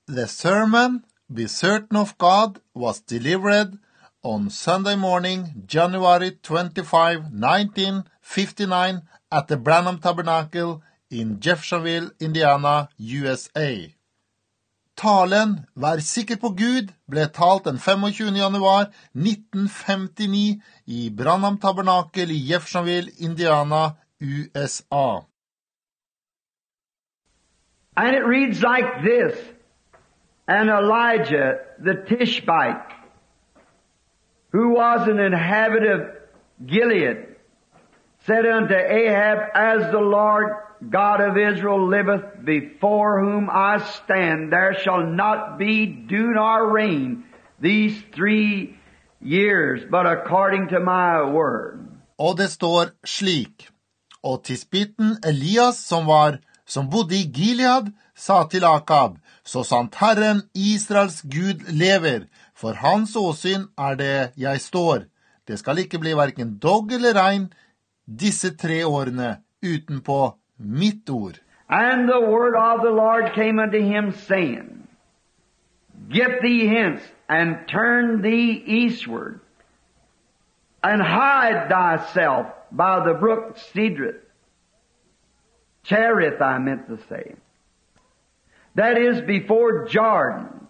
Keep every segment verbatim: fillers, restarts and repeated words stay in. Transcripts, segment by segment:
The sermon, Be Certain of God, was delivered on Sunday morning, January twenty-fifth, nineteen fifty-nine, at the Branham Tabernacle in Jeffersonville, Indiana, U S A. Talen, Vær sikker på Gud, ble talt den tjuefemte januar nitten femtini i Branham Tabernacle i Jeffersonville, Indiana, U S A. And it reads like this, And Elijah the Tishbite, who was an inhabitant of Gilead, said unto Ahab, As the Lord God of Israel liveth, before whom I stand, there shall not be dew nor rain these three years, but according to my word. Og det står slik, og tisbiten Elias, som var, som bodde i Gilead, sa til Akab, så sant Herren Israels Gud lever, for hans åsyn er det jeg står. Det skal ikke bli hverken dogg eller regn disse tre årene utenpå mitt ord. And the word of the Lord came unto him, saying, Get thee hence, and turn thee eastward, and hide thyself by the brook Cedrith. Cherith, I meant to say. That is before Jordan.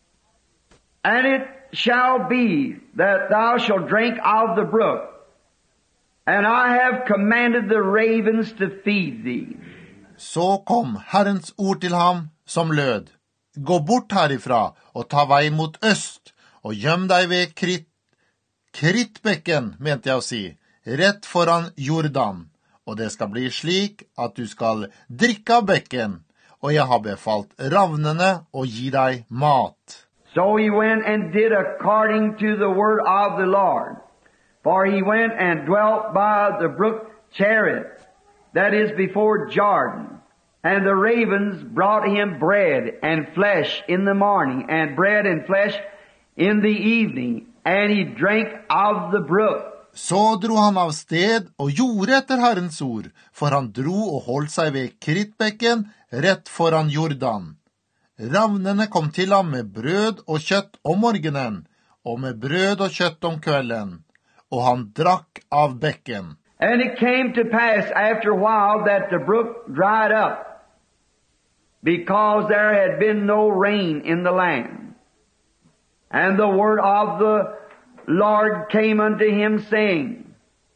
And it shall be that thou shalt drink of the brook, and I have commanded the ravens to feed thee. Så kom Herrens ord til ham som lød, Gå bort herifra og ta vei mot øst, og gjem deg ved Krit, Krittbekken, mente jeg å si, rett foran Jordan. Og det skal bli slik at du skal drikke av bekken, og jeg har befalt ravnene å gi deg mat. So he went and did according to the word of the Lord. For he went and dwelt by the brook Cherith, that is before Jordan. And the ravens brought him bread and flesh in the morning, and bread and flesh in the evening, and he drank of the brook. Så dro han av sted og gjorde etter Herrens ord, for han dro og holdt seg ved Krittbekken rett foran Jordan. Ravnene kom til ham med brød og kjøtt om morgenen, og med brød og kjøtt om kvelden, og han drakk av bekken. And it came to pass after a while that the brook dried up, because there had been no rain in the land. And the word of the Lord came unto him, saying,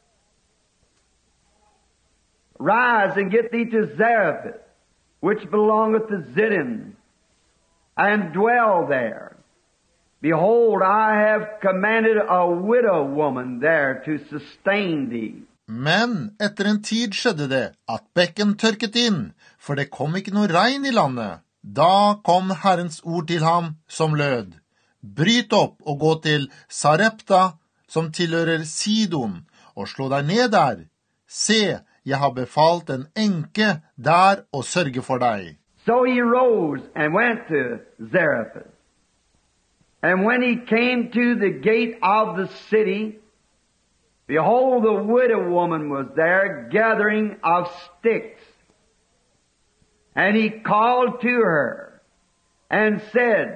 Rise and get thee to Zarephath, which belongeth to Zidon, and dwell there. Behold, I have commanded a widow woman there to sustain thee. Men etter en tid skjedde det at bekken tørket inn, for det kom ikke noe regn i landet. Da kom Herrens ord til ham som lød, Bryt opp og gå til Sarepta, som tilhører Sidon, og slå deg ned der. Se, jeg har befalt en enke der å sørge for deg. So he rose and went to Zarephath. And when he came to the gate of the city, behold, the widow woman was there gathering of sticks. And he called to her and said,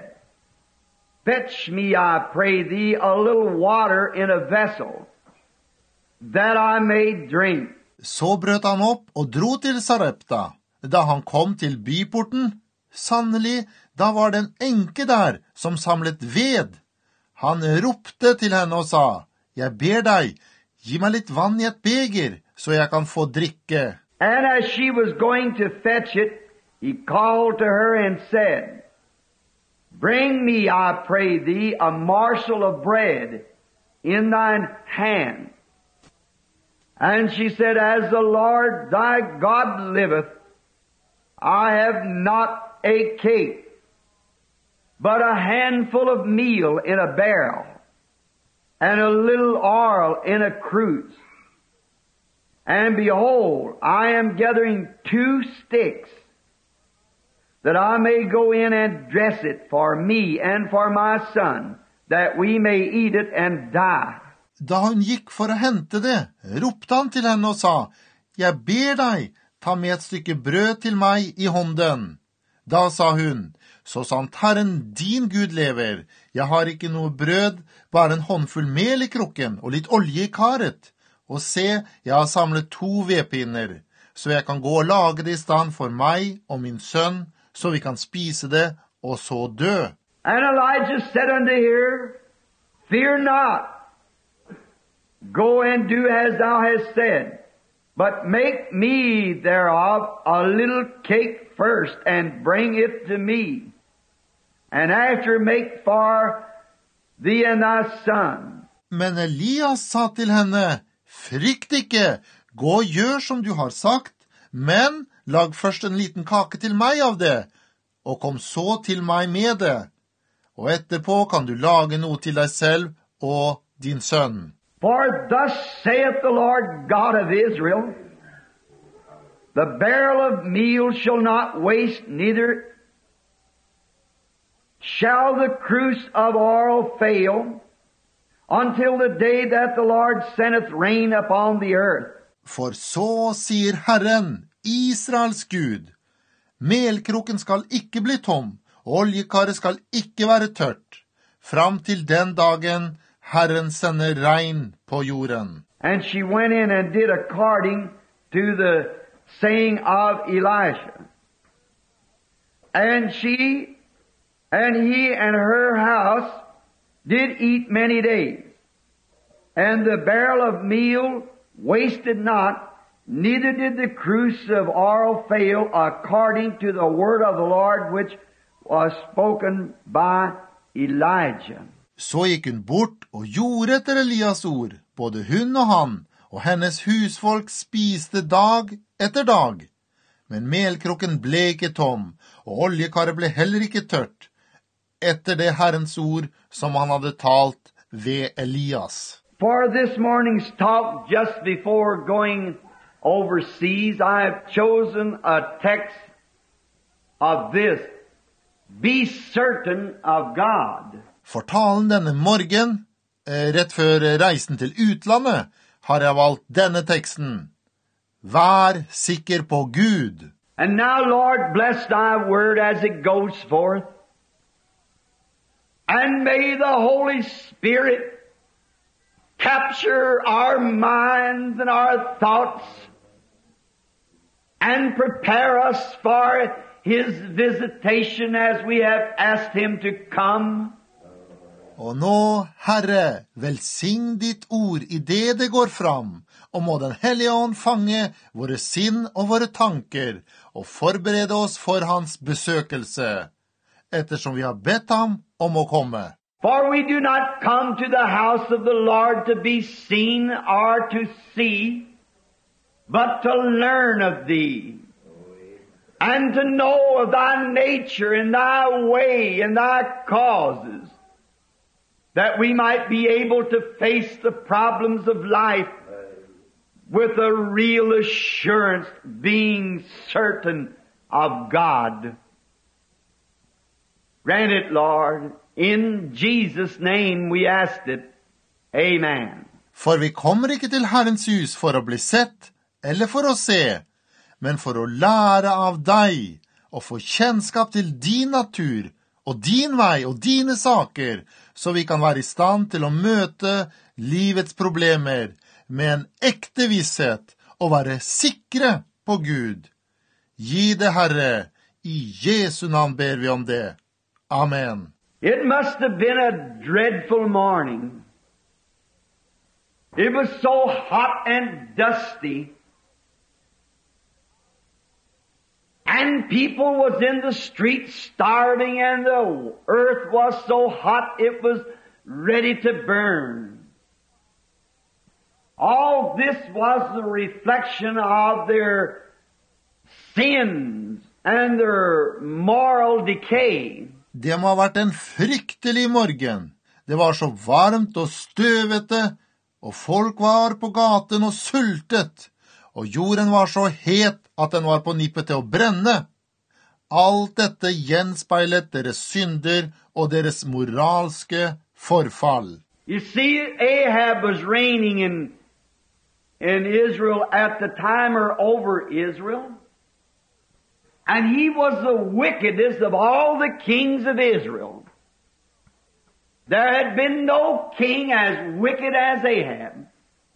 Fetch me, I pray thee, a little water in a vessel, that I may drink. Så brøt han opp og dro til Sarepta. Da han kom til byporten, sannelig, da var det en enke der som samlet ved. Han ropte til henne og sa, Jeg ber deg, gi meg litt vann i et beger, så jeg kan få drikke. And as she was going to fetch it, he called to her and said, Bring me, I pray thee, a morsel of bread in thine hand. And she said, As the Lord thy God liveth, I have not a cake, but a handful of meal in a barrel, and a little oil in a cruse. And behold, I am gathering two sticks, that I may go in and dress it for me and for my son, that we may eat it and die. Da hun gikk for å hente det, ropte han til henne og sa, Jeg ber deg, ta med et stykke brød til meg i hånden. Da sa hun, Så sant Herren din Gud lever, jeg har ikke noe brød, bare en håndfull mel i krukken og litt olje i karet. Og se, jeg har samlet to vedpinner, så jeg kan gå og lage det i stand for meg og min sønn, så vi kan spise det og så dø. And Elijah said unto her, Fear not, go and do as thou hast said, but make me thereof a little cake first, and bring it to me, and after make for thee and thy son. Men Elias sa til henne, Frykt ikke, gå og gjør som du har sagt, men lag først en liten kake til meg av det, og kom så til meg med det. Og etterpå kan du lage noe til deg selv og din sønn. For thus saith the Lord God of Israel, The barrel of meal shall not waste, neither shall the cruse of oil fail, until the day that the Lord sendeth rain upon the earth. For så sier Herren, Israels Gud, melkroken skal ikke bli tom, oljekaret skal ikke være tørt, fram til den dagen Herren sender regn på jorden. And she went in and did according to the saying of Elisha. And she and he and her house did eat many days. And the barrel of meal wasted not, neither did the cruse of oil fail, according to the word of the Lord which was spoken by Elijah. Så gikk hun bort og gjorde etter Elias ord. Både hun og han og hennes husfolk spiste dag etter dag. Men melkrukken ble ikke tom, og oljekaret ble heller ikke tørt, etter det Herrens ord som han hadde talt ved Elias. For this morning's talk, just before going overseas, I have chosen a text of this. Be certain of God. For talen denne morgen, eh, rett før reisen til utlandet, har jeg valgt denne teksten. Vær sikker på Gud. And now, Lord, bless thy word as it goes forth. And may the Holy Spirit capture our minds and our thoughts and prepare us for His visitation as we have asked Him to come. Og nå, Herre, velsign ditt ord i det det går fram, og må den hellige ånd fange våre sinn og våre tanker, og forberede oss for hans besøkelse, ettersom vi har bedt ham om å komme. For we do not come to the house of the Lord to be seen or to see, but to learn of thee, and to know of thy nature and thy way and thy causes, that we might be able to face the problems of life with a real assurance, being certain of God. Grant it, Lord. In Jesus' name we asked it. Amen. For vi kommer ikke til Herrens hus for å bli sett, eller for å se, men for å lære av deg, og få kjennskap til din natur, og din vei og dine saker, så vi kan være i stand til å møte livets problemer med en ekte visshet og være sikre på Gud. Gi det, Herre, i Jesu navn ber vi om det. Amen. It must have been a dreadful morning. It was so hot and dusty. And people was in the streets starving, and the earth was so hot it was ready to burn. All this was the reflection of their sins and their moral decay. Det må ha vært en fryktelig morgen. Det var så varmt og støvete, og folk var på gaten og sultet, og jorden var så het at den var på nippet til å brenne. Alt dette gjenspeilet deres synder og deres moralske forfall. You see, Ahab was reigning in, in Israel at the time, or over Israel. And he was the wickedest of all the kings of Israel. There had been no king as wicked as Ahab.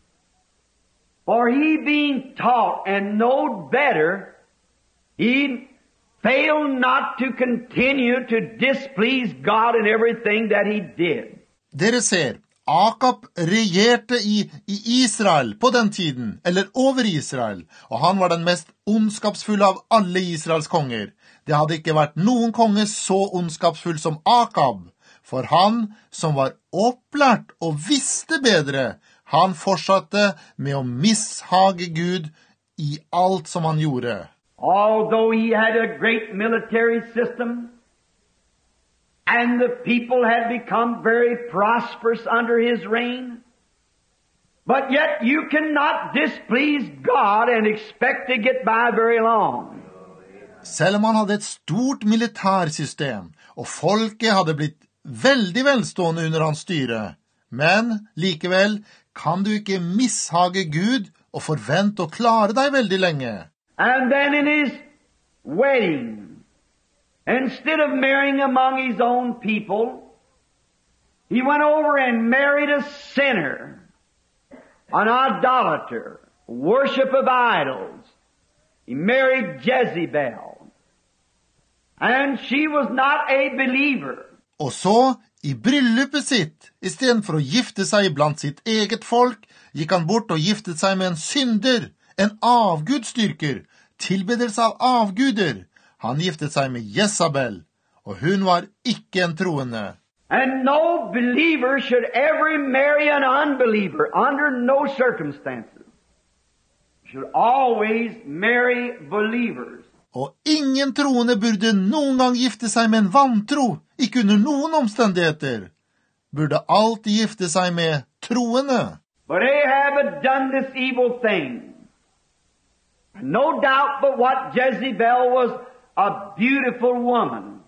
For he being taught and knowed better, he failed not to continue to displease God in everything that he did. Dere ser, Akab regjerte i, i Israel på den tiden, eller over Israel, og han var den mest ondskapsfulle av alle Israels konger. Det hadde ikke vært noen konge så ondskapsfull som Akab, for han som var opplært og visste bedre, han fortsatte med å mishage Gud i alt som han gjorde. Although he had a great military system, and the people had become very prosperous under his reign, but yet you cannot displease God and expect to get by very long. Selv om han hadde et stort militærsystem, og folket hadde blitt veldig velstående under hans styre, men likevel kan du ikke mishage Gud og forvente å klare deg veldig lenge. And then in his wedding, instead of marrying among his own people, he went over and married a sinner, an idolater, worship of idols. He married Jezebel, and she was not a believer. Og så, i bryllupet sitt, i stedet for å gifte seg blant sitt eget folk, gikk han bort og giftet seg med en synder, en avgudstyrker, tilbedelse av avguder. Han giftet seg med Jezabel, og hun var ikke en troende. And no believer should ever marry an unbeliever under no circumstances. Should always marry believers. Og ingen troende burde noen gang gifte seg med en vantro, ikke under noen omstendigheter. Burde alltid gifte seg med troende. But Ahab had done this evil thing. No doubt but what Jezebel was a beautiful woman.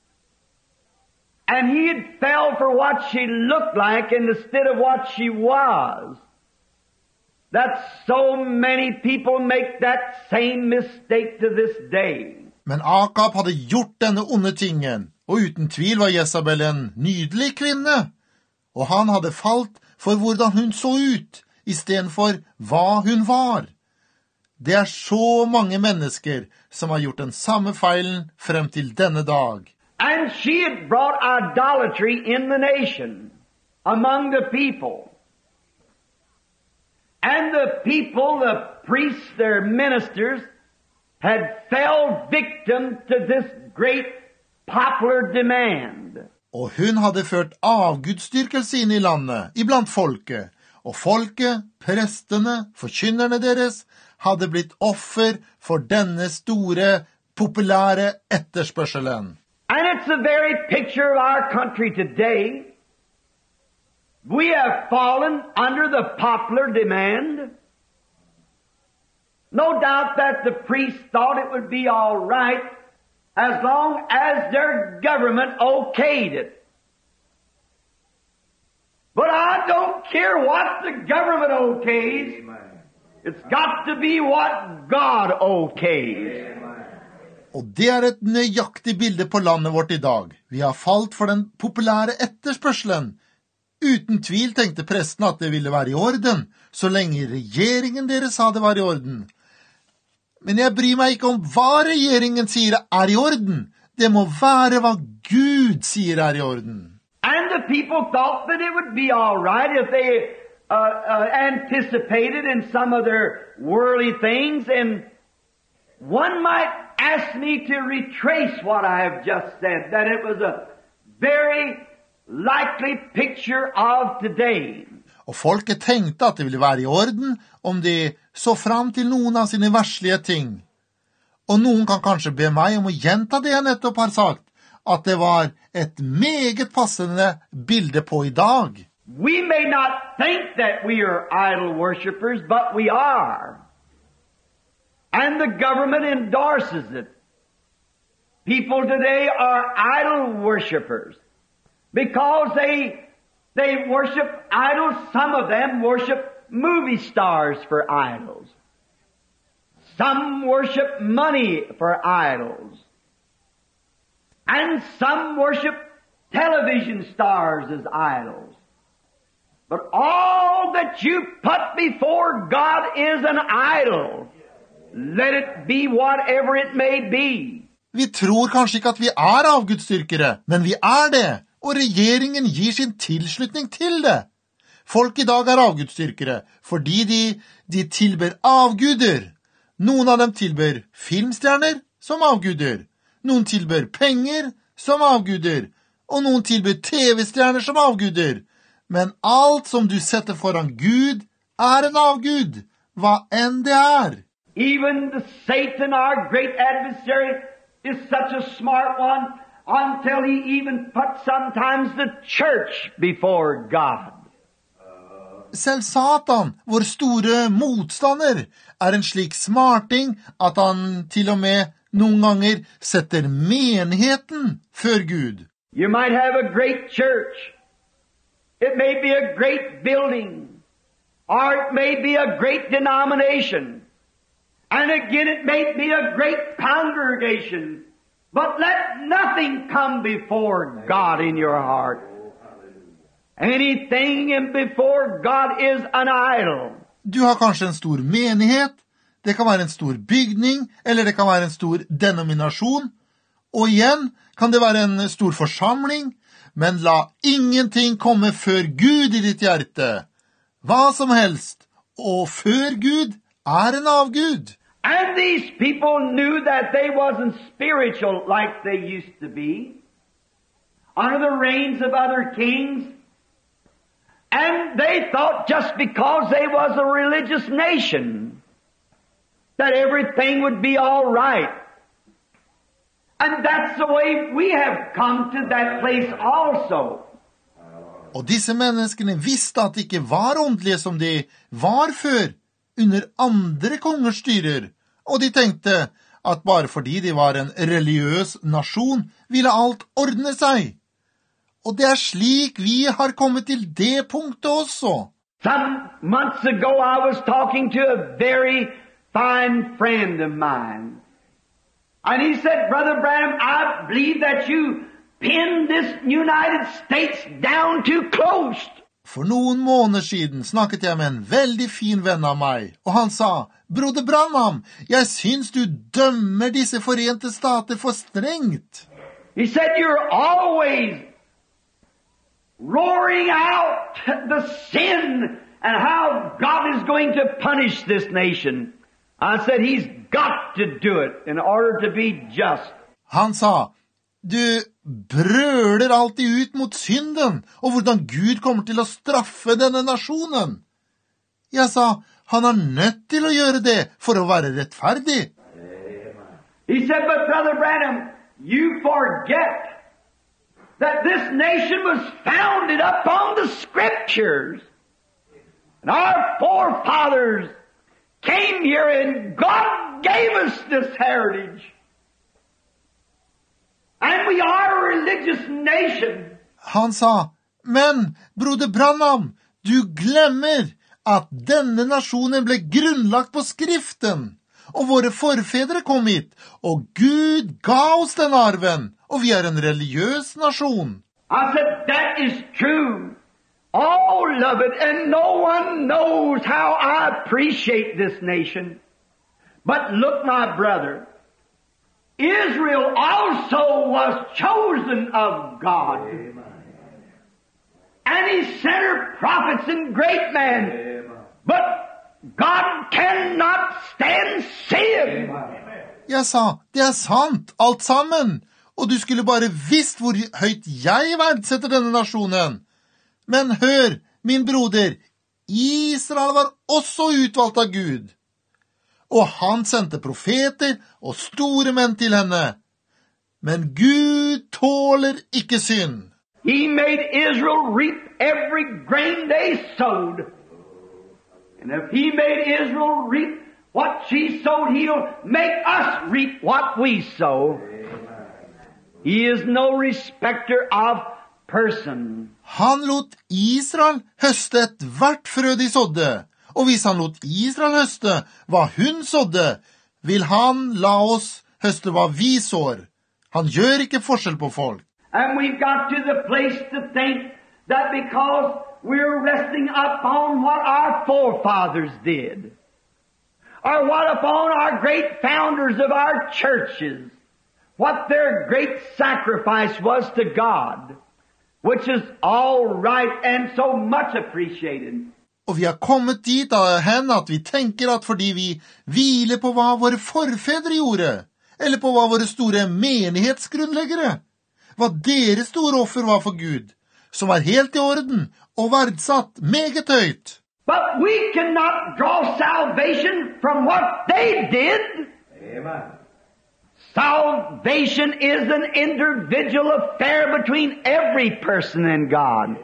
And he had fell for what she looked like instead of what she was. That so many people make that same mistake to this day. Men Akab hadde gjort denne onde tingen, og uten tvil var Jezabel en nydelig kvinne. Og han hadde falt for hvordan hun så ut, i stedet for hva hun var. Det er så mange mennesker som har gjort den samme feilen frem til denne dag. And she had brought idolatry in the nation, among the people. And the people, the priests, their ministers, had fell victim to this great popular demand. Og hun hadde ført avgudstyrkelse inn i landet, iblant folket. Og folket, prestene, forkynnerne deres, hadde blitt offer for denne store, populære etterspørselen. And it's the very picture of our country today. We have fallen under the popular demand. No doubt that the priests thought it would be all right as long as their government okayed it. But I don't care what the government okays. It's got to be what God okays. Og det er et nøyaktig bilde på landet vårt i dag. Vi har falt for den populære etterspørselen. Uten tvil tenkte presten at det ville være i orden, så lenge regjeringen deres sa det var i orden. Men jeg bryr meg ikke om hva regjeringen sier er i orden. Det må være hva Gud sier er i orden. And the people thought that it would be all right if they uh, uh, anticipated in some of their worldly things. And one might ask me to retrace what I have just said, that it was a very likely picture of today. Og folket tenkte at det ville være i orden om de så fram til noen av sine verslige ting. Og noen kan kanskje be meg om å gjenta det jeg nettopp har sagt, at det var et meget passende bilde på i dag. We may not think that we are idol worshippers, but we are. And the government endorses it. People today are idol worshippers because they they worship idols. Some of them worship movie stars for idols. some worship money for idols. And some worship television stars as idols. But all that you put before God is an idol. Let it be whatever it may be. Vi tror kanskje ikke at vi er avgudsdyrkere, men vi er det, og regjeringen gir sin tilslutning til det. Folk i dag er avgudsdyrkere, fordi de, de tilber avguder. Noen av dem tilber filmstjerner som avguder. Noen tilber penger som avguder, og noen tilber tv-stjerner som avguder. Men alt som du setter foran Gud, er en avgud, hva enn det er. Even the Satan, our great adversary, is such a smart one until he even puts sometimes the church before God. Selv Satan, vår store motstander, er en slik smarting at han til og med noen ganger setter menigheten før Gud. You might have a great church. It may be a great building. Or it may be a great denomination. And again it may be a great congregation. But let nothing come before God in your heart. Anything in before God is an idol. Du har kanskje en stor menighet, det kan være en stor bygning, eller det kan være en stor denominasjon. Og igjen kan det være en stor forsamling, men la ingenting komme før Gud i ditt hjerte. Hva som helst, og før Gud er en avgud. And these people knew that they wasn't spiritual like they used to be, under the reigns of other kings. And they thought just because they was a religious nation, that everything would be all right. And that's the way we have come to that place also. Og disse menneskene visste at de ikke var åndelige som de var før, under andre kongers styrer, og de tenkte at bare fordi de var en religiøs nasjon, ville alt ordne seg. Og det er slik vi har kommet til det punktet også. Some months ago I was talking to a very fine friend of mine. And he said, Brother Branham, I believe that you pinned this United States down too close. For noen måneder siden snakket jeg med en veldig fin venn av meg, og han sa, Broder Branham, jeg syns du dømmer disse forente stater for strengt. He said, you're always roaring out the sin and how God is going to punish this nation. I said, he's got to do it in order to be just. Han sa, du brøler alltid ut mot synden, og hvordan Gud kommer til å straffe denne nasjonen. Jeg sa, han er nødt til å gjøre det for å være rettferdig. He said, but Brother Branham, you forget that this nation was founded upon the Scriptures. And our forefathers came here and God gave us this heritage. And we are a religious nation. Han sa, men broder Branham, du glemmer at denne nasjonen ble grunnlagt på Skriften, og våre forfedre kom hit, og Gud ga oss den arven, og vi er en religiøs nasjon. I said, that is true. All of it, and no one knows how I appreciate this nation. But look, my brother, Israel also was chosen of God. And he sent her prophets and great men. But God cannot stand sin. Jeg sa, det er sant, alt sammen. Og du skulle bare visst hvor høyt jeg verdsetter denne nasjonen. Men hør, min broder, Israel var også utvalgt av Gud. Og han sendte profeter og store menn til henne. Men Gud tåler ikke synd. He made Israel reap every grain they sowed. And if he made Israel reap what she sowed, he'll make us reap what we sow. He is no respecter of person. Han lot Israel høste et hvert frø de sådde. Og hvis han lot Israel høste hva hun sådde, vil han la oss høste hva vi sår. Han gjør ikke forskjell på folk. And we've got to the place to think that because we're resting upon what our forefathers did, or what upon our great founders of our churches, what their great sacrifice was to God, which is all right and so much appreciated. Og vi har kommet dit hen at vi tenker at fordi vi hviler på hva våre forfedre gjorde, eller på hva våre store menighetsgrunnleggere, hva deres store offer var for Gud, som er helt i orden og verdsatt meget høyt. But we cannot draw salvation from what they did. Amen. Salvation is an individual affair between every person and God.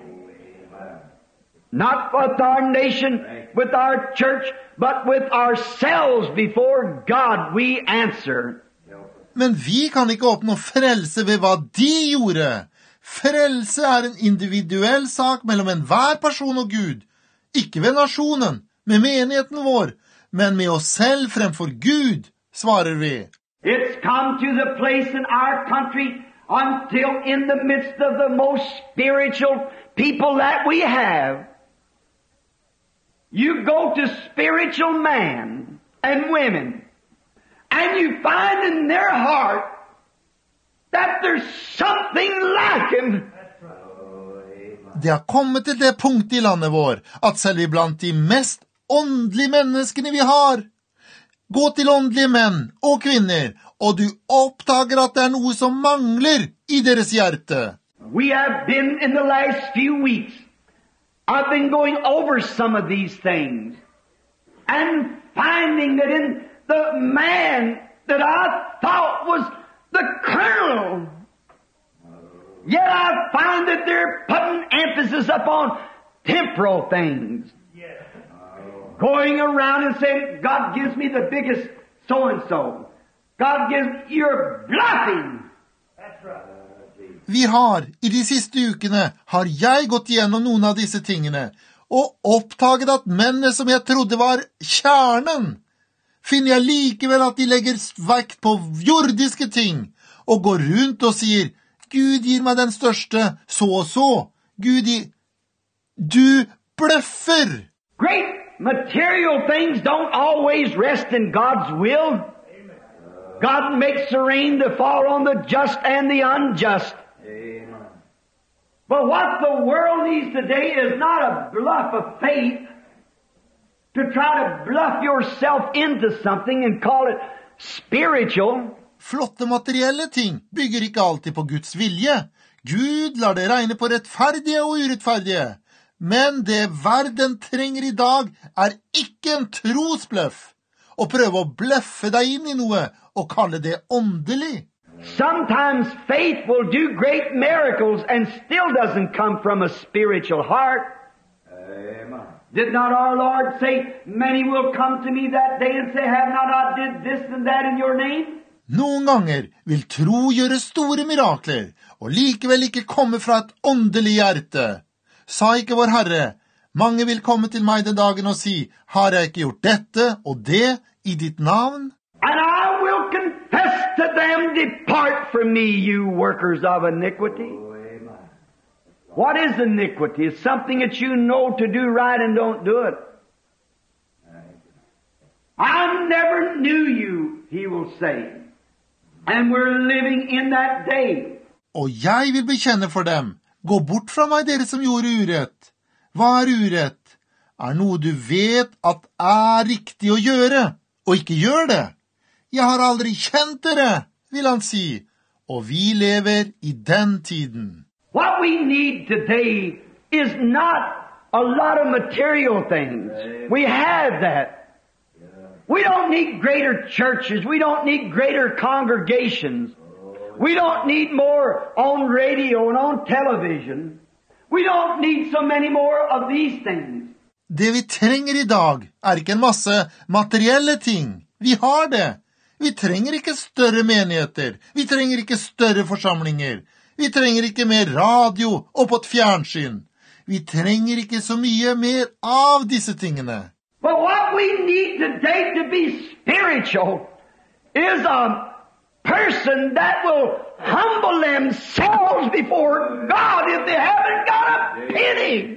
Not with our nation, with our church, but with ourselves before God we answer. Men vi kan ikke oppnå frelse ved hva de gjorde. Frelse er en individuell sak mellom enhver person og Gud. Ikke ved nasjonen, med menigheten vår, men med oss selv fremfor Gud, svarer vi. It's come to the place in our country until in the midst of the most spiritual people that we have, you go to spiritual men and women, and you find in their heart that there's something lacking. Det har kommet til det punktet i landet vår, at selv iblant de mest åndelige menneskene vi har, gå til åndelige menn og kvinner, og du oppdager at det er noe som mangler i deres hjerte. We have been in the last few weeks, I've been going over some of these things and finding that in the man that I thought was the colonel, yet I find that they're putting emphasis upon temporal things. Going around and saying, God gives me the biggest so-and-so. God gives, you're bluffing. That's right. Vi har, i de siste ukene, har jeg gått igjennom noen av disse tingene, og oppdaget at mennene som jeg trodde var kjernen, finner jeg likevel at de legger vekt på jordiske ting, og går rundt og sier, Gud gir meg den største, så og så. Gud gir... Du bløffer! Great material things don't always rest in God's will. God makes the rain to fall on the just and the unjust. Amen. But what the world needs today is not a bluff of faith to try to bluff yourself into something and call it spiritual. Flotte materielle ting bygger ikke alltid på Guds vilje. Gud lar det regne på rettferdige og urettferdige. Men det verden trenger i dag er ikke en trosbløff. Å prøve å bløffe deg inn i noe og kalle det åndelig. Sometimes faith will do great miracles and still doesn't come from a spiritual heart. Amen. Did not our Lord say, many will come to me that day and say, have not I did this and that in your name? Noen ganger vil tro gjøre store mirakler, og likevel ikke komme fra et åndelig hjerte. Sa ikke vår Herre, mange vil komme til meg den dagen og si, har jeg ikke gjort dette og det i ditt navn? And I will confess to them, depart from me, you workers of iniquity. What is iniquity? It's something that you know to do right and don't do it. I never knew you, he will say. And we're living in that day. Og jeg vil bekjenne for dem, gå bort fra meg dere som gjorde urett. Hva er urett? Er noe du vet at er riktig å gjøre, og ikke gjør det. Jeg har aldri kjent dere, vil han si, og vi lever i den tiden. What we need today is not a lot of material things. We have that. We don't need greater churches. We don't need greater congregations. We don't need more on radio and on television. We don't need so many more of these things. Det vi trenger i dag er ikke en masse materielle ting. Vi har det. Vi trenger ikke større menigheter. Vi trenger ikke større forsamlinger. Vi trenger ikke mer radio og på et fjernsyn. Vi trenger ikke så mye mer av disse tingene. But what we need today to be spiritual is a person that will humble themselves before God if they haven't got a penny.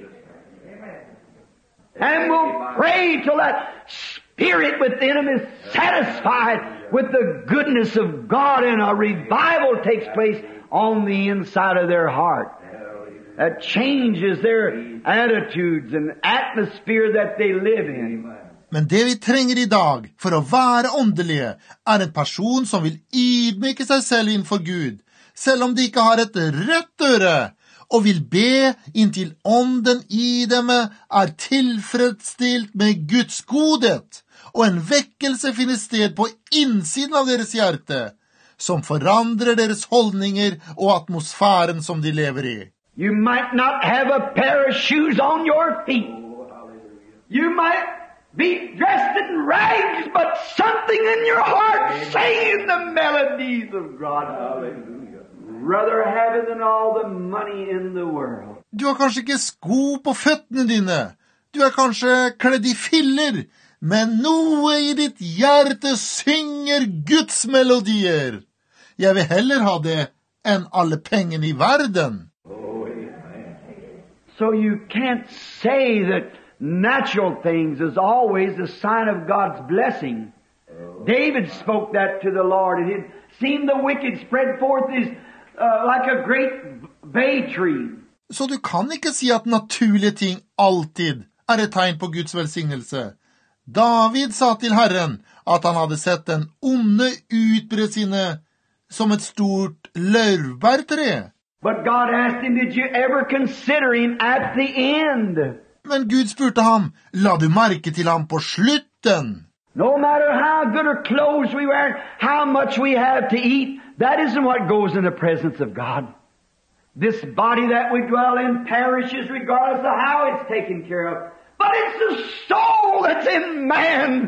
And will pray till that spirit within them is satisfied with the goodness of God, and a revival takes place on the inside of their heart. That changes their attitudes and atmosphere that they live in. Men det vi trenger I dag for å være åndelige, er en person som vil ydmyke seg selv innenfor Gud, selv om de ikke har et rødt øre, og vil be inntil ånden I dem er tilfredsstilt med Guds godhet, og en vekkelse finner sted på innsiden av deres hjerte, som forandrer deres holdninger og atmosfæren som de lever I. You might not have a pair of shoes on your feet. You might be dressed in rags, but something in your heart singing the melodies of God. Hallelujah. Rather have it than all the money in the world. Du har kanskje ikke sko på føttene dine. Du er kanskje kledd I filler, men noe I ditt hjerte synger Guds melodier. Jeg vil heller ha det enn alle pengene I verden. So you can't say that natural things is always a sign of God's blessing. David spoke that to the Lord, and he'd seen the wicked spread forth his, uh, like a great bay tree. Så du kan ikke si at naturlige ting alltid er et tegn på Guds velsignelse. David sa til Herren at han hadde sett den onde utbre sine som et stort laurbærtre. But God asked him, did you ever consider him at the end? Men Gud spurte ham, la du merke til ham på slutten? No matter how good or clothes we wear, how much we have to eat, that isn't what goes in the presence of God. This body that we dwell in perishes regardless of how it's taken care of. But it's the soul that's in man.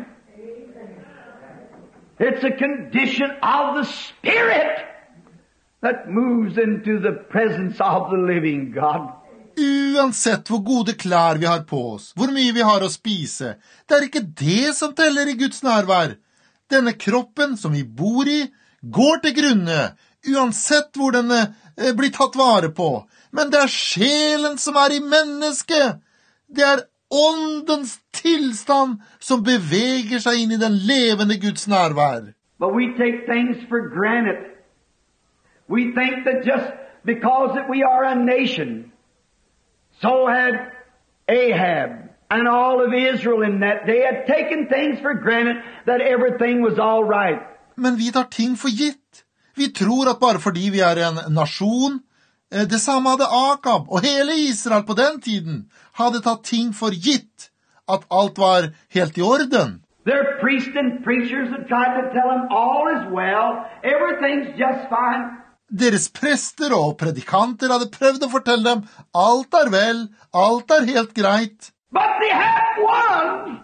It's a condition of the Spirit that moves into the presence of the living God. Uansett hvor gode klær vi har på oss, hvor mye vi har å spise, det er ikke det som teller I Guds nærvær. Denne kroppen som vi bor I, går til grunne, uansett hvor den blir tatt vare på. Men det er sjelen som er I mennesket. Det er åndens tilstand som beveger seg inn I den levende Guds nærvær. But we take things for granted. We think that just because that we are a nation, so had Ahab and all of Israel in that day had taken things for granted that everything was all right. Men vi tar ting for gitt. Vi tror at bare fordi vi er en nasjon, det samme hadde Akab og hele Israel på den tiden, hadde tatt ting for gitt, at alt var helt I orden. There are priests and preachers that tried to tell them all is well, everything's just fine. Deres prester og predikanter hadde prøvd å fortelle dem alt er vel, alt er helt greit. But they had one.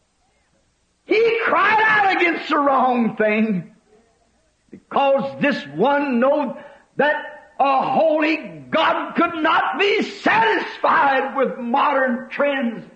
He cried out against the wrong thing. Because this one knew that a holy God could not be satisfied with modern trends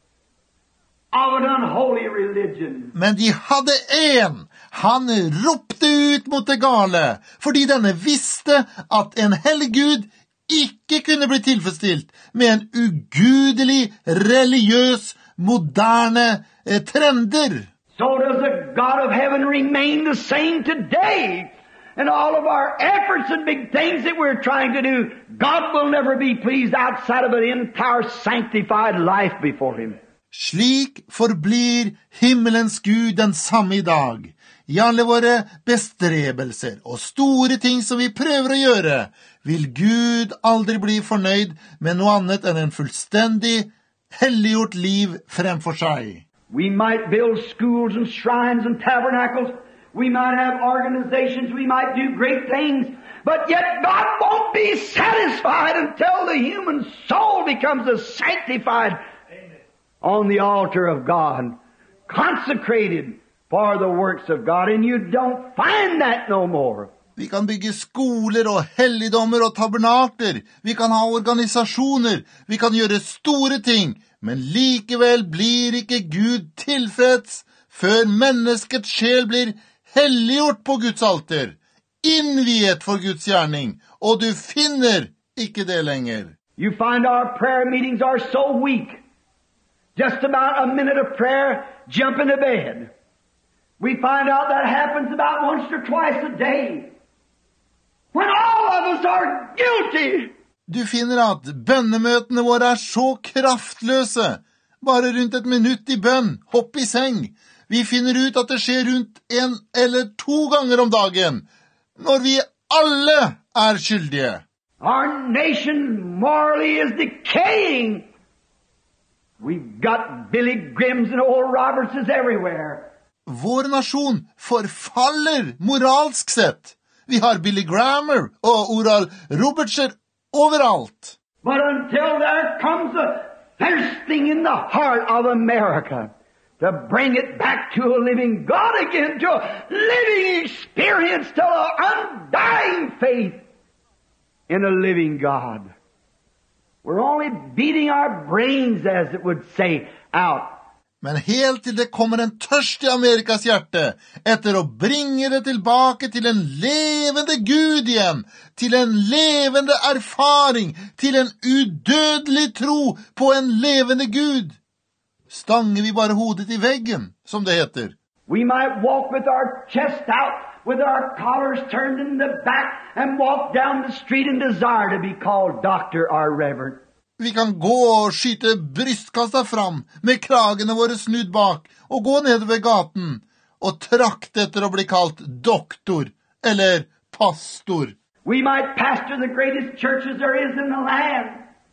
of an unholy religion. Men de hadde en. Han ropte ut mot det gale, fordi denne visste at en hellig Gud ikke kunne bli tilfredsstilt med en ugudelig, religiøs, moderne eh, trender. So does the God of heaven remain the same today? And all of our efforts and big things that we're trying to do, God will never be pleased outside of an entire sanctified life before Him. Slik forblir himmelens Gud den samme I dag. I alle våre bestrebelser og store ting som vi prøver å gjøre, vil Gud aldri bli fornøyd med noe annet enn en fullstendig, helliggjort liv fremfor seg. We might build schools and shrines and tabernacles. We might have organizations. We might do great things. But yet God won't be satisfied until the human soul becomes a sanctified on the altar of God, consecrated for the works of God, and you don't find that no more. Vi kan bygge skoler og helligdommer og tabernakler. Vi kan ha organisasjoner. Vi kan gjøre store ting. Men likevel blir ikke Gud tilfreds før menneskets sjel blir helliggjort på Guds alter, innviet for Guds gjerning, og du finner ikke det lenger. You find our prayer meetings are so weak. Just about a minute of prayer, jump into bed. We find out that happens about once or twice a day. When all of us are guilty. Du finner at bønnemøtene våre er så kraftløse. Bare rundt et minutt i bønn, hopp i seng. Vi finner ut at det skjer rundt en eller to ganger om dagen, når vi alle er skyldige. Our nation morally is decaying. We've got Billy Grims and Oral Robertses everywhere. Vår nasjon forfaller moralsk sett. Vi har Billy Graham og Oral Robertser overalt. But until there comes a thirsting in the heart of America to bring it back to a living God again, to a living experience, to an undying faith in a living God. We're only beating our brains, as it would say, out. Men helt til det kommer en tørst i Amerikas hjerte etter å bringe det tilbake til en levende Gud igjen, til en levende erfaring, til en udødelig tro på en levende Gud, stanger vi bare hodet i veggen, som det heter. We might walk with our chest out, with our collars turned in the back, and walk down the street and desire to be called doctor or reverend. Vi kan gå og skyte brystkassa fram med kragene våre snudd bak og gå nedover gaten og trakte etter å bli kalt doktor eller pastor. We might pastor the greatest churches there is in the land.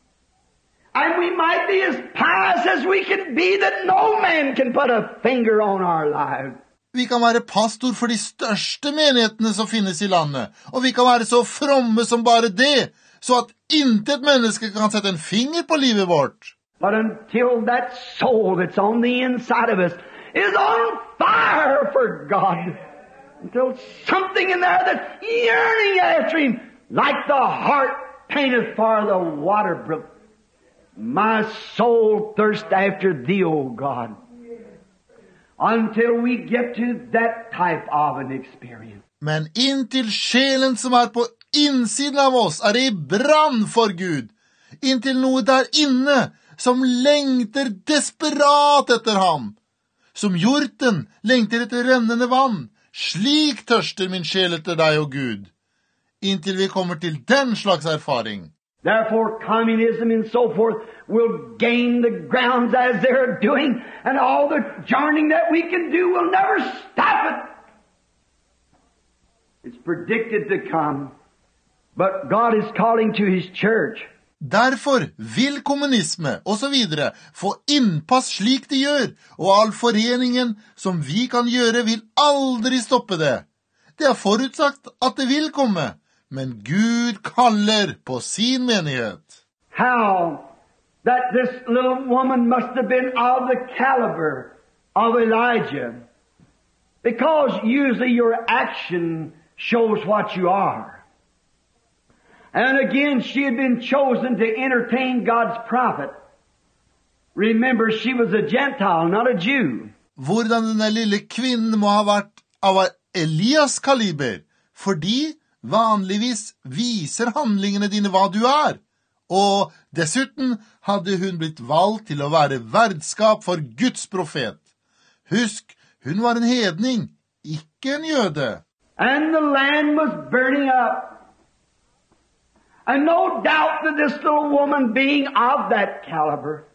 And we might be as pious as we can be that no man can put a finger on our lives. Vi kan være pastor for de største menighetene som finnes i landet, og vi kan være så fromme som bare det, så at intet menneske kan sette en finger på livet vårt. But until that soul that's on the inside of us is on fire for God, until something in there that's yearning after Him, like the heart painteth for the water brook, my soul thirsts after Thee, O God. Until we get to that type of an experience. Men inntil sjelen som er på innsiden av oss er i brann for Gud, inntil noe der inne som lengter desperat etter ham, som hjorten lengter etter rennende vann, slik tørster min sjel etter deg, O Gud, inntil vi kommer til den slags erfaring. Therefore, communism and so forth will gain the grounds as they're doing, and all the journeying that we can do will never stop it. It's predicted to come, but God is calling to His church. Derfor vil kommunisme og så videre få innpass slik de gjør, og all foreningen som vi kan gjøre vil aldri stoppe det. Det er forutsagt at det vil komme, men Gud kaller på sin menighet. How that this little woman must have been of the caliber of Elijah, because usually your action shows what you are. And again, she had been chosen to entertain God's prophet. Remember, she was a Gentile, not a Jew. Hvordan denne lille kvinnen må ha vært av Elias kaliber, fordi vanligvis viser handlingene dine hva du er. Og dessuten hadde hun blitt valgt til å være verdskap for Guds profet. Husk, hun var en hedning, ikke en jøde. And the land was burning up. And no doubt that this little woman, being of that caliber,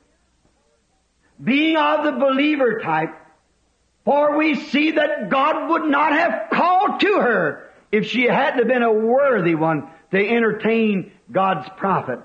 being of the believer type, for we see that God would not have called to her if she hadn't been a worthy one to entertain God's prophet.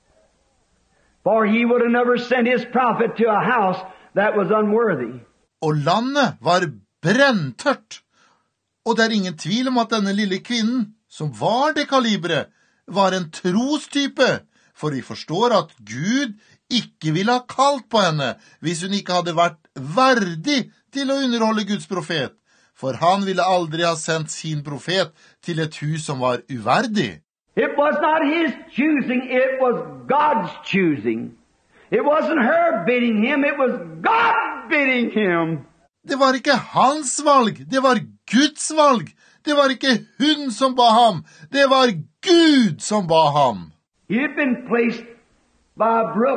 For He would have never sent His prophet to a house that was unworthy. Og landet var brenntørt. Og det er ingen tvil om at denne lille kvinnen, som var det kaliberet, var en trostype, for vi forstår at Gud ikke ville ha kalt på henne hvis hun ikke hadde vært verdig til å underholde Guds profet, for han ville aldri ha sendt sin profet til et hus som var uverdig. It was not His choosing, it was God's choosing. It wasn't her bidding Him, it was God bidding Him. Det var ikke hans valg, det var Guds valg. Det var ikke hun som ba ham. Det var Gud som ba ham. He had been placed by a brook.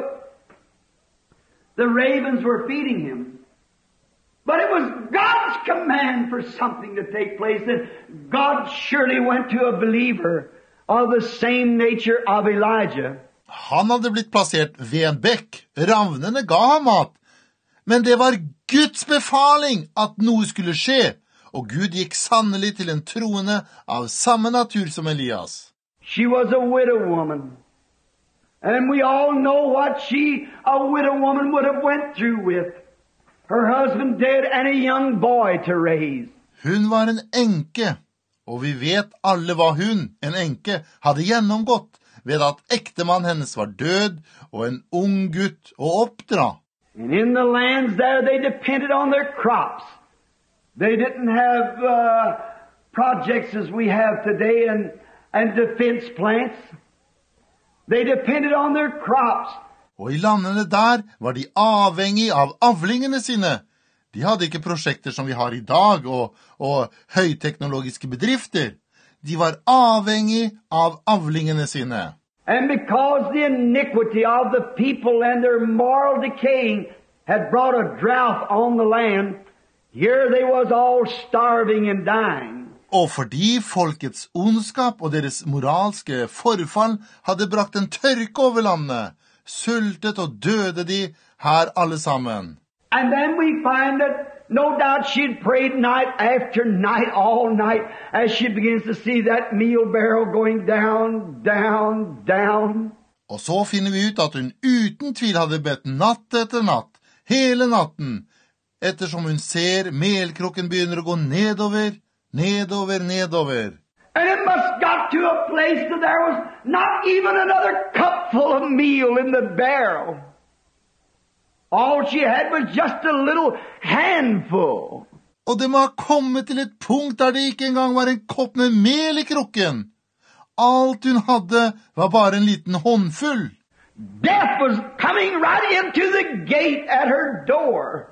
The ravens were feeding him. But it was God's command for something to take place, and God surely went to a believer of the same nature of Elijah. Han hadde blitt plassert ved en bekk. Ravnene ga ham mat. Men det var Guds befaling at noe skulle skje, og Gud gikk sannelig til en troende av samme natur som Elias. She was a widow woman. And we all know what she, a widow woman, would have went through with. Her husband dead and a young boy to raise. Hun var en enke, og vi vet alle hva hun, en enke, hadde gjennomgått ved at ektemannen hennes var død og en ung gutt å oppdra. And in the lands there, they depended on their crops. They didn't have uh, projects as we have today and, and defense plants. They depended on their crops. Og i landene der var de avhengig av avlingene sine. De hadde ikke prosjekter som vi har i dag, og, og høyteknologiske bedrifter. De var avhengig av avlingene sine. And because the iniquity of the people and their moral decaying had brought a drought on the land, here they was all starving and dying. Og fordi folkets ondskap og deres moralske forfall hadde brakt en tørke over landet, sultet og døde de her alle sammen. And then we find that no doubt she'd prayed night after night, all night, as she begins to see that meal barrel going down, down, down. Og så finner vi ut at hun uten tvil hadde bedt natt etter natt, hele natten, ettersom hun ser melkrukken begynner å gå nedover, nedover, nedover. And it must got to a place that there was not even another cup full of meal in the barrel. All she had was just a little handful. Og det må ha kommet til et punkt der det ikke engang var en kopp med mel i krukken. Alt hun hadde var bare en liten håndfull. Death was coming right into the gate at her door.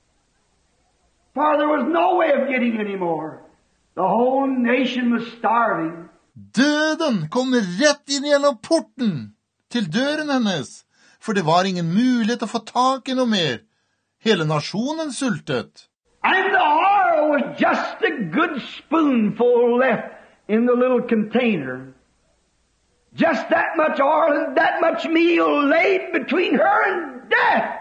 For there was no way of getting any more. The whole nation was starving. Døden kom rett inn gjennom porten til døren hennes, for det var ingen mulighet å få tak i noe mer. Hele nasjonen sultet. And the oil was just a good spoonful left in the little container. Just that much oil and that much meal laid between her and death.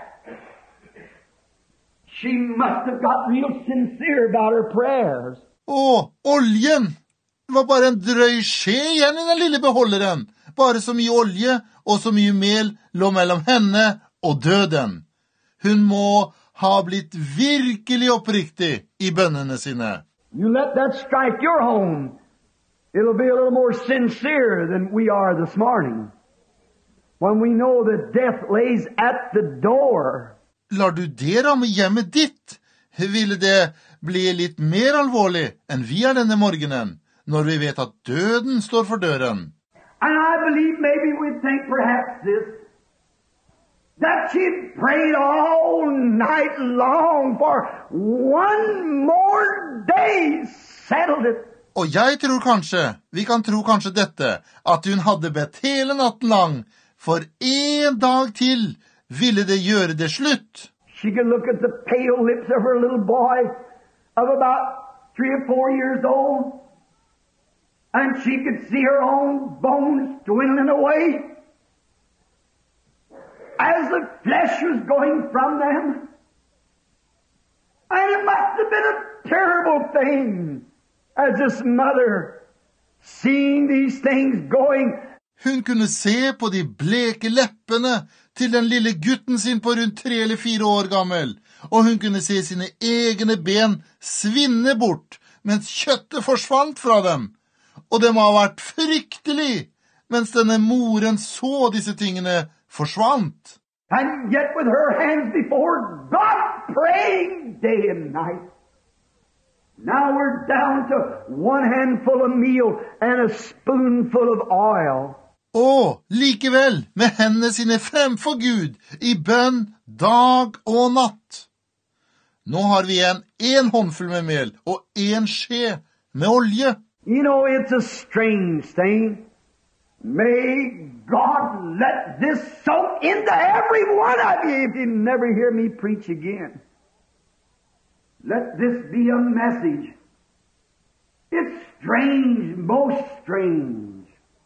She must have got real sincere about her prayers. Å, oljen! Det var bare en drøy skje igjen i den lille beholderen. Bare så mye olje og så mye mel lå mellom henne og døden. Hun må ha blitt virkelig oppriktig i bønnene sine. You let that strike your home. It'll be a little more sincere than we are this morning. When we know that death lays at the door. Lar du det ramme hjemmet ditt, ville det bli litt mer alvorlig enn vi er denne morgenen, når vi vet at døden står for døren. And I believe maybe we'd think perhaps this, that she'd prayed all night long for one more day, settled it. Og jeg tror kanskje, vi kan tro kanskje dette, at hun hadde bedt hele natten lang, for en dag til ville det gjøre det slutt. She could look at the pale lips of her little boy of about three or four years old, and she could see her own bones dwindling away as the flesh was going from them. And it must have been a terrible thing as this mother seeing these things going. Hun kunne se på de bleke leppene til den lille gutten sin på rundt tre eller fire år gammel, og hun kunne se sine egne ben svinne bort, mens kjøttet forsvant fra dem. Og det må ha vært fryktelig, mens denne moren så disse tingene forsvant. And yet with her hands before God, praying day and night. Now we're down to one handful of meal and a spoonful of oil. Og likevel, med hendene sine fremfor Gud, i bønn dag og natt. Nå har vi igjen en håndfull med mel og en skje med olje. You know, it's a strange thing. May God let this soak into every one of you if you never hear me preach again. Let this be a message. It's strange, most strange,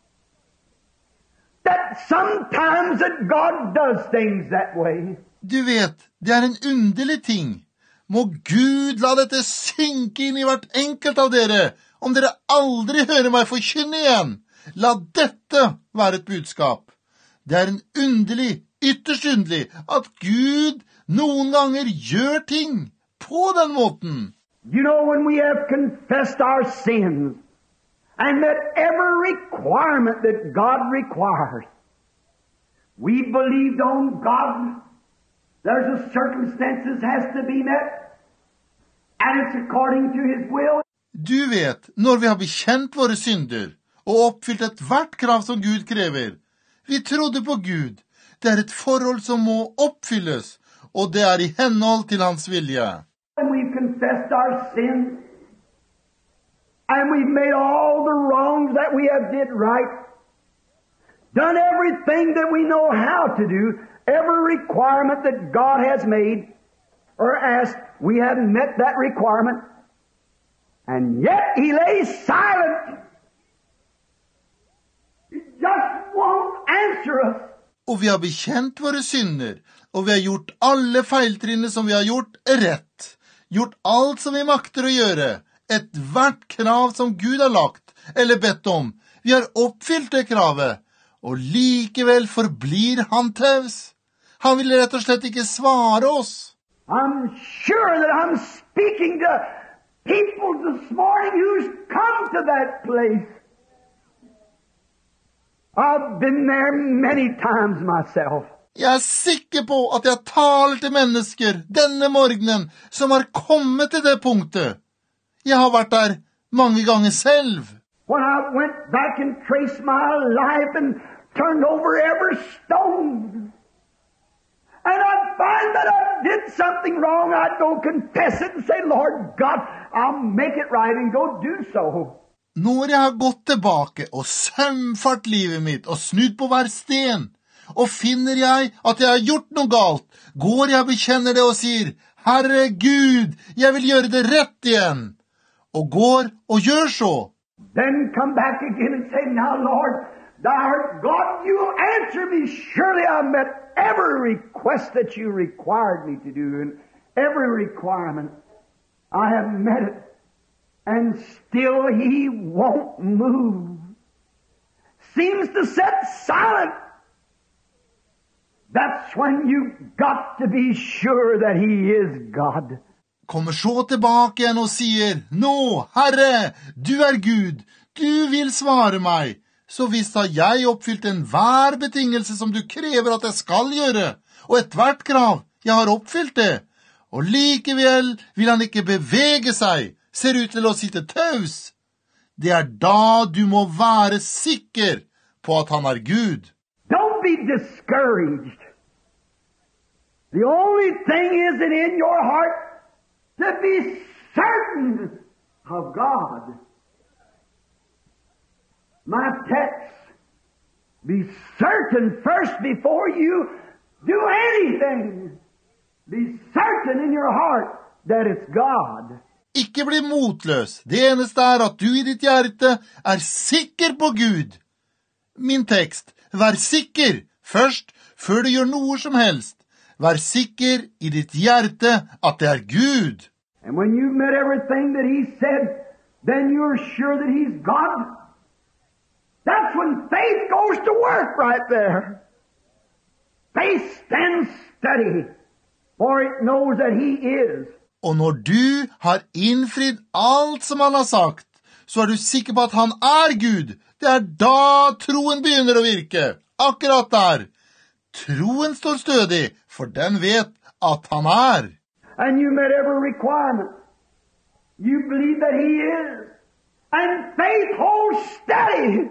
that sometimes that God does things that way. Du vet, det er en underlig ting. Må Gud la dette synke inn i hvert enkelt av dere, om dere aldri hører meg forkynne igjen. La dette være et budskap. Det er en underlig, ytterst underlig, at Gud noen ganger gjør ting på den måten. You know, when we have confessed our sins and met every requirement that God requires, we believed on God. There's a circumstances has to be met, and it's according to His will. Du vet, når vi har bekjent våre synder og oppfylt et hvert krav som Gud krever, vi trodde på Gud. Det er et forhold som må oppfylles, og det er i henhold til hans vilje. And we've confessed our sins, and we've made all the wrongs that we have did right, done everything that we know how to do, every requirement that God has made or asked, we haven't met that requirement, and yet He lays silent. He just won't answer us. Og vi har bekjent våre synder, og vi har gjort alle feiltrinnene som vi har gjort rett. Gjort alt som vi makter å gjøre, et hvert krav som Gud har lagt, eller bedt om. Vi har oppfylt det kravet, og likevel forblir han taus. Han vil rett og slett ikke svare oss. I'm sure that I'm speaking to people this morning who's come to that place. I've been there many times myself. Jeg er sikker på at jeg taler til mennesker denne morgenen som har kommet til det punktet. Jeg har vært der mange ganger selv. When I went back and traced my life and turned over every stone, and I'd find that I did something wrong, I'd go confess it and say, Lord God, I'll make it right, and go do so. Når jeg har gått tilbake og sømfart livet mitt og snudd på hver sten, og finner jeg at jeg har gjort noe galt, går jeg og bekjenner det og sier, Herre Gud, jeg vil gjøre det rett igjen, og går og gjør så. Then come back again and say, now Lord, thou art God, you answer me. Surely I met every request that you required me to do, and every requirement I have met it, and still He won't move. Seems to sit silent. That's when you've got to be sure that He is God. Kommer så tilbake igjen og sier, Nå, Herre, du er Gud, du vil svare meg. Så visst har jeg oppfylt enhver betingelse som du krever at jeg skal gjøre, og et hvert krav, jeg har oppfylt det. Og likevel vil han ikke bevege seg, ser ut til å sitte taus. Det er da du må være sikker på at han er Gud. Don't be discouraged. The only thing is that in your heart to be certain of God. My text, be certain first before you do anything. Be certain in your heart that it's God. Ikke bli motløs. Det eneste er at du i ditt hjerte er sikker på Gud. Min tekst, vær sikker først før du gjør noe som helst. Vær sikker i ditt hjerte at det er Gud. And when you've met everything that He said, then you're sure that He's God. That's when faith goes to work right there. Faith stands steady, for it knows that He is. Og når du har innfridd alt som han har sagt, så er du sikker på at han er Gud. Det er da troen begynner å virke. Akkurat der. Troen står stødig, for den vet at han er. And you met every requirement. You believe that He is. And faith holds steady.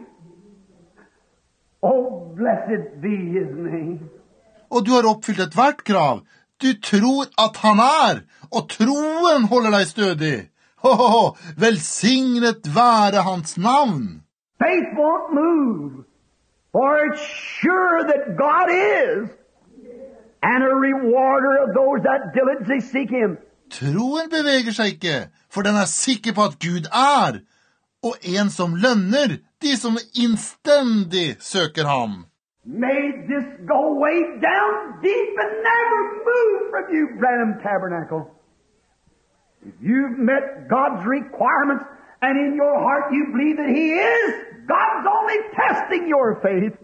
Oh, blessed be His name. Og du har oppfylt et hvert krav. Du Du tror at han er, og troen holder deg stødig. Ho, velsignet være hans navn. Faith won't move, for it's sure that God is, and a rewarder of those that diligently seek Him. Troen beveger seg ikke, for den er sikker på at Gud er, og en som lønner de som innstendig søker ham. May this go way down deep and never move from you, Branham Tabernacle. If you've met God's requirements and in your heart you believe that He is, God's only testing your faith.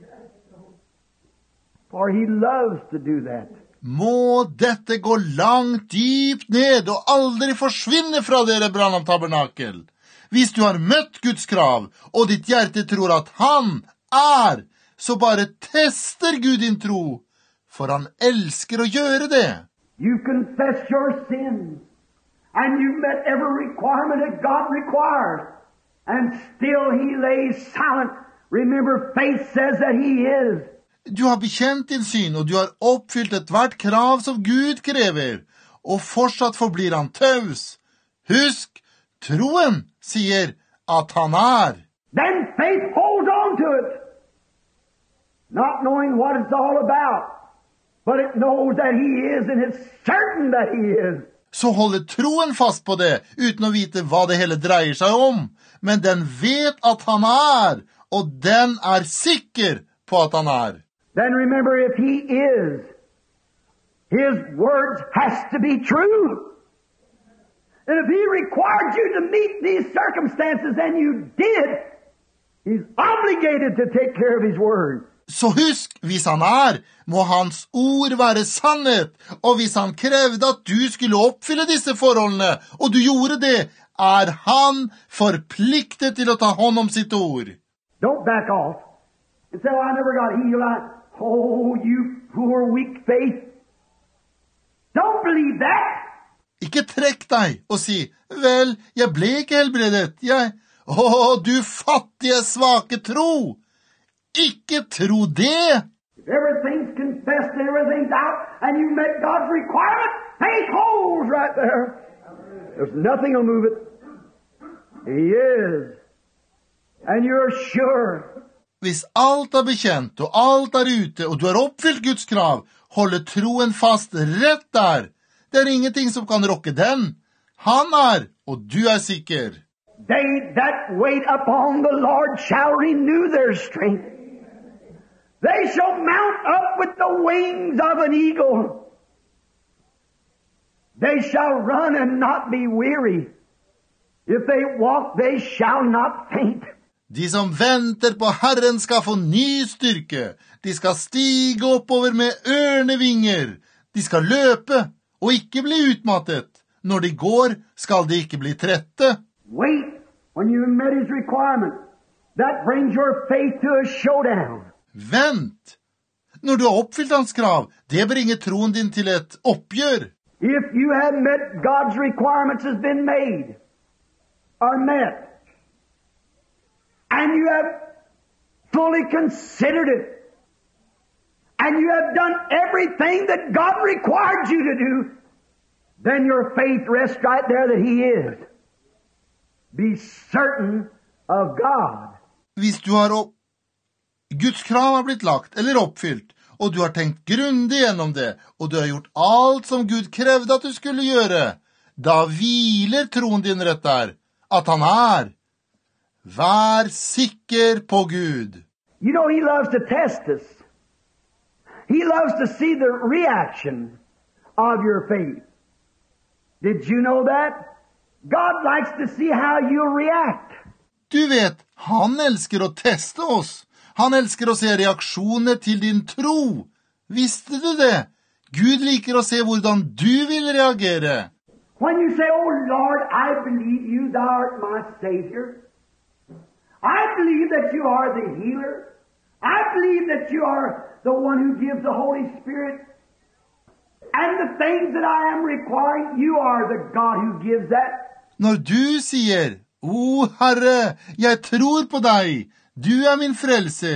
For He loves to do that. Må dette gå langt dypt ned og aldri forsvinne fra dere, Branham Tabernakel. Hvis du har møtt Guds krav, og ditt hjerte tror at han er, så bare tester Gud din tro, for han elsker å gjøre det. You confess your sins, and you met every requirement that God requires, and still He lays silent. Remember, faith says that He is. Du har bekjent din synd, og du har oppfylt et hvert krav som Gud krever, og fortsatt forblir han taus. Husk, troen sier at han er. Then faith holds on to it, not knowing what it's all about, but it knows that He is, and it's certain that He is. Så holder troen fast på det, uten å vite hva det hele dreier seg om, men den vet at han er, og den er sikker på at han er. Then remember, if He is, His words has to be true. And if He required you to meet these circumstances and you did, He's obligated to take care of His word. Så husk, hvis han er, må hans ord være sannhet, og hvis han krevde at du skulle oppfylle disse forholdene, og du gjorde det, er han forpliktet til å ta hånd om sitt ord. Don't back off and say, oh, I never got healed. I, oh, you poor weak faith. Don't believe that. Ikke trekk deg og si, vel, jeg ble ikke helbredet, jeg. Å, du fattige, svake tro. Ikke tro det. If everything's confessed and everything's out, and you met God's requirement, faith holds right there. There's nothing will move it. He is. And you're sure. Hvis alt er bekjent, og alt er ute, og du har oppfylt Guds krav, holder troen fast rett der. Det er ingenting som kan rokke den. Han er, og du er sikker. They that wait upon the Lord shall renew their strength. They shall mount up with the wings of an eagle. They shall run and not be weary. If they walk, they shall not faint. De som venter på Herren skal få ny styrke. De skal stige oppover med ørnevinger. De skal løpe og ikke bli utmattet. Når de går, skal de ikke bli trette. Wait when you met His requirement. That brings your faith to a showdown. Vent! Når du har oppfylt hans krav, det bringer troen din til et oppgjør. If you have met God's requirements has been made, or met, and you have fully considered it, and you have done everything that God required you to do, then your faith rests right there that He is. Be certain of God. Hvis du har opp Guds krav har blitt lagt eller oppfylt, og du har tenkt grundig gjennom det, og du har gjort alt som Gud krevde at du skulle gjøre, da hviler troen din rett der, at han er. Vær sikker på Gud. You know, He loves to test us. He loves to see the reaction of your faith. Did you know that? God likes to see how you react. Du vet, han elsker å teste oss. Han elsker å se reaksjoner til din tro. Visste du det? Gud liker å se hvordan du vil reagere. When you say, oh Lord, I believe you, thou art my Savior. I believe that you are the healer. I believe that you are the one who gives the Holy Spirit. And the things that I am requiring, you are the God who gives that. Når du sier, O Herre, jeg tror på deg, du er min frelser,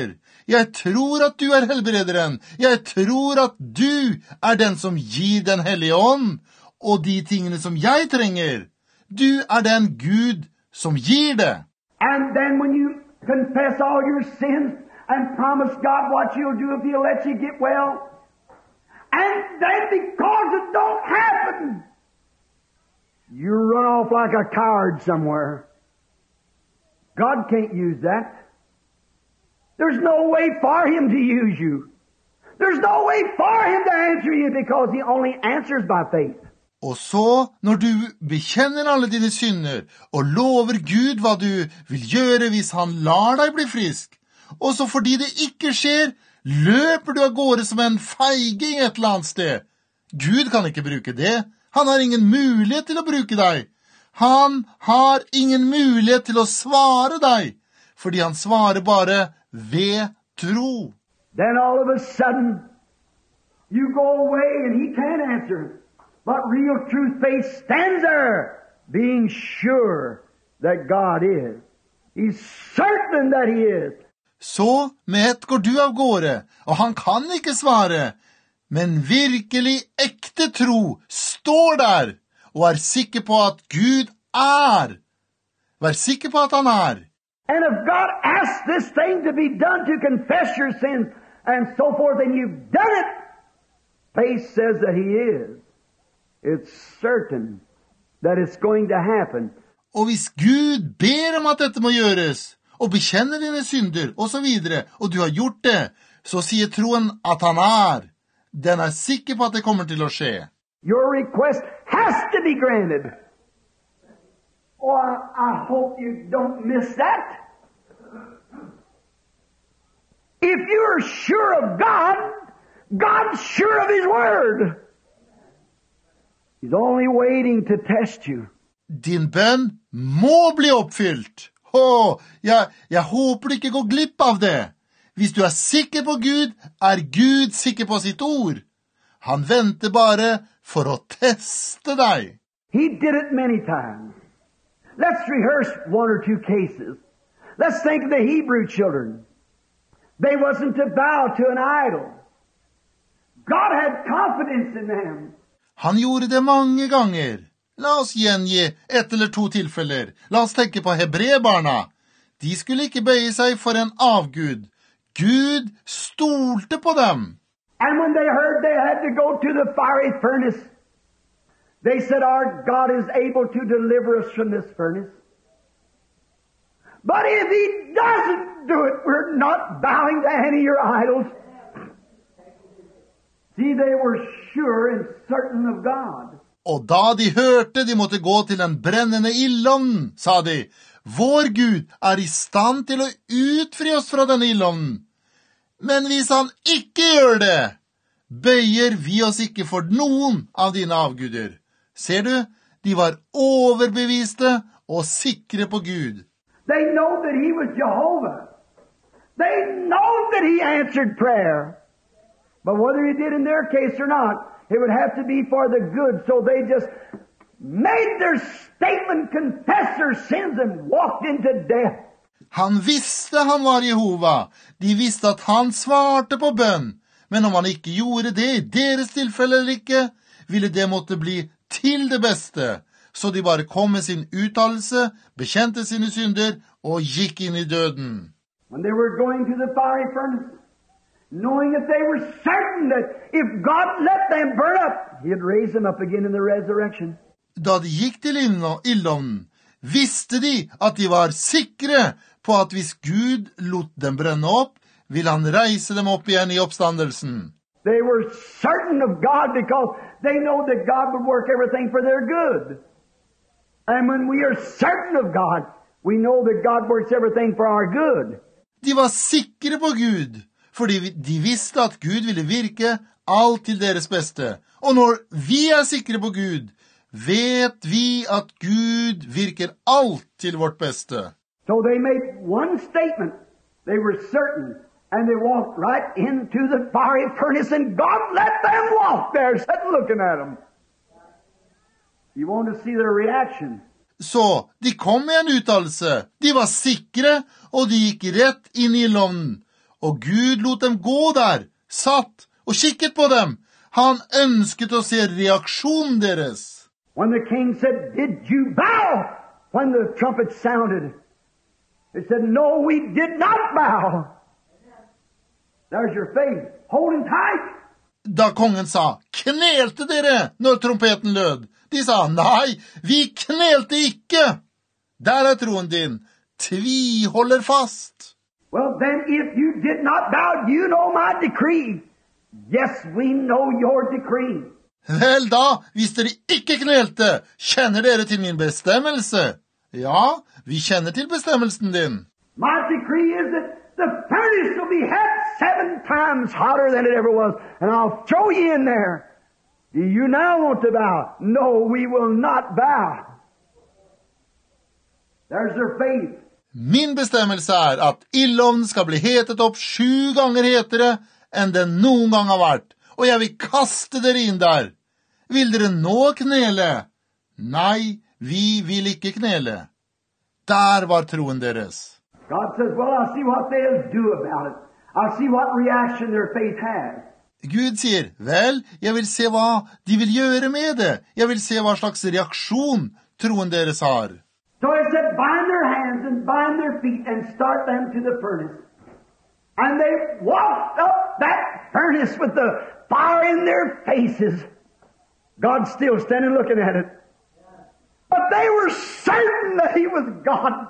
Jeg tror at du er helbrederen. Jeg tror at du er den som gir den hellige ånd, og de tingene som jeg trenger. Du er den Gud som gir det. And then when you confess all your sins and promise God what you'll do if He'll let you get well, and then because it don't happen, you run off like a coward somewhere. God can't use that. There's no way for Him to use you. There's no way for Him to answer you because He only answers by faith. Og så, når du bekjenner alle dine synder og lover Gud hva du vil gjøre hvis han lar deg bli frisk, og så fordi det ikke skjer, løper du av gårde som en feiging et eller annet sted. Gud kan ikke bruke det. Han har ingen mulighet til å bruke deg. Han har ingen mulighet til å svare deg, fordi han svarer bare ved tro. Then all of a sudden, you go away and He can't answer. But real true faith stands there, being sure that God is. He's certain that He is. Så med ett går du av gårde, og han kan ikke svare, men virkelig ekte tro står der, og er sikker på at Gud er. Vær sikker på at han er. And if God asks this thing to be done to confess your sins and so forth, and you've done it, faith says that He is. It's certain that it's going to happen. Og hvis Gud ber om at dette må gjøres, og bekjenner dine synder, og så videre, og du har gjort det, så sier troen at han er. Den er sikker på at det kommer til å skje. Your request has to be granted. Oh, I, I hope you don't miss that. If you're sure of God, God's sure of His Word. He's only waiting to test you. Din bønn må bli oppfylt. Åh, jeg, jeg håper du ikke går glipp av det. Hvis du er sikker på Gud, er Gud sikker på sitt ord. Han venter bare for å teste deg. He did it many times. Let's rehearse one or two cases. Let's think of the Hebrew children. They wasn't to bow to an idol. God had confidence in them. Han gjorde det mange ganger. La oss gjengi ett eller to tilfeller. La oss tenke på hebreerbarna. De skulle ikke bøye seg for en avgud. Gud stolte på dem. And when they heard they had to go to the fiery furnace, they said, our God is able to deliver us from this furnace. But if He doesn't do it, we're not bowing to any of your idols. See, they were sure and certain of God. Og da de hørte de måtte gå til den brennende ildovnen, sa de, vår Gud er i stand til å utfri oss fra denne ildovnen. Men hvis han ikke gjør det, bøyer vi oss ikke for noen av dine avguder. Ser du, de var overbeviste og sikre på Gud. They know that He was Jehovah. They know that He answered prayer. But whether He did in their case or not, it would have to be for the good. So they just made their statement, confessed their sins, and walked into death. Han visste han var Jehova. De visste at han svarte på bønn. Men om han ikke gjorde det i deres tilfelle eller ikke, ville det måtte bli til det beste. Så de bare kom med sin uttalelse, bekjente sine synder og gikk inn i døden. When they were going to the fiery furnace, knowing that they were certain that if God let them burn up, He'd raise them up again in the resurrection. Da de gikk til ildovnen, visste de at de var sikre på at hvis Gud lot dem brenne opp, vil han reise dem opp igjen i oppstandelsen. They were certain of God because they know that God would work everything for their good. And when we are certain of God, we know that God works everything for our good. De var sikre på Gud, fordi de visste at Gud ville virke alt til deres beste. Og når vi er sikre på Gud, vet vi at Gud virker alt til vårt beste. So they made one statement. They were certain, and they walked right into the fiery furnace, and God let them walk there, sitting looking at them. You want to see their reaction. Så de kom med en uttalelse. De var sikre, og de gikk rett inn i ildovnen. og Gud lot dem gå der, satt og kikket på dem. Han ønsket å se reaksjonen deres. When the king said, "Did you bow?" when the trumpet sounded, they said, "No, we did not bow." There's your faith. Hold him tight. Da kongen sa, "Knelte dere når trompeten lød?" De sa, "Nei, vi knelte ikke." Der er troen din. Tviholder fast. Well, then if you did not bow, you know my decree. Yes, we know your decree. Vel da, hvis dere ikke knelte, kjenner dere til min bestemmelse? Ja, vi kjenner til bestemmelsen din. My decree is that the furnace will be half seven times hotter than it ever was, and I'll throw you in there. Do you now want to bow? No, we will not bow. There's their faith. Min bestemmelse er at ildovnen skal bli hetet opp sju ganger hetere enn den noen gang har vært, og jeg vil kaste dere inn der. Vil dere nå knele? Nei, vi vil ikke knele. Der var troen deres. God says, well, I'll see what they'll do about it. I'll see what reaction their faith has. Gud sier, vel, jeg vil se hva de vil gjøre med det. Jeg vil se hva slags reaksjon troen deres har. So he said, bind their hands and bind their feet and start them to the furnace. And they walked up that furnace with the fire in their faces. God's still standing looking at it. But they were certain that he was God.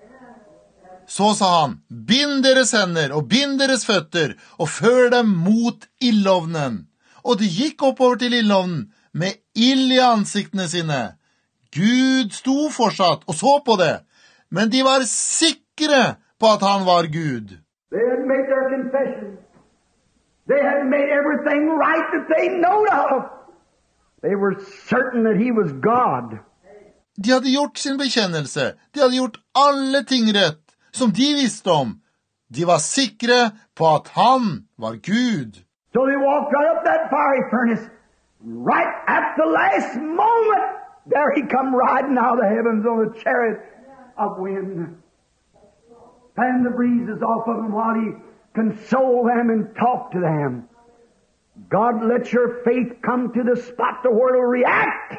Så sa han, bind deres hender og bind deres føtter og før dem mot ildovnen. Og de gikk oppover til ildovnen med ild i ansiktene sine. Gud sto fortsatt og så på det, men de var sikre på at han var Gud. They had made their confession. They had made everything right that they knowed of. They were certain that he was God. De hadde gjort sin bekjennelse. De hadde gjort alle ting rett som de visste om. De var sikre på at han var Gud. So they walked right up that fiery furnace. Right at the last moment, there he come riding out of the heavens on a chariot of wind. Fan the breezes off of them while he consoled them and talked to them. God, let your faith come to the spot where it will react.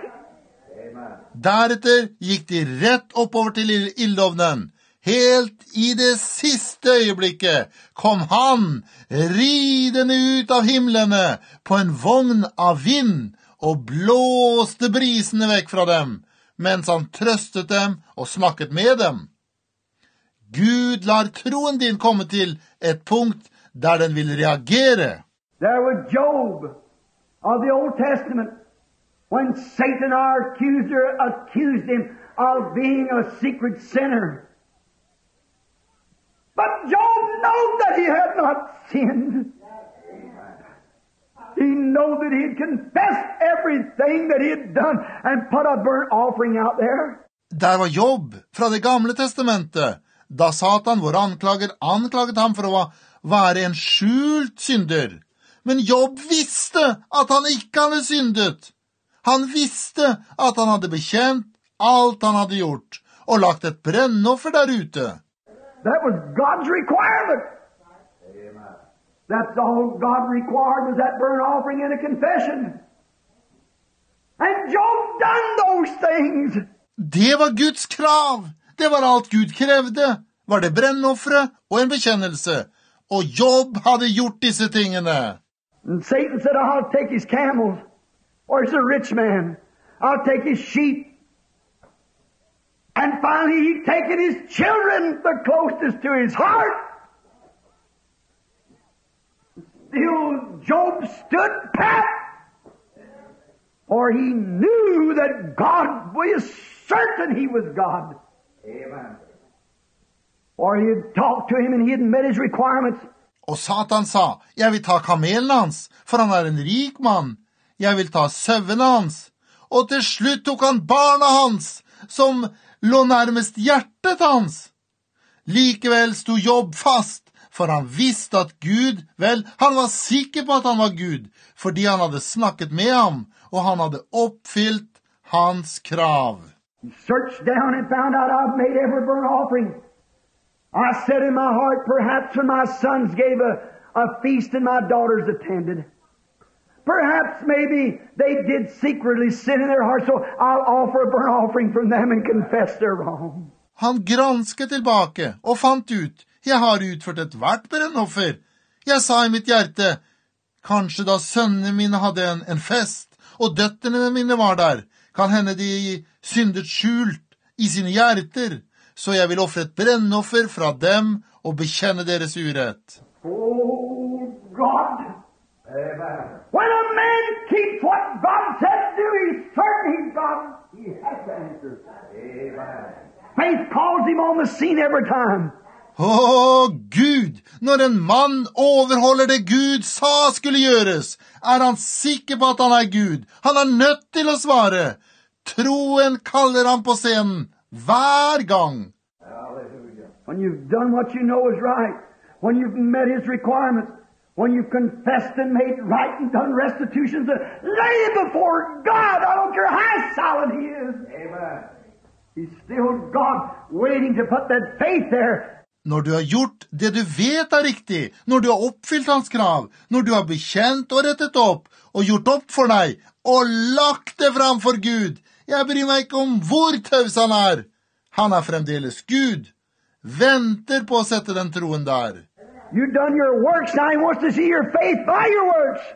Deretter gikk de rett oppover til ildovnen. Helt i det siste øyeblikket kom han ridende ut av himlene på en vogn av vind og blåste brisene vekk fra dem, mens han trøstet dem og snakket med dem. Gud lar troen din komme til et punkt der den vil reagere. There was Job of the Old Testament when Satan, our accuser, accused him of being a secret sinner. But Job knew that he had not sinned. He knew that he had confessed everything that he had done and put a burnt offering out there. Der var Job fra det gamle testamentet, da Satan, vår anklager, anklaget ham for å være en skjult synder. Men Job visste at han ikke hadde syndet. Han visste at han hadde bekjent alt han hadde gjort, og lagt et brennoffer der ute. That was God's requirement. Amen. That's all God required was that burnt offering and a confession. And Job done those things. Det var Guds krav. Det var alt Gud krevde. Var det brennoffere og en bekjennelse. Og Job hadde gjort disse tingene. And Satan said, I'll take his camels. Or he's a rich man. I'll take his sheep. And finally he'd taken his children, the closest to his heart. Still Job stood pat. For he knew that God was certain he was God. Amen. Or he had talked to him and he had met his requirements. Og Satan sa, jeg vil ta kamelen hans, for han er en rik mann. Jeg vil ta søvnene hans. Og til slutt tok han barna hans, som lå nærmest hjertet hans. Likevel sto Job fast, for han visste at Gud, vel, han var sikker på at han var Gud, fordi han hadde snakket med ham, og han hadde oppfylt hans krav. He searched down and found out I've made every burnt offering. I said in my heart, perhaps when my sons gave a, a feast and my daughters attended, perhaps maybe they did secretly sin in their heart, so I'll offer a burnt offering from them and confess their wrong. Han gransket tilbake og fant ut, jeg har utført et hvert brennoffer. Jeg sa i mitt hjerte, kanskje da sønnene mine hadde en, en fest, og døtterne mine var der, kan hende de syndet skjult i sine hjerter, så jeg vil offre et brennoffer fra dem og bekjenne deres urett. Oh, God! Amen. When a man keeps what God said to do, he's certain he's God. He has to answer. Amen. Faith calls him on the scene every time. Å, Gud! Når en mann overholder det Gud sa skulle gjøres, er han sikker på at han er Gud. Han er nødt til å svare. Troen kaller han på scenen hver gang. Hallelujah. When you've done what you know is right, when you've met his requirements, when you've confessed and made right and done restitutions, lay it before God. I don't care how solid he is. Amen. He's still God waiting to put that faith there. Når du har gjort det du vet er riktig, når du har oppfylt hans krav, når du har bekjent og rettet opp, og gjort opp for deg, og lagt det fram for Gud, jeg bryr meg ikke om hvor taus han er. Han er fremdeles Gud. Venter på å sette den troen der. You've done your works, now he wants to see your faith by your works.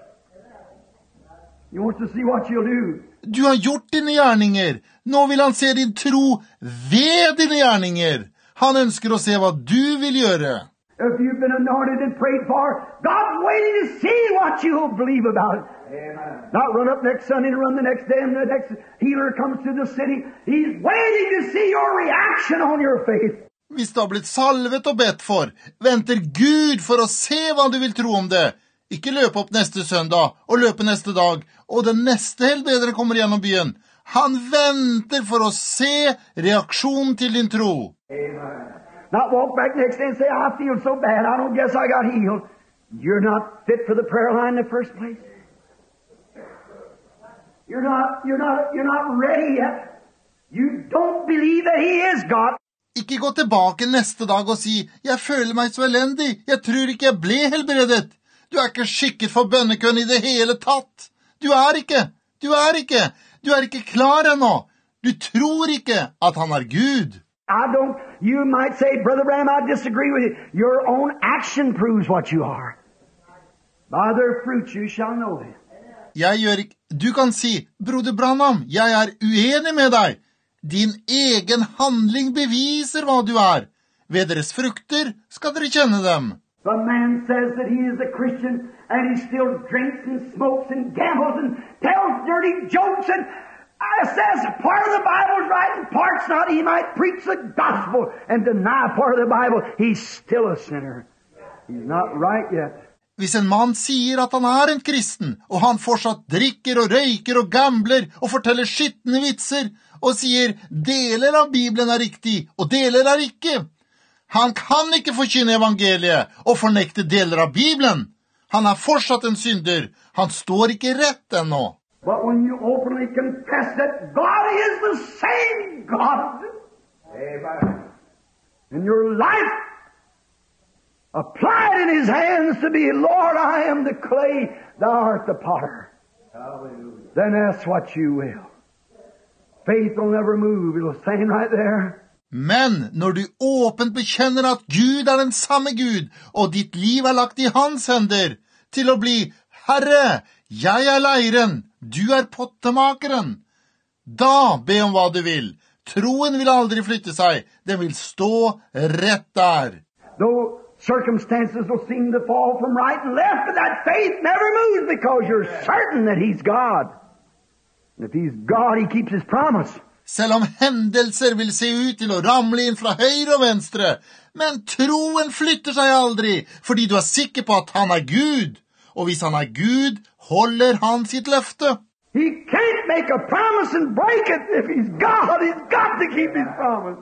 He wants to see what you'll do. Du har gjort dine gjerninger. Nå vil han se din tro ved dine gjerninger. Han ønsker å se hva du vil gjøre. If you've been anointed and prayed for, God's waiting to see what you'll believe about it. Amen. Not run up next Sunday and run the next day and the next healer comes to the city. He's waiting to see your reaction on your faith. Hvis du har blitt salvet og bedt for, venter Gud for å se hva du vil tro om det. Ikke løpe opp neste søndag og løpe neste dag, og den neste helbrederen kommer gjennom byen. Han venter for å se reaksjonen til din tro. Amen. Not walk back next day and say, I feel so bad, I don't guess I got healed. You're not fit for the prayer line in the first place. You're not, you're not, you're not ready yet. You don't believe that he is God. Ikke gå tilbake neste dag og si, jeg føler meg så elendig, jeg tror ikke jeg ble helbredet. Du er ikke skikket for bønnekønn i det hele tatt. Du er ikke, du er ikke, du er ikke klar ennå. Du tror ikke at han er Gud. I don't, you might say, Brother Branham, I disagree with you. Your own action proves what you are. By their fruits you shall know them. Jeg gjør ikke, du kan si, Broder Branham, jeg er uenig med deg. Din egen handling beviser hva du er. Ved deres frukter skal dere kjenne dem. The man says that he is a Christian and he still drinks and smokes and gambles and tells dirty jokes and uh, says part of the Bible's right and part's not. He might preach the gospel and deny part of the Bible. He's still a sinner. He's not right yet. Hvis en mann sier at han er en kristen, og han fortsatt drikker og røyker og gambler og forteller skittende vitser, og sier deler av Bibelen er riktig og deler er ikke, han kan ikke forkynne evangeliet og fornekte deler av Bibelen. Han er fortsatt en synder. Han står ikke rett ennå. But when you openly confess that God is the same God, amen, in your life, apply it in his hands to be, Lord, I am the clay, thou art the potter. Hallelujah. Then ask what you will. Faith will never move. It'll stand right there. Men når du åpent bekjenner at Gud er den samme Gud, og ditt liv er lagt i hans hender, til å bli, Herre, jeg er leiren, du er pottemakeren, da be om hva du vil. Troen vil aldri flytte seg, den vil stå rett der. Though circumstances will seem to fall from right and left, but that faith never moves because you're certain that he's God. And if he's God, he keeps his promise. Selv om hendelser vil se ut til å ramle inn fra høyre og venstre, men troen flytter seg aldri, fordi du er sikker på at han er Gud. Og hvis han er Gud, holder han sitt løfte. He can't make a promise and break it. If he's God, he's got to keep his promise.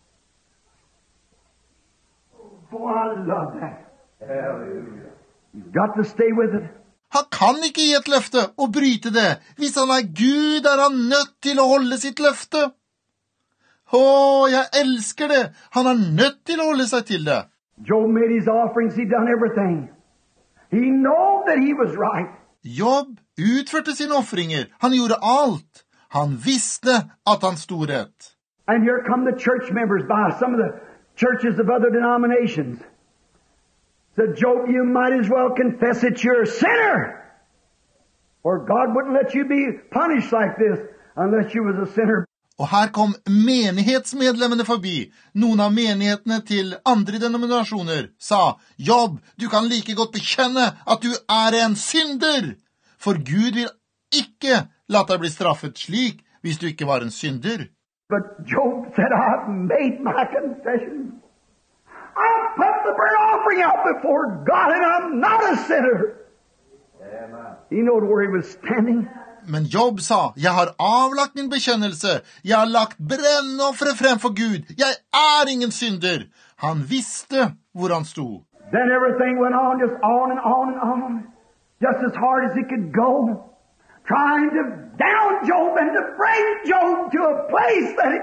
Boy, I love that. Hallelujah. You've got to stay with it. Han kan ikke gi et løfte og bryte det. Hvis han er Gud, er han nødt til å holde sitt løfte. Åh, jeg elsker det! Han er nødt til å holde seg til det. Job made his offerings, he done everything. He knew that he was right. Job utførte sine offringer. Han gjorde alt. Han visste at han sto rett. And here come the church members by, some of the churches of other denominations. Said, Job, you might as well confess that you're a sinner. Or God wouldn't let you be punished like this unless you was a sinner. Og her kom menighetsmedlemmene forbi. Noen av menighetene til andre denominasjoner sa, Job, du kan like godt bekjenne at du er en synder. For Gud vil ikke la deg bli straffet slik hvis du ikke var en synder. But Job said, I've made my confession. I've put the burnt offering out before God and I'm not a sinner. Amen. He knew where he was standing. Men Job sa, jeg har avlagt min bekjennelse. Jeg har lagt brennoffere frem for Gud. Jeg er ingen synder. Han visste hvor han sto. Then everything went on, just on and on and on. Just as hard as it could go. Trying to down Job and to bring Job to a place that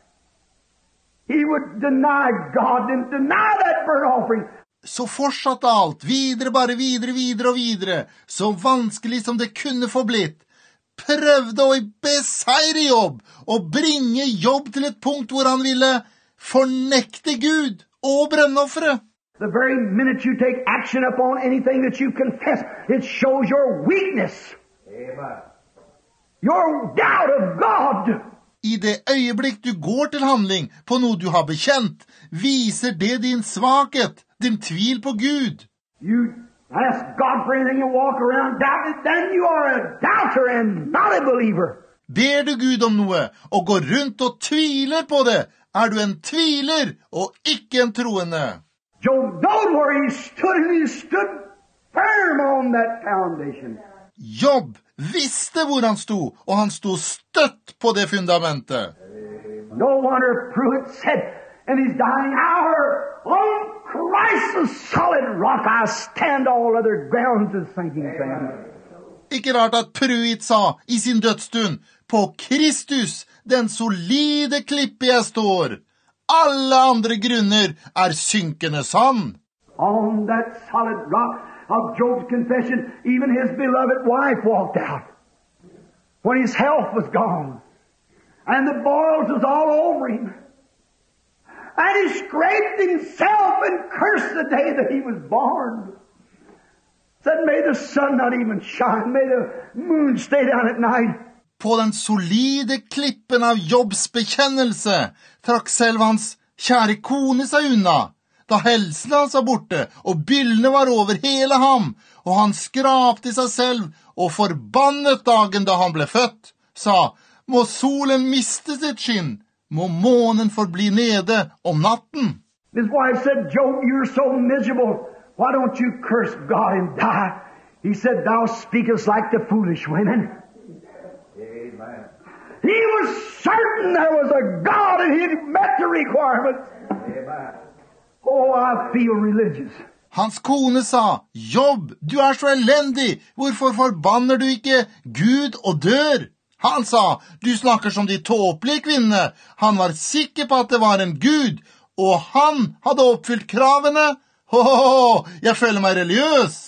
he would deny God and deny that burnt offering. Så fortsatte alt, videre, bare videre, videre og videre. Så vanskelig som det kunne få blitt. Prøvde å beseire Job og bringe Job til et punkt hvor han ville fornekte Gud og brennoffere. The very minute you take action upon anything that you confess, it shows your weakness. Amen. Your doubt of God. I det øyeblikk du går til handling på noe du har bekjent, viser det din svakhet, din tvil på Gud. You ask God for anything and walk around doubting, then you are a doubter and not a believer. Ber du Gud om noe og går rundt og tviler på det, er du en tviler og ikke en troende. Job knowed where he stood and he stood firm on that foundation. Job visste hvor han sto, og han sto støtt på det fundamentet. No wonder Pruitt said in his dying hour, on Christ the solid rock I stand, all other grounds is sinking sand. Ikke rart at Pruitt sa i sin dødsstund, på Kristus, den solide klippe jeg står. Alle andre grunner er synkende sand. On that solid rock of Job's confession, even his beloved wife walked out when his health was gone and the boils was all over him. And he scraped himself and cursed the day that he was born. Said, may the sun not even shine, may the moon stay down at night. På den solide klippen av Jobs bekjennelse trakk selv hans kjære kone seg unna, da helsen hans var borte, og byllene var over hele ham, og han skrapte seg selv, og forbannet dagen da han ble født, sa, må solen miste sitt skinn, må månen forbli nede om natten. His wife said, Job, you're so miserable, why don't you curse God and die? He said, thou speakest like the foolish women. Amen. He was certain there was a God and he met the requirements. Amen. Oh, I feel religious. Hans kone sa, Job, du er så elendig, hvorfor forbanner du ikke Gud og dør? Han sa, du snakker som de tåpelige kvinnene. Han var sikker på at det var en Gud, og han hadde oppfylt kravene. Ho, ho, ho, jeg føler meg religiøs.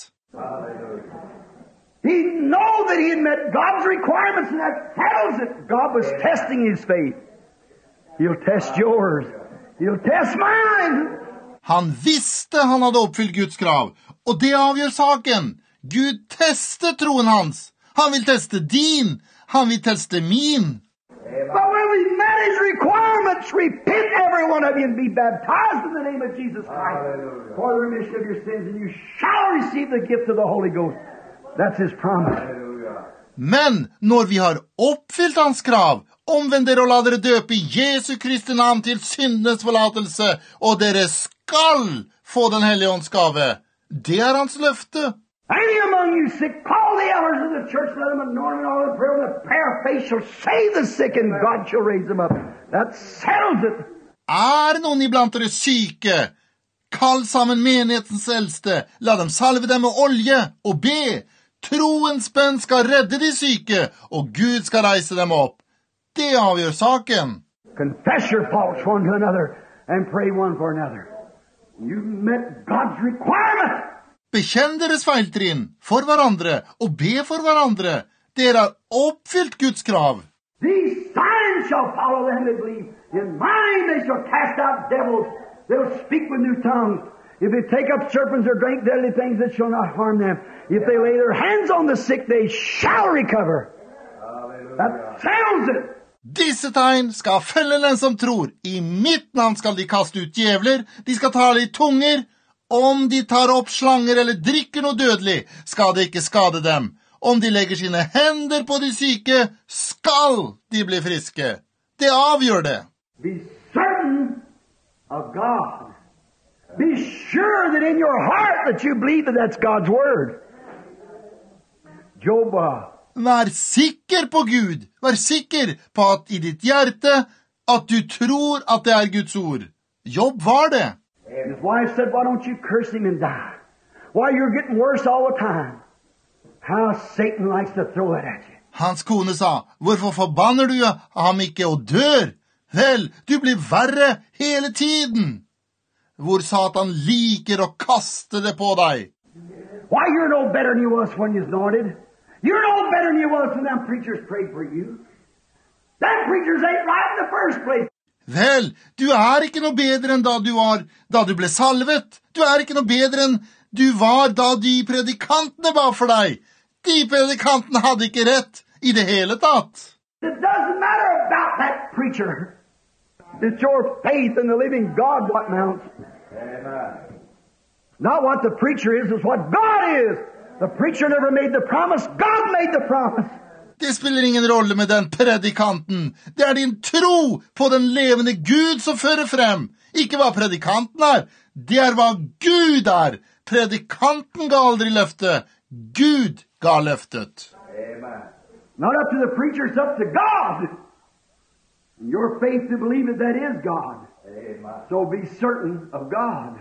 He knew that he had met God's requirements, and that tells it. God was testing his faith. He'll test yours. He'll test mine. Han visste han hadde oppfylt Guds krav, og det avgjør saken. Gud tester troen hans. Han vil teste din. Han vil teste min. But when we met his requirements, repent every one of you and be baptized in the name of Jesus Christ Hallelujah. For the remission of your sins, and you shall receive the gift of the Holy Ghost. That's his promise. Men når vi har oppfylt hans krav, omvend dere og la dere døpe i Jesu Kristi navn til syndenes forlatelse, og dere skal få den hellige ånds gave. Det er hans løfte. Any among you sick, call the elders of the church, let them anoint them all in prayer, and the prayer of faith shall save the sick, and God shall raise them up. That settles it. Er noen iblant dere syke? Kall sammen menighetens eldste, la dem salve dem med olje, og be. Troens bønn skal redde de syke, og Gud skal reise dem opp. Det avgjør saken. Confess your faults one to another and pray one for another. You met God's requirement. Bekjenn deres feiltrinn for hverandre og be for hverandre. Dere har oppfylt Guds krav. These signs shall follow them that believe. In my name they shall cast out devils. They'll speak with new tongues. If they take up serpents or drink deadly things, it shall not harm them. If they lay their hands on the sick, they shall recover. That settles it. Disse tegn skal følge den som tror. I mitt navn skal de kaste ut djevler, de skal tale i tunger. Om de tar opp slanger eller drikker noe dødelig, skal det ikke skade dem. Om de legger sine hender på de syke, skal de bli friske. Det avgjør det. Be certain of God. Be sure that in your heart that you believe that that's God's word. Job uh, Vær sikker på Gud. Vær sikker på at i ditt hjerte at du tror at det er Guds ord. Jobb var det. His wife said, why don't you curse him and die? Why, you're getting worse all the time. How Satan likes to throw that at you. Hans kone sa, hvorfor forbanner du ham ikke og dør? Vel, du blir verre hele tiden. Hvor Satan liker å kaste det på deg. Why, you're no better than you was when you was anointed. You're no better than you was when them preachers prayed for you. Them preachers ain't right in the first place. Vel, du er ikke noe bedre enn da du var, da du ble salvet. Du er ikke noe bedre enn du var da de predikantene ba for deg. De predikantene hadde ikke rett i det hele tatt. It doesn't matter about that preacher. It's your faith in the living God what mounts. Amen. Not what the preacher is, it's what God is. The preacher never made the promise. God made the promise. Det spiller ingen rolle med den predikanten. Det er din tro på den levende Gud som fører frem. Ikke hva predikanten er. Det er hva Gud er. Predikanten ga aldri løftet. Gud ga løftet. Amen. Not up to the preacher, it's up to God. And your faith to believe that that is God. Amen. So be certain of God.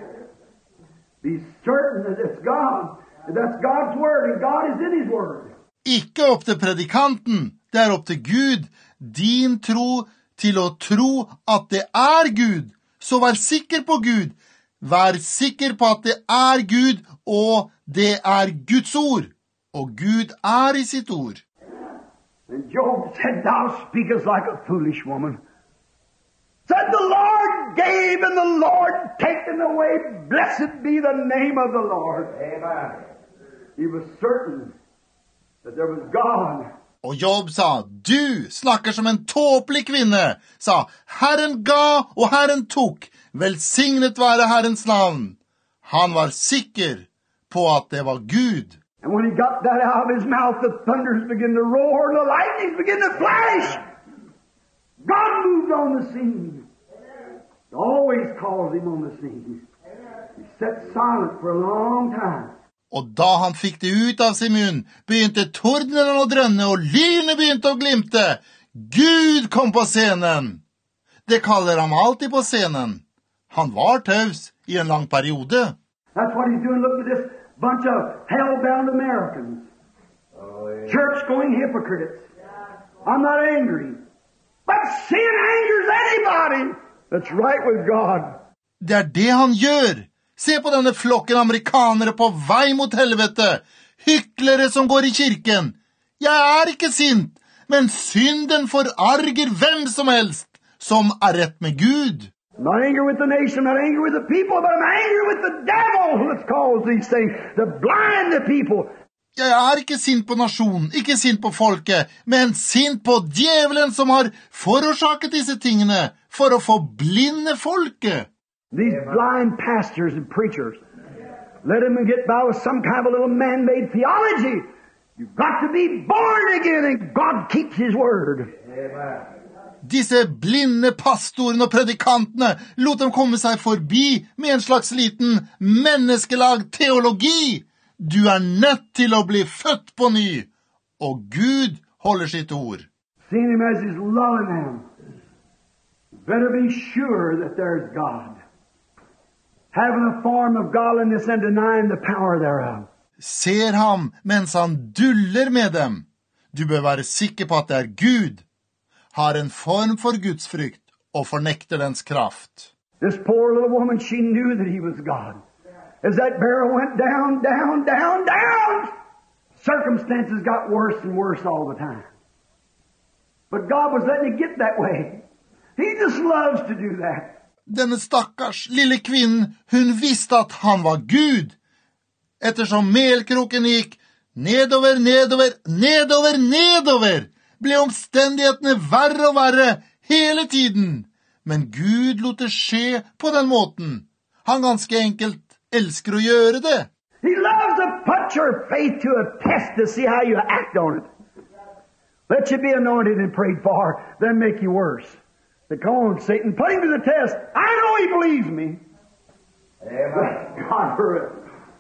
Be certain that it's God. That that's God's word and God is in His word. Ikke opp til predikanten, det er opp til Gud. Din tro til å tro at det er Gud. Så vær sikker på Gud. Vær sikker på at det er Gud, og det er Guds ord. Og Gud er i sitt ord. And Job said, thou speakest like a foolish woman. Said, the Lord gave and the Lord taken away. Blessed be the name of the Lord. Amen. He was certain that there was God. Og Job sa, du snakker som en tåpelig kvinne, sa, Herren ga og Herren tok, velsignet være Herrens navn. Han var sikker på at det var Gud. And when he got that out of his mouth, the thunders began to roar and the lightnings began to flash. God moved on the scene. It always calls him on the scene. He sat silent for a long time. Og da han fikk det ut av sin munn, begynte tordenen å drønne, og lynene begynte å glimte. Gud kom på scenen. Det kaller han alltid på scenen. Han var taus i en lang periode. That's what he's doing. Look at this bunch of hell-bound Americans. Church-going hypocrites. I'm not angry. But sin angers anybody that's right with God. Det er det han gjør. Se på denne flokken amerikanere på vei mot helvete. Hyklere som går i kirken. Jeg er ikke sint, men synden forarger hvem som helst som er rett med Gud. I'm not angry with the nation, I'm not angry with the people, but I'm angry with the devil that's caused these things to blind the people. Jeg er ikke sint på nasjonen, ikke sint på folket, men sint på djevelen som har forårsaket disse tingene for å få blinde folket. These blind pastors and preachers, let them get by with some kind of a little man-made theology. You've got to be born again and God keeps His word. Amen. Disse blinde pastorene og predikantene lot dem komme seg forbi med en slags liten menneskelag teologi. Du er nødt til å bli født på ny, og Gud holder sitt ord. Seeing Him as He's loving them, better be sure that there's God. Having a form of godliness and denying the power thereof. Ser ham mens han duller med dem. Du bør være sikker på at det er Gud. har en form for gudsfrykt og fornekter dens kraft. This poor little woman, she knew that he was God. As that barrel went down, down, down, down, circumstances got worse and worse all the time. But God was letting it get that way. He just loves to do that. Denne stakkars lille kvinnen, hun visste at han var Gud. Ettersom melkroken gikk nedover, nedover, nedover, nedover, ble omstendighetene verre og verre hele tiden. Men Gud lot det skje på den måten. Han ganske enkelt elsker å gjøre det. He loves to put your faith to a test to see how you act on it. Let you be anointed and prayed for, then make you worse. But come on, Satan, put him to the test. I know he believes me. Amen. God for it.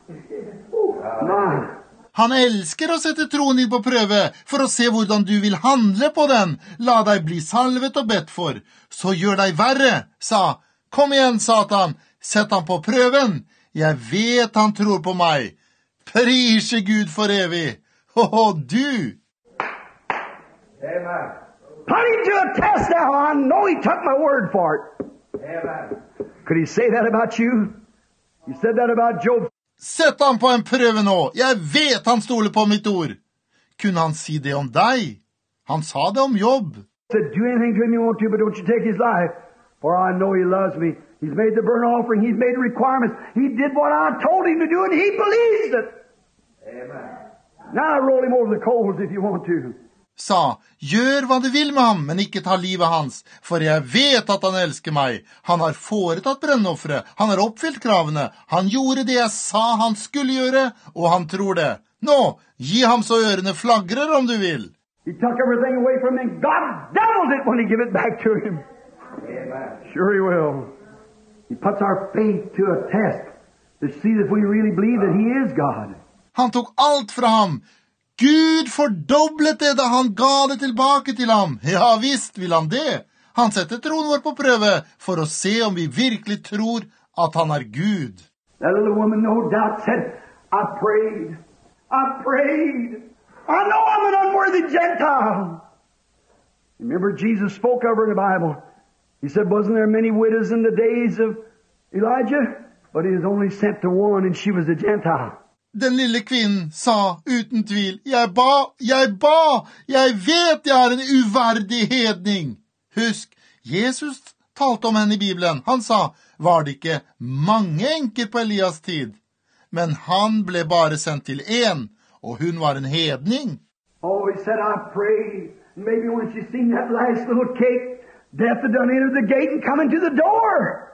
My. Han elsker å sette troen din på prøve for å se hvordan du vil handle på den. La deg bli salvet og bedt for. Så gjør deg verre, sa. Kom igjen, Satan. Sett han på prøven. Jeg vet han tror på meg. Prise Gud for evig. Åh, du. Amen. Put him to a test now. I know he took my word for it. Amen. Could he say that about you? He said that about Job. Sett han på en prøve nå. Jeg vet han stoler på mitt ord. Kunne han si det om deg? Han sa det om Jobb. He said, do anything to him you want to, but don't you take his life. For I know he loves me. He's made the burnt offering. He's made the requirements. He did what I told him to do, and he believes it. Amen. Now roll him over the coals if you want to. Sa, gjør hva du vil med ham, men ikke ta livet hans, for jeg vet at han elsker meg. Han har foretatt brennoffere, han har oppfylt kravene, han gjorde det jeg sa han skulle gjøre, og han tror det. Nå, gi ham så ørene flagrer om du vil. He took everything away from him. God doubled it when he gave it back to him. Amen. Sure he will. He puts our faith to a test to see if we really believe that he is God. Han tok alt fra ham. Gud fordoblet det da han ga det tilbake til ham. Ja, visst vil han det. Han setter troen vår på prøve for å se om vi virkelig tror at han er Gud. That little woman no doubt said, I prayed, I prayed. I know I'm an unworthy Gentile. Remember Jesus spoke of her in the Bible. He said, wasn't there many widows in the days of Elijah? But he was only sent to one, and she was a Gentile. Den lille kvinnen sa uten tvil, jeg ba, jeg ba, jeg vet jeg er en uverdig hedning. Husk, Jesus talte om henne i Bibelen. Han sa, var det ikke mange enker på Elias tid? Men han ble bare sendt til en, og hun var en hedning. Oh, he said, I prayed. Maybe when she seen that last little cake, death had done entered the gate and come into the door.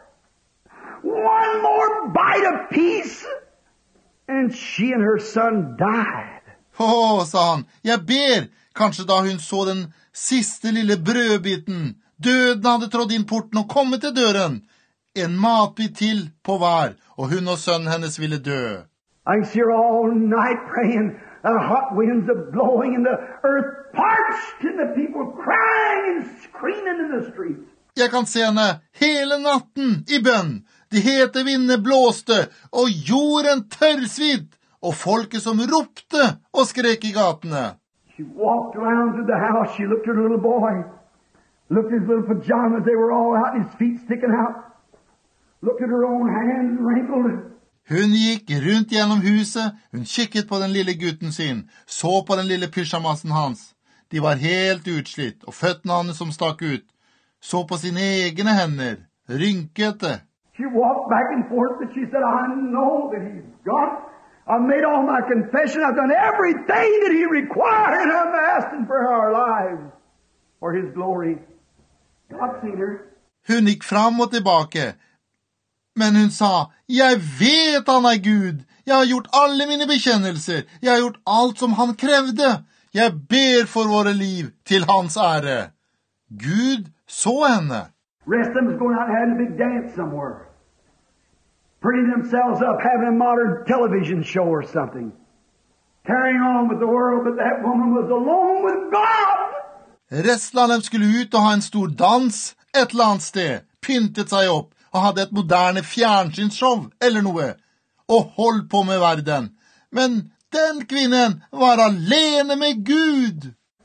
One more bite of peace. And she and her son died. Åh, sa han, jeg ber, kanskje da hun så den siste lille brødbiten. Døden hadde trådt inn porten og kommet til døren. En matbit til på hver, og hun og sønnen hennes ville dø. I can see her all night praying. The hot winds are blowing and the earth parched and the people crying and screaming in the streets. Jeg kan se henne hele natten i bønn. De hete vindene blåste, og jorden tørrsvidd, og folket som ropte og skrek i gatene. She walked around to the house. She looked at her little boy. Looked at his little pajamas. They were all out and his feet sticking out. Looked at her own hands wrinkled. Hun gikk rundt gjennom huset. Hun kikket på den lille gutten sin. Så på den lille pyjamasen hans. De var helt utslitt, og føttene hans som stakk ut. Så på sine egne hender, rynkete. She walked back and forth and she said, I know that he's God. I've made all my confession. I've done everything that he required. And I'm asking for our lives, for his glory. God seen her. Hun gikk fram og tilbake. Men hun sa, jeg vet han er Gud. Jeg har gjort alle mine bekjennelser. Jeg har gjort alt som han krevde. Jeg ber for våre liv til hans ære. Gud så henne. Rest of them was going out and having a big dance somewhere. Prettying themselves up, having a modern television show or something. Carrying on with the world, but that woman was alone with God. Resten av dem skulle ut og ha en stor dans et eller annet sted, pyntet seg opp og hadde et moderne fjernsynsshow eller noe, og holdt på med verden. Men den kvinnen var alene med Gud.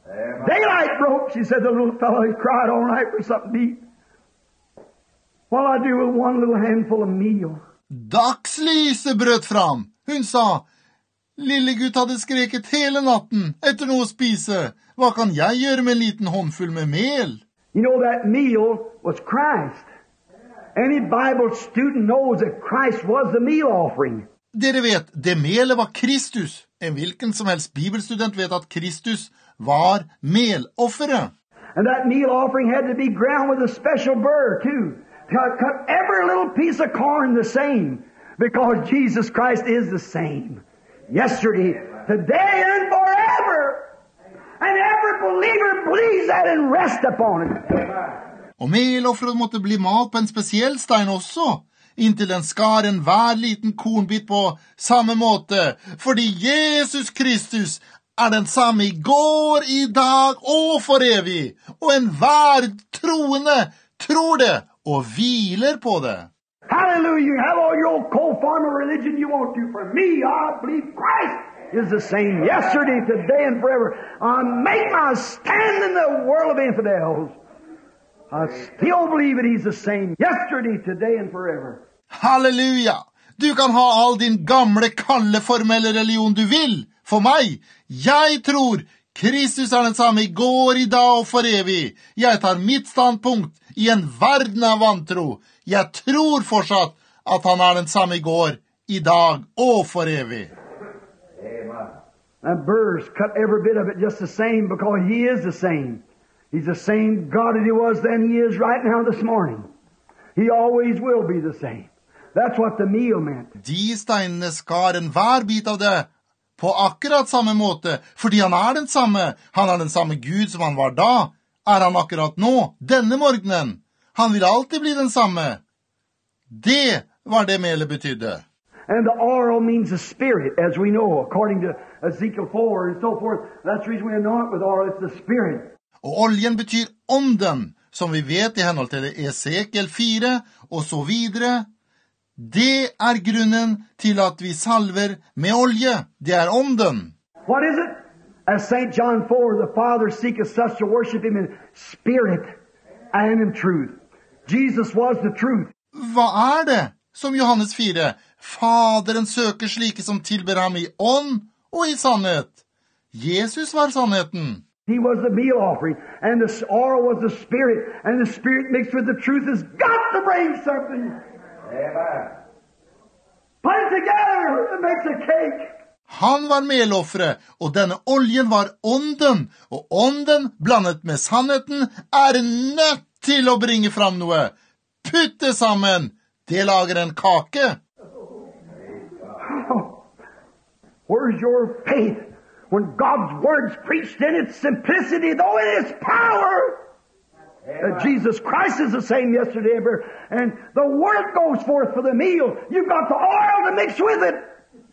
Daylight broke, she said, the little fellow, he cried all night for something to eat. What'll I do with one little handful of meal? Dagslyset brøt fram. Hun sa, lille gutt hadde skreket hele natten etter noe å spise. Hva kan jeg gjøre med en liten håndfull med mel? You know, that meal was Christ. Any Bible student knows that Christ was the meal offering. Dere vet, det melet var Kristus. En hvilken som helst bibelstudent vet at Kristus var melofferet. And that meal offering had to be ground with a special burr, too. Cut every little piece of corn the same. Because Jesus Christ is the same. Yesterday, today, and forever. And every believer believes that and rest upon it. Og melofferet måtte bli malt på en spesiell stein også, inntil den skar en hver liten kornbit på samme måte, fordi Jesus Kristus er den samme i går, i dag og for evig, og en hver troende tror det og hviler på det. Hallelujah! You have all your old cold farmer religion you want to. For me, I believe Christ is the same yesterday, today, and forever. I make my stand in the world of infidels. I still believe that he's the same yesterday, today, and forever. Halleluja! Du kan ha all din gamle, kalde, formelle religion du vil. For meg, jeg tror Kristus er den samme i går, i dag og for evig. Jeg tar mitt standpunkt i en verden av vantro. Jeg tror fortsatt at han er den samme i går, i dag og for evig. And birds cut every bit of it just the same because he is the same. He's the same God that he was then, he is right now this morning. He always will be the same. That's what the meal meant. De steinene skar en hver bit av det på akkurat samme måte, fordi han er den samme. Han er den samme Gud som han var da. Er han akkurat nå, denne morgenen. Han vil alltid bli den samme. Det var det melet betydde. And the oil means the spirit, as we know, according to Ezekiel four and so forth. That's the reason we anoint with oil, it's the spirit. Og oljen betyr ånden, som vi vet i henhold til Esekiel fire, og så videre. Det er grunnen til at vi salver med olje. Det er ånden. What is it? As Saint John four, the Father seeketh such to worship him in spirit and in truth. Jesus was the truth. Hva er det, som Johannes fire? Faderen søker slike som tilber ham i ånd og i sannhet. Jesus var sannheten. He was the meal offering, and the oil was the spirit, and the spirit mixed with the truth has got to bring something. Amen. Put it together, it makes a cake. Han var melofferet, og denne oljen var ånden, og ånden blandet med sannheten er nødt til å bringe fram noe. Putt det sammen, det lager en kake. Oh, where's your faith? When God's word's preached in its simplicity, though in its power, uh, Jesus Christ is the same yesterday, ever, and the word goes forth for the meal. You've got the oil to mix with it.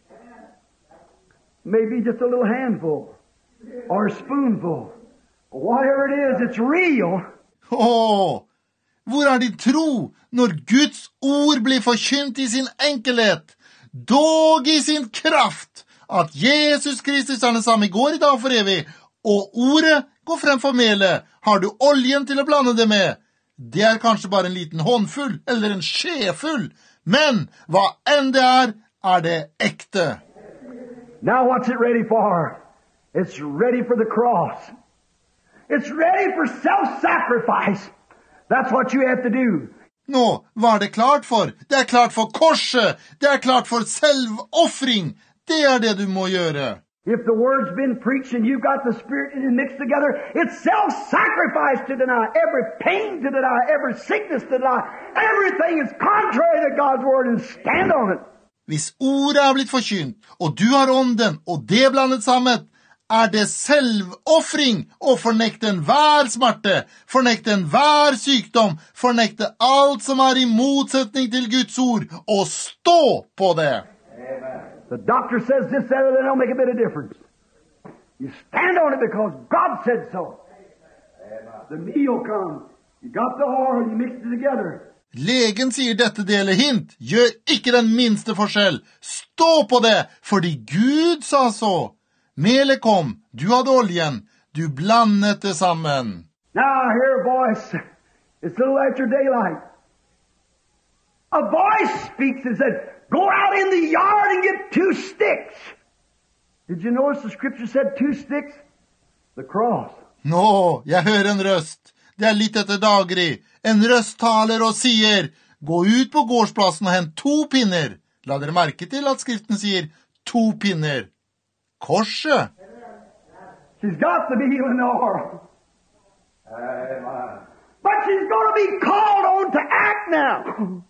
Maybe just a little handful or a spoonful. Whatever it is, it's real. Åh, hvor er din tro når Guds ord blir forkynt i sin enkelhet, dog i sin kraft? At Jesus Kristus er den samme i går, i dag for evig, og ordet går frem for melet. Har du oljen til å blande det med? Det er kanskje bare en liten håndfull, eller en skjefull, men hva enn det er, er det ekte. Now what's it ready for? It's ready for the cross. It's ready for self-sacrifice. That's what you have to do. Nå, hva er det klart for? Det er klart for korset. Det er klart for selvoffring. Det er det du må gjøre. If the word's been preached and you've got the spirit and it mixed together, it's self-sacrifice to deny, every pain to deny, every sickness to deny, everything is contrary to God's word and stand on it. Hvis ordet er blitt forkynt, og du har ånden, og det blandet sammen, er det selvoffring å fornekte enhver smerte, fornekte enhver sykdom, fornekte alt som er i motsetning til Guds ord, og stå på det. The doctor says this, that, or that don't make a bit of difference. You stand on it because God said so. The meal comes. You got the oil, you mix it together. Legen sier dette deler hint. Gjør ikke den minste forskjell. Stå på det, fordi Gud sa så. Melet kom, du hadde oljen. Du blandet det sammen. Now I hear a voice. It's a little after daylight. A voice speaks and said, go out in the yard and get two sticks. Did you notice the scripture said two sticks? The cross. Nå, jeg hører en røst. Det er litt etter daggry. En røst taler og sier, gå ut på gårdsplassen og hent to pinner. La dere merke til at skriften sier to pinner. Korset. She's got the meal in the oil. Amen. But she's going to be called on to act now.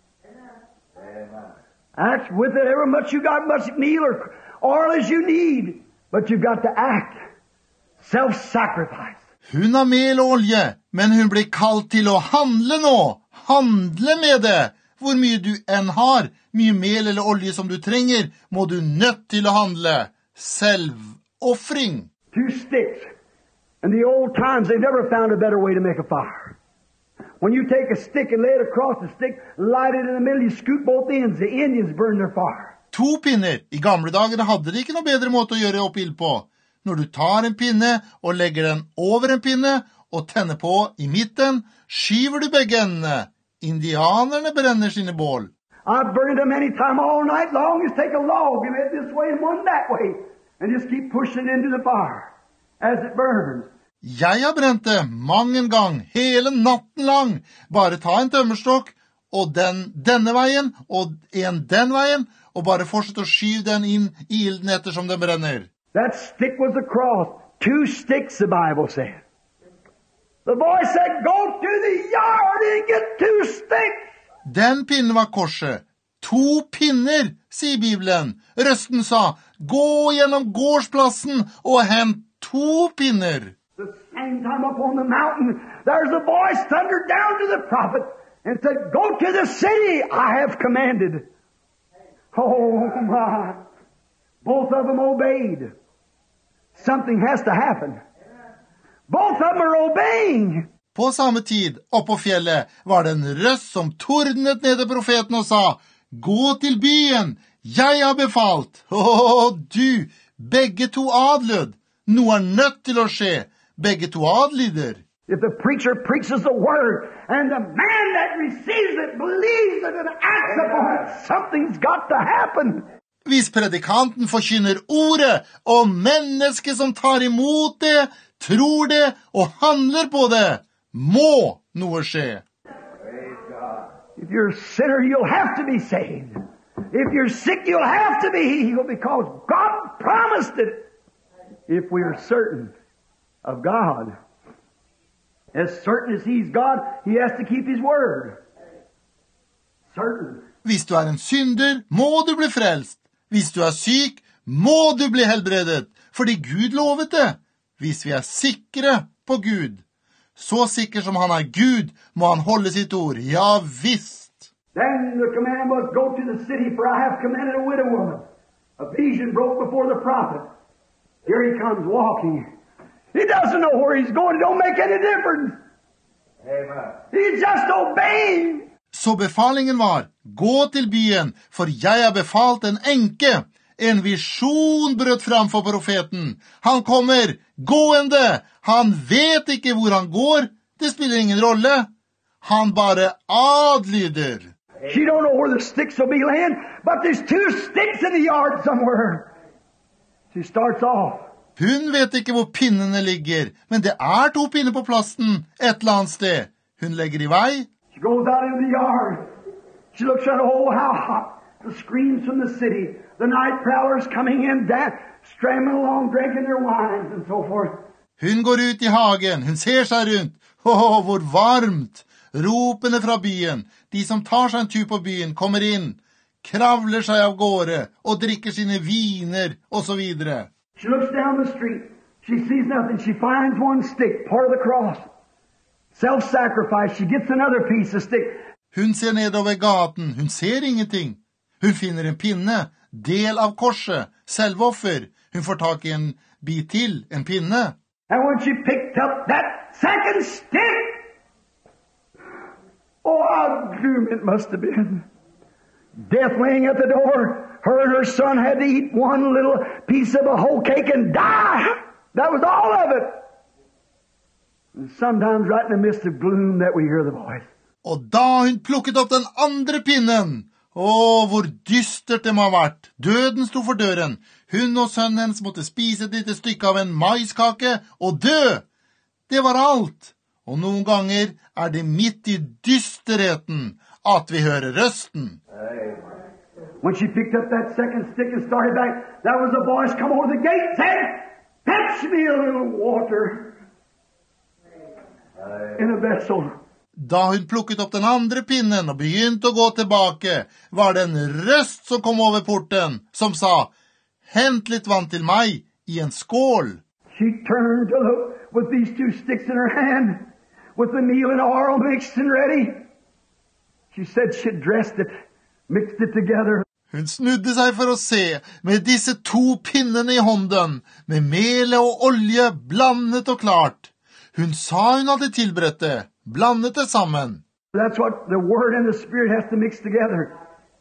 Amen. Act with it ever much you got, much meal or oil as you need. But you've got to act. Self-sacrifice. Hun har mel og olje, men hun blir kalt til å handle nå. Handle med det. Hvor mye du enn har, mye mel eller olje som du trenger, må du nødt til å handle. Selvoffring. Two sticks. In the old times, they never found a better way to make a fire. When you take a stick and lay it across the stick, light it in the middle, you scoop both ends, the Indians burn their fire. To pinner. I gamle dager hadde de ikke noe bedre måte å gjøre opp ild på. Når du tar en pinne og legger den over en pinne og tenner på i midten, skyver du begge endene. Indianerne brenner sine bål. I've burned them any time all night long. Just take a log and it this way and one that way. And just keep pushing it into the fire as it burns. Jeg har brent det mang en gang, hele natten lang. Bare ta en tømmerstokk, og den denne veien, og en den veien, og bare fortsett å skyve den inn i ilden ettersom den brenner. That stick was a cross. Two sticks, the Bible said. The boy said, go to the yard and get two sticks. Den pinnen var korset. To pinner, sier Bibelen. Røsten sa, gå gjennom gårdsplassen og hent to pinner. The same time up on the mountain, there's a voice thundered down to the prophet and said, go to the city I have commanded. Oh my. Both of them obeyed. Something has to happen. Both of them are obeying. På samme tid, oppå fjellet, var det en røst som tordnet ned til profeten og sa, gå til byen, jeg har befalt. Åh, du, begge to adlød. Noe er nødt til å skje. Begge to adlyder. If the preacher preaches the word, and the man that receives it believes it and acts upon it, something's got to happen. Hvis predikanten forkynner ordet, og mennesket som tar imot det, tror det og handler på det, må noe skje. If you're a sinner, you'll have to be saved. If you're sick, you'll have to be healed because God promised it. If we are certain of God, as certain as He's God, He has to keep His word. Certain. Hvis du er en synder, må du bli frelst. Hvis du er syk, må du bli helbredet, fordi Gud lovet det. Hvis vi er sikre på Gud, så sikker som han er Gud, må han holde sitt ord. Ja, visst. Then the command was, go to the city, for I have commanded a widow woman. A vision broke before the prophet. Here he comes walking. He doesn't know where he's going. It don't make any difference. Amen. He's just obeying. Så befalingen var, gå til byen, for jeg har befalt en enke. En visjon brøt fram for profeten. Han kommer, gående. Han vet ikke hvor han går. Det spiller ingen rolle. Han bare adlyder. She don't know where the sticks will be laying, but there's two sticks in the yard somewhere. She starts off. Hun vet ikke hvor pinnene ligger, men det er to pinner på plassen et eller annet sted. Hun legger i vei. She goes out into the yard. She looks at, oh, how hot. The screams from the city. The night prowlers coming in, that, straining along, drinking their wines and so forth. Hun går ut i hagen. Hun ser seg rundt. Åh, hvor varmt. Ropene fra byen. De som tar seg en tur på byen, kommer inn. Kravler seg av gårde og drikker sine viner, og så videre. She looks down the street. She sees nothing. She finds one stick, part of the cross. Self-sacrifice. She gets another piece of stick. Hun ser nedover gaten. Hun ser ingenting. Hun finner en pinne, del av korset, selvoffer. Hun får tak i en bit til, en pinne. And when she picked up that second stick, oh, how gloom it must have been. Death laying at the door. Her and her son had to eat one little piece of a whole cake and die. That was all of it. And sometimes right in the midst of gloom that we hear the voice. Og da hun plukket opp den andre pinnen, å, hvor dystert det må ha vært. Døden sto for døren. Hun og sønnen hennes måtte spise et lite stykke av en maiskake og dø. Det var alt. Og noen ganger er det midt i dysterheten at vi hører røsten. When she picked up that second stick and started back, there was a voice come over the gate and said, fetch me a little water in a vessel. Da hun plukket opp den andre pinnen og begynte å gå tilbake, var det en røst som kom over porten, som sa, hent litt vann til meg i en skål. She turned to look with these two sticks in her hand, with the meal and oil mixed and ready. She said she dressed it, mixed it together. Hun snudde seg for å se, med disse to pinnene i hånden, med mele og olje blandet og klart. Hun sa hun hadde tilberedt det, blandet det sammen. That's what the Word and the Spirit has to mix together.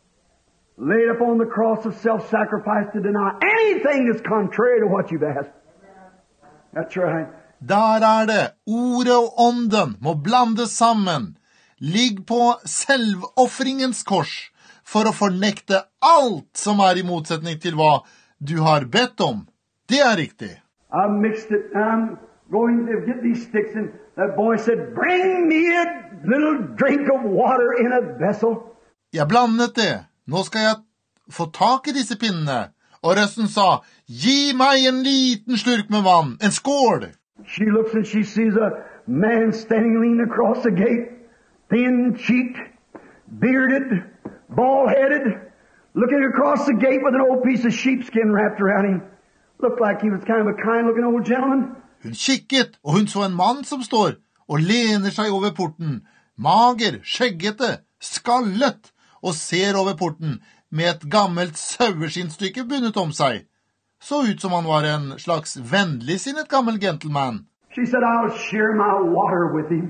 Laid upon the cross of self-sacrifice to deny anything that's contrary to what you've asked. That's right. Der er det, ordet og ånden må blandes sammen. Ligg på selvoffringens kors for å fornekte alt som er i motsetning til hva du har bedt om. Det er riktig. I mixed it and I'm going to get these sticks and that boy said, bring me a little drink of water in a vessel. Jeg blandet det. Nå skal jeg få tak i disse pinnene. Og røsten sa, gi meg en liten slurk med vann, en skål. She looks and she sees a man standing leaning across the gate, thin-cheeked, bearded, bald-headed, looking across the gate with an old piece of sheepskin wrapped around him. Looked like he was kind of a kind-looking old gentleman. Hun kikket, og hun så en mann som står og lener seg over porten, mager, skjeggete, skallet, og ser over porten med et gammelt saueskinnstykke bundet om seg. Så ut som han var en slags vennligsinnet gammel gentleman. She said, I'll share my water with him.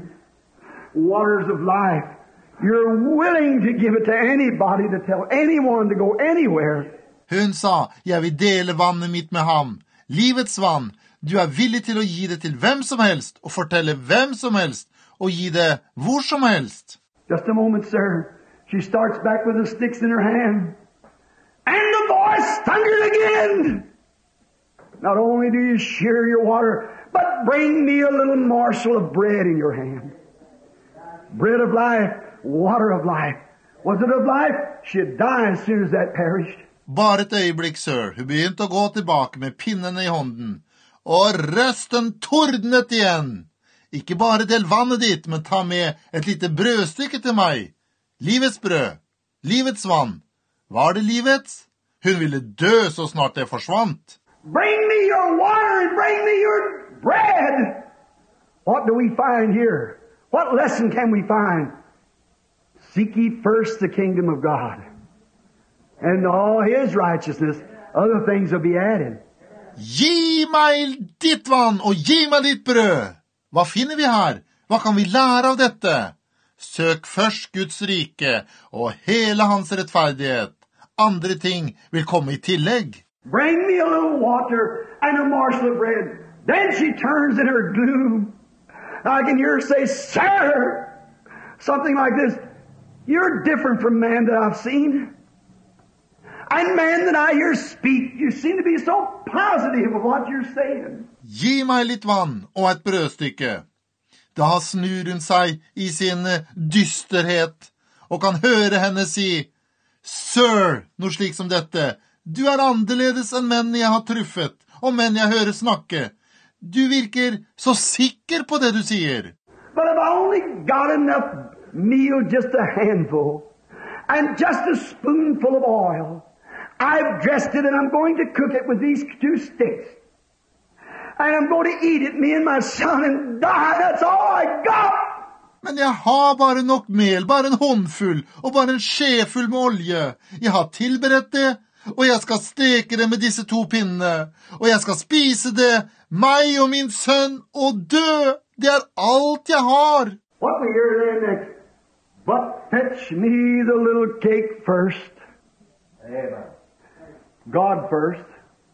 Waters of life. You're willing to give it to anybody, to tell anyone to go anywhere. Hun sa, jeg vil dele vannet mitt med ham. Livets vann. Du er villig til å gi det til hvem som helst, og fortelle hvem som helst, og gi det hvor som helst. Just a moment, sir. She starts back with the sticks in her hand. And the voice thundered again. Not only do you share your water, but bring me a little morsel of bread in your hand. Bread of life, water of life. Was it of life? She'd die as soon as that perished. Bare et øyeblikk, sir. Hun begynte å gå tilbake med pinnene i hånden. Og røsten tordnet igjen. Ikke bare del vannet ditt, men ta med et lite brødstykke til meg. Livets brød. Livets vann. Var det livets? Hun ville dø så snart det forsvant. Bring me your water and bring me your bread. What do we find here? What lesson can we find? Seek ye first the kingdom of God. And all His righteousness, other things will be added. Gi meg ditt vann og gi meg ditt brød. Hva finner vi her? Hva kan vi lære av dette? Søk først Guds rike og hele hans rettferdighet. Andre ting vil komme i tillegg. Bring me a little water and a morsel of bread. Then she turns in her gloom. I can hear her say, Sir, something like this. You're different from man that I've seen. And man that I hear speak. You seem to be so positive of what you're saying. Gi meg litt vann og et brødstykke. Da snur hun seg i sin dysterhet og kan høre henne si, Sir, noe slik som dette, du er annerledes enn menn jeg har truffet, og menn jeg hører snakke. Du virker så sikker på det du sier. But if I only got enough meal, just a handful, and just a spoonful of oil, I've dressed it and I'm going to cook it with these two sticks. And I'm going to eat it, me and my son, and die. That's all I got. Men jeg har bare nok mel, bare en håndfull, og bare en skjefull med olje. Jeg har tilberedt det, og jeg skal steke det med disse to pinnene, og jeg skal spise det, meg og min sønn, og dø. Det er alt jeg har. What we hear there next? But fetch me the little cake first. Amen. God first.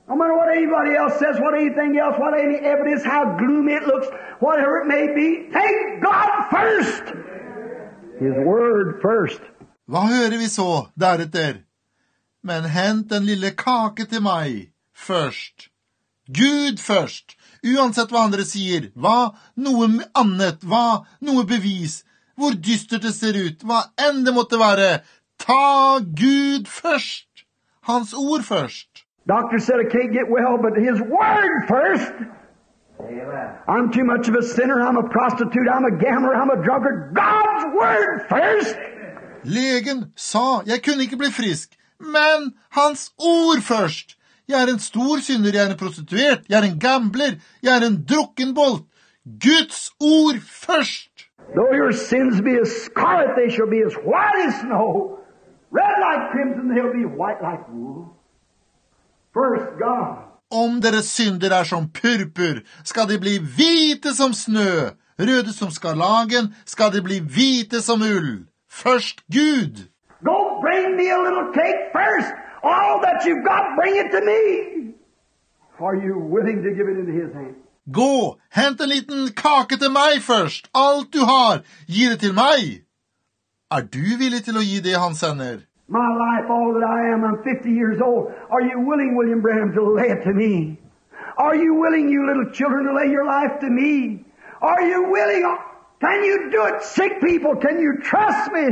No matter what anybody else says, what anything else, what any evidence, how gloomy it looks, whatever it may be, take God first. His word first. Hva hører vi så deretter? Men hent en lille kake til meg først. Gud først. Uansett hva andre sier, hva noe annet, hva noe bevis, hvor dystert det ser ut, hva enn det måtte være, ta Gud først. Hans ord først. Doctor said I can't get well, but his word first. Amen. I'm too much of a sinner, I'm a prostitute, I'm a gambler, I'm a drunkard. God's word first. Legen sa jeg kunne ikke bli frisk, men hans ord først. Jeg er en stor synder, jeg er en prostituert, jeg er en gambler, jeg er en drukkenbolt. Guds ord først. Though your sins be as scarlet, they shall be as white as snow. Red like crimson, they'll be white like wool. First God. Om deres synder er som purpur, skal de bli hvite som snø. Røde som skarlagen, skal de bli hvite som ull. Først Gud. Go bring me a little cake first. All that you've got, bring it to me. Are you willing to give it into his hand? Gå, hent en liten kake til meg først. Alt du har, gi det til meg. Er du villig til å gi det han sender? My life, all that I am, I'm fifty years old. Are you willing, William Branham, to lay it to me? Are you willing, you little children, to lay your life to me? Are you willing? Can you do it? Sick people, can you trust me?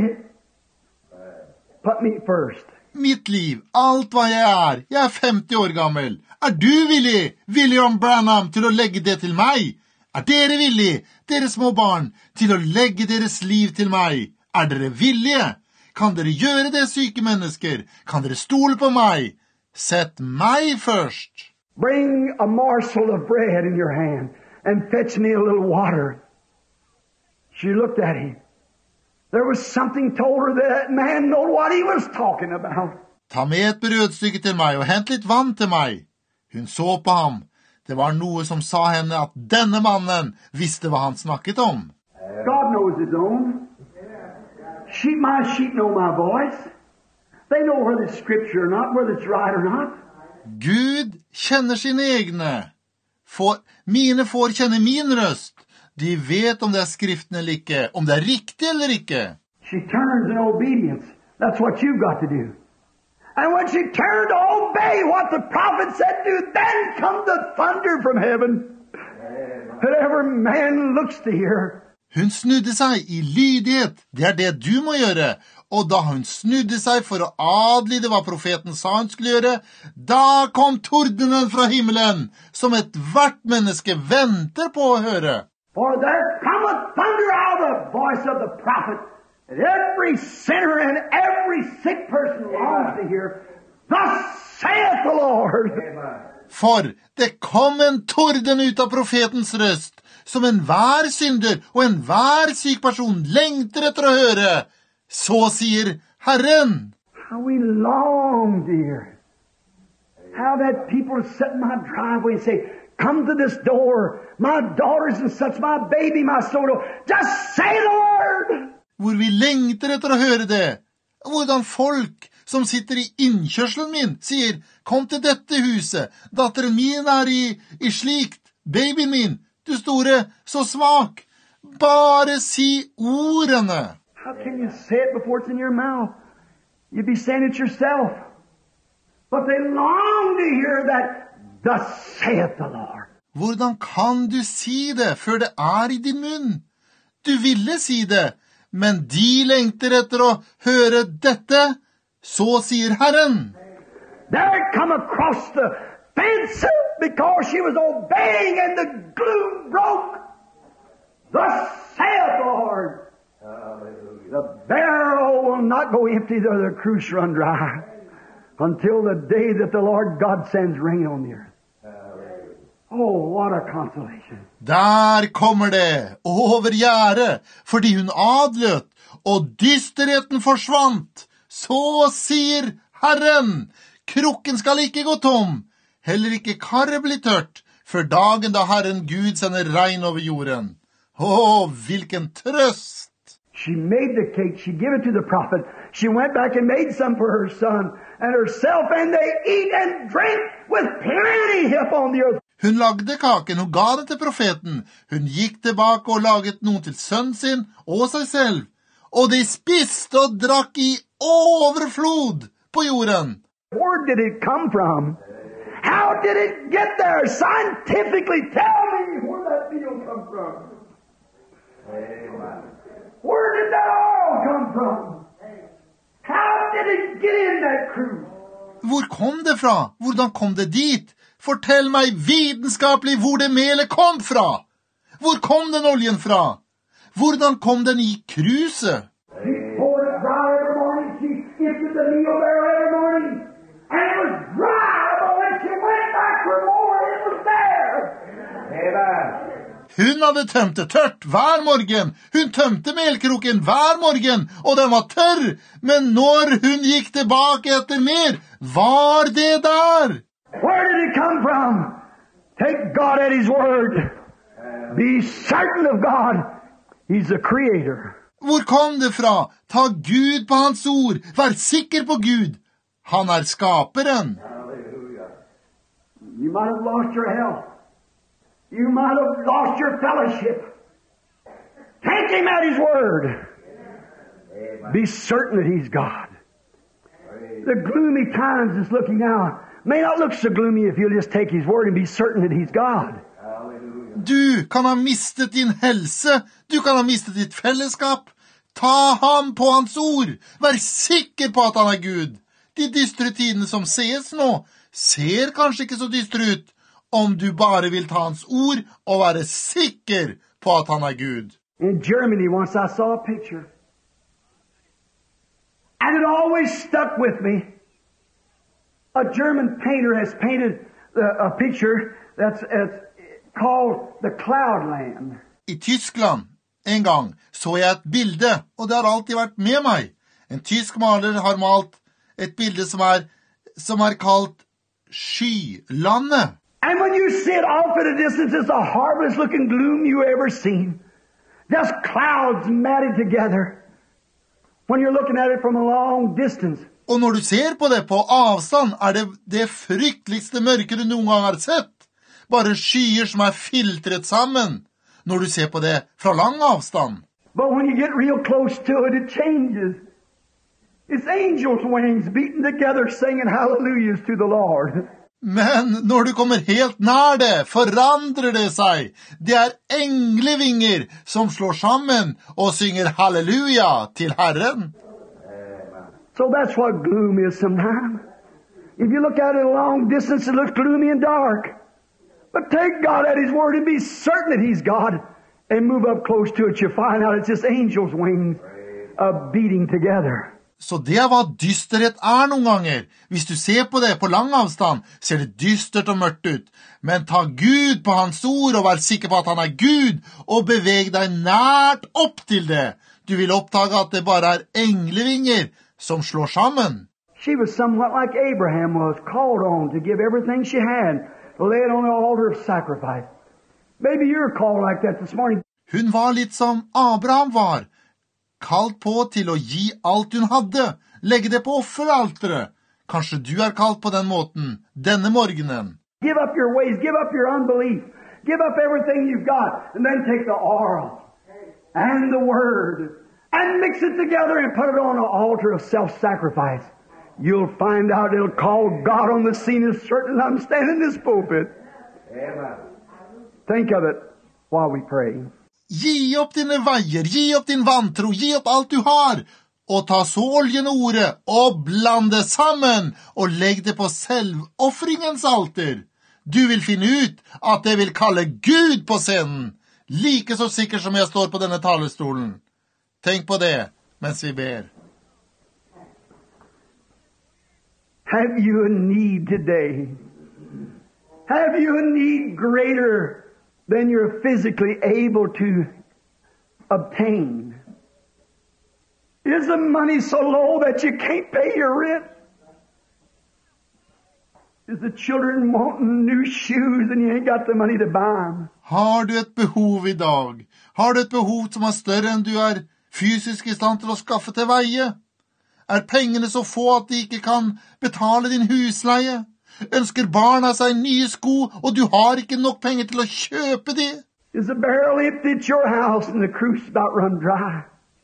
Put me first. Mitt liv, alt hva jeg er, jeg er femti år gammel. Er du villig, William Branham, til å legge det til meg? Er dere villige, dere små barn, til å legge deres liv til meg? Er dere villige? Kan dere gjøre det, syke mennesker? Kan dere stole på meg? Sett meg først. Bring a morsel of bread in your hand and fetch me a little water. She looked at him. There was something told her that man knew what he was talking about. Ta med et brødstykke til meg og hent litt vann til meg. Hun så på ham. Det var noe som sa henne at denne mannen visste hva han snakket om. God knows his own. Sheep, my sheep know my voice. They know whether it's scripture or not, whether it's right or not. Gud kjenner sine egne. For, mine får kjenne min røst. De vet om det er skriften eller ikke, om det er riktig eller ikke. She turns in obedience. That's what you've got to do. And when she turned to obey what the prophet said to, then come the thunder from heaven. That every man looks to hear. Hun snudde seg i lydighet. Det er det du må gjøre. Og da hun snudde seg for å adlyde hva profeten sa hun skulle gjøre, da kom tordenen fra himmelen, som et hvert menneske venter på å høre. For there cometh thunder out of the voice of the prophet, and every sinner and every sick person longs to hear, thus saith the Lord. For det kom en torden ut av profetens røst, som enhver synder og enhver syk person lengter etter å høre. Så sier Herren. How we long, dear. How that people sit in my driveway and say, come to this door. My daughter's and such, my baby, my soul. Just say the word. Hvor vi lengter etter å høre det. Hvordan folk som sitter i innkjørselen min sier, kom til dette huset. Datteren min er i, i slikt. Babyen min, du store, så svak. Bare si ordene. How can you say it before it's in your mouth? You'd be saying it yourself. But they long to hear that, thus saith the Lord. Hvordan kan du si det før det er i din munn? Du ville si det, men de lengter etter å høre dette. Så sier Herren. There it come across the fence because she was obeying and the glue broke. Thus saith the Lord. The barrel will not go empty, though the cruse run dry, until the day that the Lord God sends rain on the earth. Oh, what a consolation. Der kommer det, over gjerdet, fordi hun adløt, og dysterheten forsvant. Så sier Herren, krukken skal ikke gå tom, heller ikke karret bli tørt, før dagen da Herren Gud sender regn over jorden. Åh, hvilken trøst! She made the cake. She gave it to the prophet. She went back and made some for her son and herself, and they eat and drink with plenty upon the earth. Hun lagde kaken, hun ga det til profeten. Hun gikk tilbake og laget noe til sønnen sin og seg selv. Og de spiste og drakk i overflod på jorden. Where did it come from? How did it get there? Scientifically, tell me where that meal come from. Where did that oil come from? How did it get in that cruise? Hvor kom det fra? Hvordan kom det dit? Fortell meg vitenskapelig hvor det melet kom fra. Hvor kom den oljen fra? Hvordan kom den i kruset? She poured it dry every morning. She emptied the meal barrel every morning. And it was dry. But when she went back for more, it was there. Amen. Hun hadde tømt det tørt hver morgen. Hun tømte melkroken hver morgen, og den var tørr. Men når hun gikk tilbake etter mer, var det der. Where did it come from? Take God at His word. Be certain of God. He's the creator. Hvor kom det fra? Ta Gud på hans ord. Vær sikker på Gud. Han er skaperen. You might have lost your health. You might have lost your fellowship. Take Him at His word. Be certain that He's God. The gloomy times that's looking now may not look so gloomy if you'll just take His word and be certain that He's God. Du kan ha mistet din helse. Du kan ha mistet ditt fellesskap. Ta ham på hans ord. Vær sikker på at han er Gud. De dystre tidene som ses nå, ser kanskje ikke så dystre ut, om du bare vil ta hans ord og være sikker på at han er Gud. In Germany once I saw a picture. And it always stuck with me. A German painter has painted a picture that's, that's called the Cloudland. I Tyskland, en gang, så jeg et bilde, og det har alltid vært med meg. En tysk maler har malt et bilde som er, som er kalt Skylandet. And when you see it off at a distance, it's the hardest looking gloom you ever seen. Just clouds matted together. When you're looking at it from a long distance. Og når du ser på det på avstand, er det det frykteligste mørke du noen gang har sett. Bare skyer som er filtret sammen, når du ser på det fra lang avstand. But when you get real close to it, it changes. It's angels' wings beating together, singing hallelujahs to the Lord. Men når du kommer helt nær det, forandrer det seg. Det er englevinger som slår sammen og synger halleluja til Herren. So that's what gloom is sometimes. If you look at it a long distance, it looks gloomy and dark. But take God at His word and be certain that He's God. And move up close to it, you find out it's just angels' wings uh, beating together. Så det er hva dysterhet er noen ganger. Hvis du ser på det på lang avstand, ser det dystert og mørkt ut. Men ta Gud på hans ord og vær sikker på at han er Gud, og beveg deg nært opp til det. Du vil oppdage at det bare er englevinger som slår sammen. She was somewhat like Abraham was, called on to give everything she had, to lay it on the altar of sacrifice. Maybe you're called like that this morning. Hun var litt som Abraham var, kalt på til å gi alt hun hadde, legge det på offeralteret. Kanskje du er kalt på den måten, denne morgenen. Give up your ways, give up your unbelief, give up everything you've got, and then take the oil and the word, and mix it together and put it on an altar of self-sacrifice. You'll find out it'll call God on the scene as certain as I'm standing in this pulpit. Amen. Think of it while we pray. Gi opp dine veier, gi opp din vantro, gi opp alt du har, og ta så oljen og ordet, og bland det sammen, og legg det på selvoffringens alter. Du vil finne ut at det vil kalle Gud på scenen, like så sikkert som jeg står på denne talerstolen. Tenk på det, mens vi ber. Have you a need today? Have you a need greater than you're physically able to obtain? Is the money so low that you can't pay your rent? Is the children wanting new shoes and you ain't got the money to buy them? Har du et behov i dag? Har du et behov som er større enn du er fysisk i stand til å skaffe til veie? Er pengene så få at de ikke kan betale din husleie? Ønsker barna seg nye sko, og du har ikke nok penger til å kjøpe de? Is the barrel empty at your house and the cruise about run dry?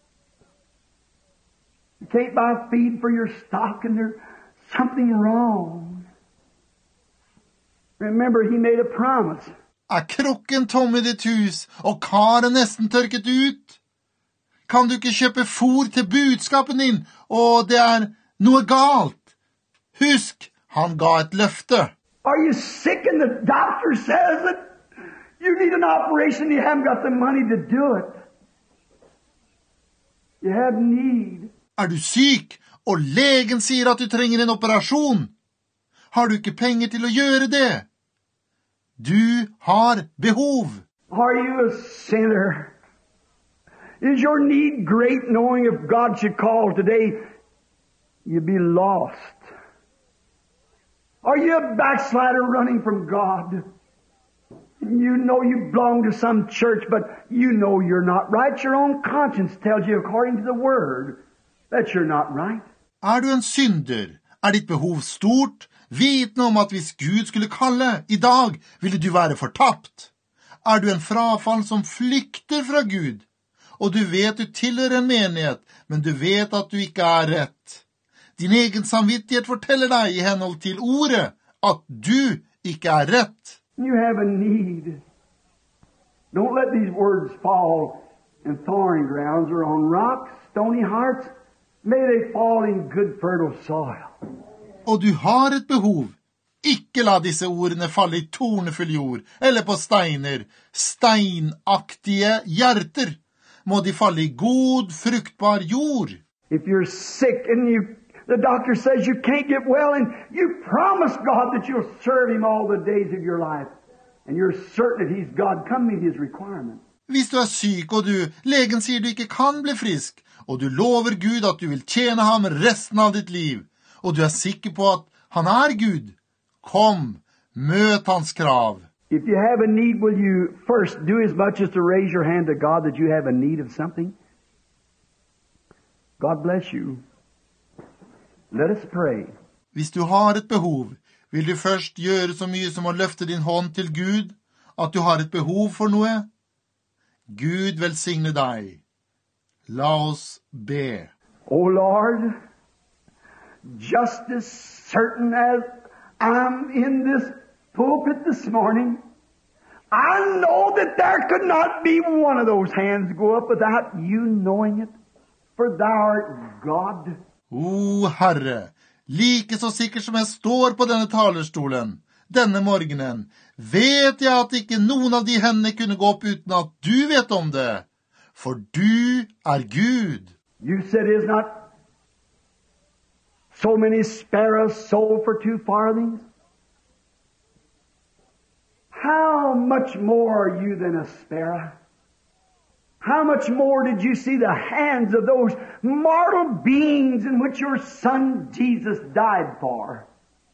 You can't buy feed for your stock and there's something wrong. Remember, he made a promise. Er krukken tom i ditt hus, og karet nesten tørket ut? Kan du ikke kjøpe fôr til budskapen din, og det er noe galt? Husk, han ga et løfte. Are you sick and the doctor says that you need an operation, you haven't got the money to do it? You have need. Er du syk, og legen sier at du trenger en operasjon? Har du ikke penger til å gjøre det? Du har behov. Are you a sinner? Is your need great, knowing if God should call today, you'd be lost? Are you a backslider running from God? You know you belong to some church, but you know you're not right. Your own conscience tells you, according to the Word, that you're not right. Er du en synder? Er ditt behov stort? Vitende om at hvis Gud skulle kalle, i dag ville du være fortapt. Er du en frafall som flykter fra Gud? Og du vet du tilhører en menighet, men du vet at du ikke er rett. Din egen samvittighet forteller deg i henhold til ordet at du ikke er rett. You have a need. Don't let these words fall in thorny grounds or on rocks, stony hearts. May they fall in good fertile soil. Og du har et behov. Ikke la disse ordene falle i tornefull jord, eller på steiner, steinaktige hjerter. Må de falle i god, fruktbar jord. If you're sick and you, the doctor says you can't get well and you promise God that you'll serve Him all the days of your life and you're certain that He's God, come meet His requirement. Hvis du er syk og du, legen sier du ikke kan bli frisk, og du lover Gud at du vil tjene ham resten av ditt liv, og du er sikker på at han er Gud, kom, møt hans krav. If you have a need, will you first do as much as to raise your hand to God that you have a need of something? God bless you. Let us pray. Hvis du har et behov, vil du først gjøre så mye som å løfte din hånd til Gud, at du har et behov for noe? Gud velsigne deg. La oss be. Oh Lord, just as certain as I'm in this pulpit this morning, I know that there could not be one of those hands go up without you knowing it, for thou art God. O Herre, like så sikkert som jeg står på denne talerstolen, denne morgenen, vet jeg at ikke noen av de hendene kunne gå opp uten at du vet om det, for du er Gud. You said, is not so many sparrows sold for two farthings? How much more are you than a sparrow? How much more did you see the hands of those mortal beings in which your Son Jesus died for?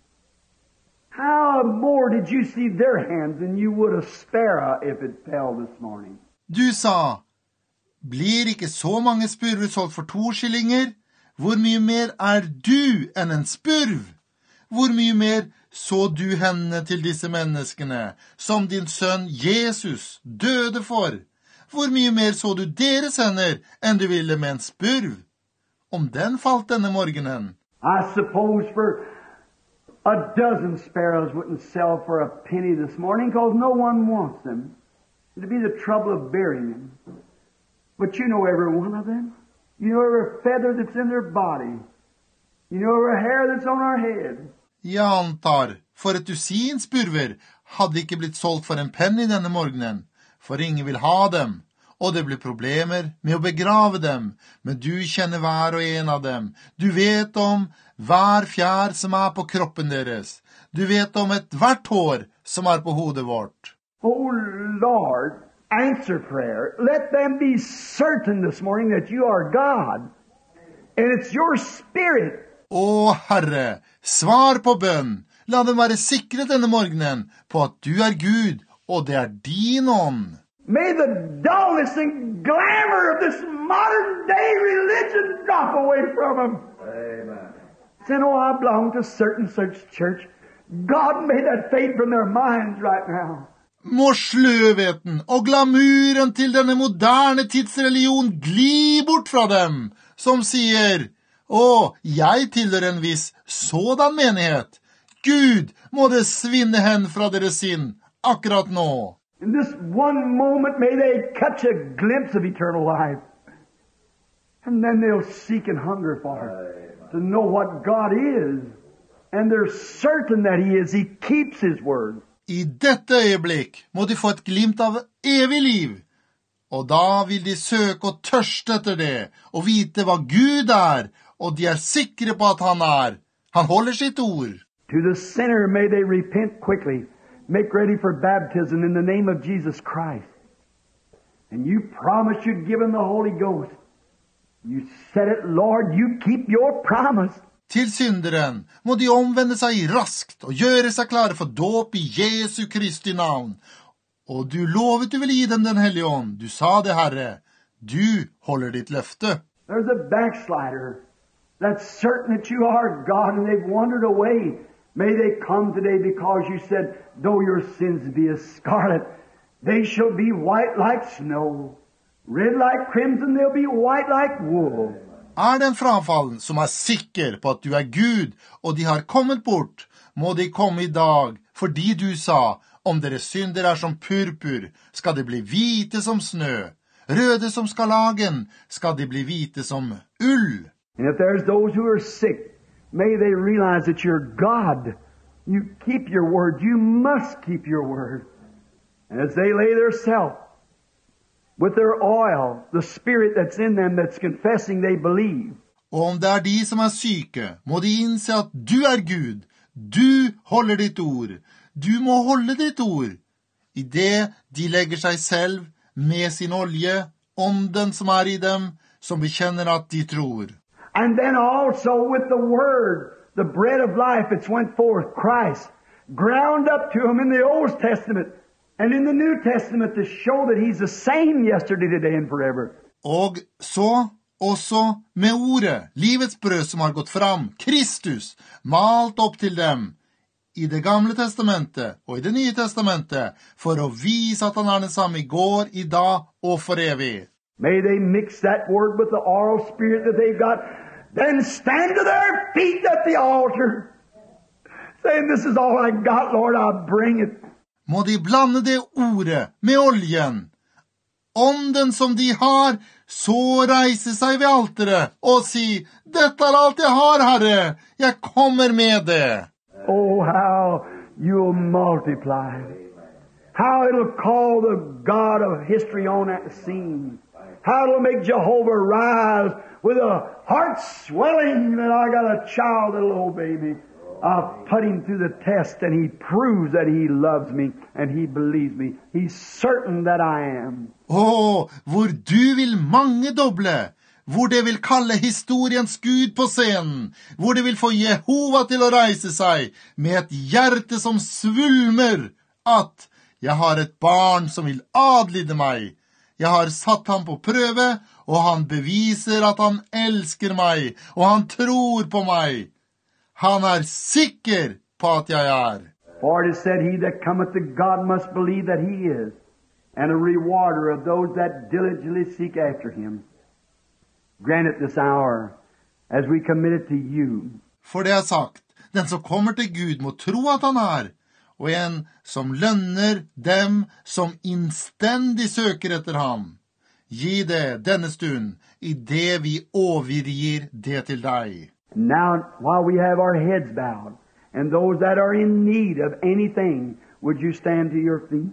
How more did you see their hands than you would a sparrow if it fell this morning? Du sa, blir ikke så mange spurver solgt for to skillinger? Hvor mye mer er du enn en spurv? Hvor mye mer så du hendene til disse menneskene, som din sønn Jesus døde for? Hvor mye mer så du deres hender enn du ville med en spurv? Om den falt denne morgenen. I suppose for a dozen sparrows wouldn't sell for a penny this morning because no one wants them. It'd be the trouble of burying them. But you know every one of them. You know every feather that's in their body. You know every hair that's on our head. Jeg antar, for et dusin spurver hadde ikke blitt solgt for en penny denne morgenen, for ingen vil ha dem, og det blir problemer med å begrave dem, men du kjenner hver og en av dem. Du vet om hver fjær som er på kroppen deres. Du vet om et hvert hår som er på hodet vårt. Oh Lord, answer prayer. Let them be certain this morning that you are God, and it's your Spirit. Å Herre, svar på bønn. La dem være sikre denne morgenen på at du er Gud, og det er din ånd. May the dullness and glamour of this modern day religion drop away from them. Amen. Say, no, I belong to certain such church. God made that fade from their minds right now. Må sløvheten og glamuren til denne moderne tidsreligion gli bort fra dem, som sier, å, jeg tilhører en viss sådan menighet. Gud, må det svinne hen fra deres sinn akkurat nå. In this one moment may they catch a glimpse of eternal life. And then they'll seek and hunger for it, to know what God is. And they're certain that He is. He keeps His word. I dette øyeblikk må de få et glimt av evig liv. Og da vil de søke og tørste etter det, og vite hva Gud er, og de er sikre på at han er. Han holder sitt ord. To the sinner may they repent quickly. Make ready for baptism in the name of Jesus Christ. And you promised you'd give him the Holy Ghost. You said it, Lord, you keep your promise. Til synderen må de omvende seg raskt og gjøre seg klare for dåp i Jesu Kristi navn. Og du lovet du ville gi dem den hellige ånd. Du sa det, Herre. Du holder ditt løfte. There's a backslider that's certain that you are God and they've wandered away. May they come today because you said, though your sins be as scarlet, they shall be white like snow. Red like crimson, they'll be white like wool. Er den frafallen som er sikker på at du er Gud, og de har kommet bort, må de komme i dag, fordi du sa, om deres synder er som purpur, skal de bli hvite som snø. Røde som skarlagen, skal de bli hvite som ull. And if there's those who are sick, may they realize that you're God. You keep your word. You must keep your word. And as they lay their self with their oil, the spirit that's in them that's confessing they believe. Og om det er de som er syke, må de innse at du er Gud. Du holder ditt ord. Du må holde ditt ord. I det de legger seg selv med sin olje, ånden som er i dem, som bekjenner at de tror. And then also with the word, the bread of life that's went forth, Christ, ground up to him in the Old Testament and in the New Testament to show that he's the same yesterday, today, and forever. Og så også med ordet, livets brød som har gått fram, Kristus, malt opp til dem, i det gamle testamentet og i det nye testamentet, for å vise at han er den samme i går, i dag og for evig. May they mix that word with the oral spirit that they've got, then stand to their feet at the altar, saying, this is all I got, Lord, I'll bring it. Må de blande det ordet med oljen, ånden som de har, så reise seg ved alteret og si, dette er alt jeg har, Herre, jeg kommer med det. Oh, how you'll multiply. How it'll call the God of history on that scene. How it'll make Jehovah rise with a heart swelling that I got a child that'll obey me. I'll put him through the test and he proves that he loves me and he believes me. He's certain that I am. Åh, hvor du vil mangedoble, hvor det vil kalle historiens Gud på scenen, hvor det vil få Jehova til å reise seg med et hjerte som svulmer, at jeg har et barn som vil adlyde meg. Jeg har satt ham på prøve, og han beviser at han elsker meg, og han tror på meg. Han er sikker på at jeg er. For it is said, he that cometh to God must believe that he is, and a rewarder of those that diligently seek after him. Grant it this hour, as we commit it to you. For det er sagt, den som kommer til Gud må tro at han er, og en som lønner dem som innstendig søker etter ham. Gi det denne stund, i det vi overgir det til deg. Now, while we have our heads bowed, and those that are in need of anything, would you stand to your feet?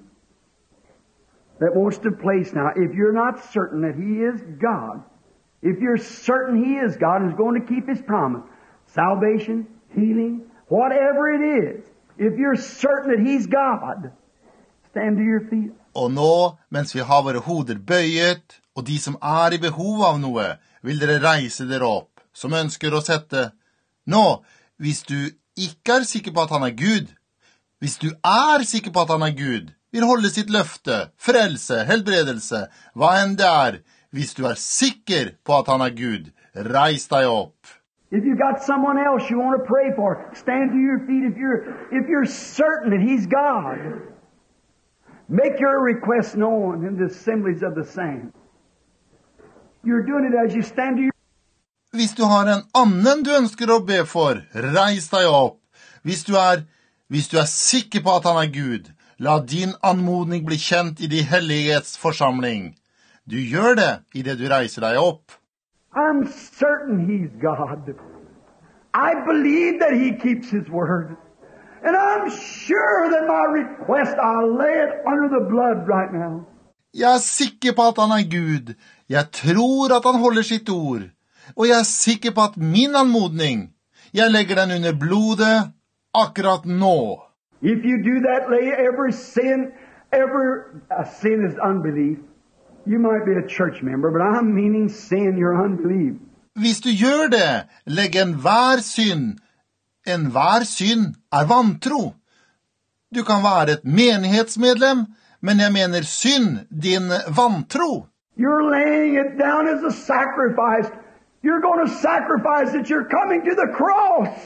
That wants to place now, if you're not certain that he is God, if you're certain he is God and is going to keep his promise, salvation, healing, whatever it is, if you're certain that he's God, stand to your feet. Og nå, mens vi har våre hoder bøyet, og de som er i behov av noe, vil dere reise dere opp, som ønsker å sette. Nå, hvis du ikke er sikker på at han er Gud, hvis du er sikker på at han er Gud, vil holde sitt løfte, frelse, helbredelse, hva enn det er, hvis du er sikker på at han er Gud. Reis deg opp. If you got someone else you want to pray for, stand to your feet if you're, if you're certain that He's God. Make your request known in the assemblies of the saints. You're doing it as you stand to your Hvis du har en annen du ønsker å be for, reis deg opp. Hvis du er, hvis du er sikker på at han er Gud, la din anmodning bli kjent i de helliges forsamling. Du gjør det i det du reiser deg opp. I'm certain He's God. I believe that He keeps His word. And I'm sure that my request, I'll lay it under the blood right now. Jeg er sikker på at han er Gud. Jeg tror at han holder sitt ord. Og jeg er sikker på at min anmodning, jeg legger den under blodet akkurat nå. If you do that, lay every sin, every uh, sin is unbelief. You might be a church member, but I'm meaning sin, your unbelief. Hvis du gjør det, legg enhver synd. Enhver synd er vantro. Du kan være et menighetsmedlem, men jeg mener synd, din vantro. You're laying it down as a sacrifice. You're going to sacrifice that you're coming to the cross.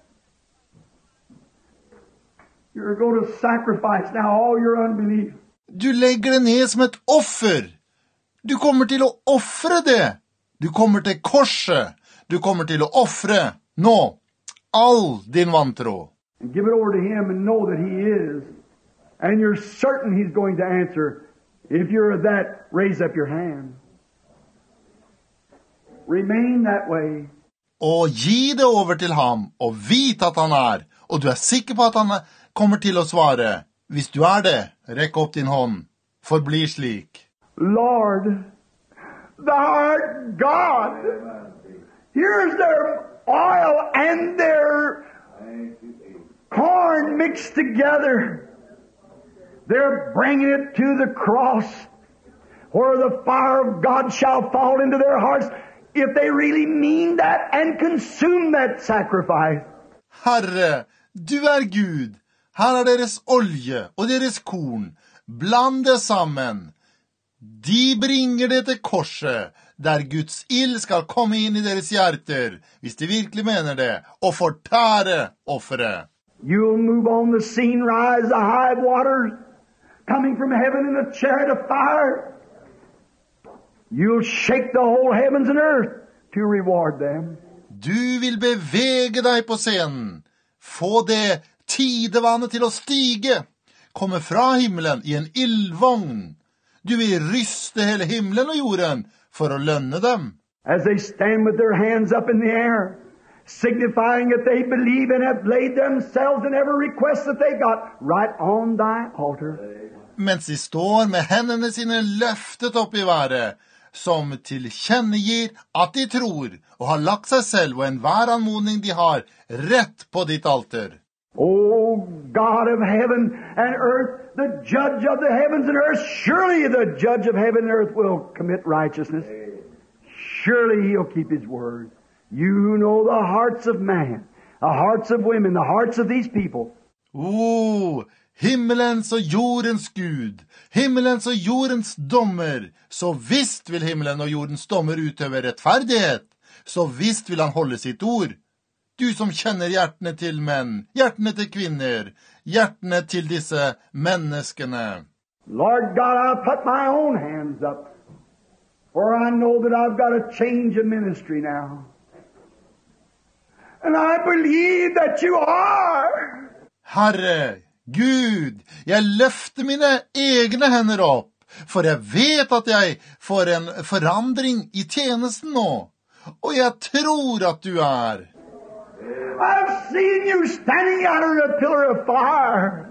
You're going to sacrifice now all your unbelief. Du legger det ned som et offer. Du kommer til å offre det. Du kommer til korset. Du kommer til å offre nå all din vantro. And give it over to Him and know that He is. And you're certain He's going to answer. If you're that, raise up your hand. Remain that way. Og gi det over til ham, og vit at han er, og du er sikker på at han kommer til å svare. Hvis du er det, rekk opp din hånd. Forbli slik. Lord, Thou art God. Here's their oil and their corn mixed together. They're bringing it to the cross, where the fire of God shall fall into their hearts, if they really mean that and consume that sacrifice. Herre, du er Gud. Her er deres olje og deres korn. Bland det sammen. De bringer det til korset, der Guds ild skal komme inn i deres hjerter, hvis de virkelig mener det, og fortære offeret. You'll move on the scene, rise the high waters, coming from heaven in a chariot of fire. You'll shake the whole heavens and earth to reward them. Du vil bevege deg på scenen, få det tidevannet til å stige, komme fra himmelen i en ildvogn. Du vil ryste hele himmelen og jorden for å lønne dem. As they stand with their hands up in the air, signifying that they believe and have laid themselves in every request that they got right on thy altar. Mens de står med hendene sine løftet opp i været, som tilkjennegir at de tror og har lagt seg selv og enhver anmodning de har rett på ditt alter. O God of heaven and earth, the judge of the heavens and earth, surely the judge of heaven and earth will commit righteousness. Surely He'll keep His word. You know the hearts of man, the hearts of women, the hearts of these people. O, himmelens og jordens Gud, himmelens og jordens dommer, så visst vil himmelen og jordens dommer utøve rettferdighet, så visst vil han holde sitt ord. Du som kjenner hjertene til menn, hjertene til kvinner, hjertene til disse menneskene. Lord God, I'll put my own hands up, for I know that I've got to change a ministry now. And I believe that you are. Herre, Gud, jeg løfter mine egne hender opp, for jeg vet at jeg får en forandring i tjenesten nå, og jeg tror at du er. I've seen you standing out on a pillar of fire.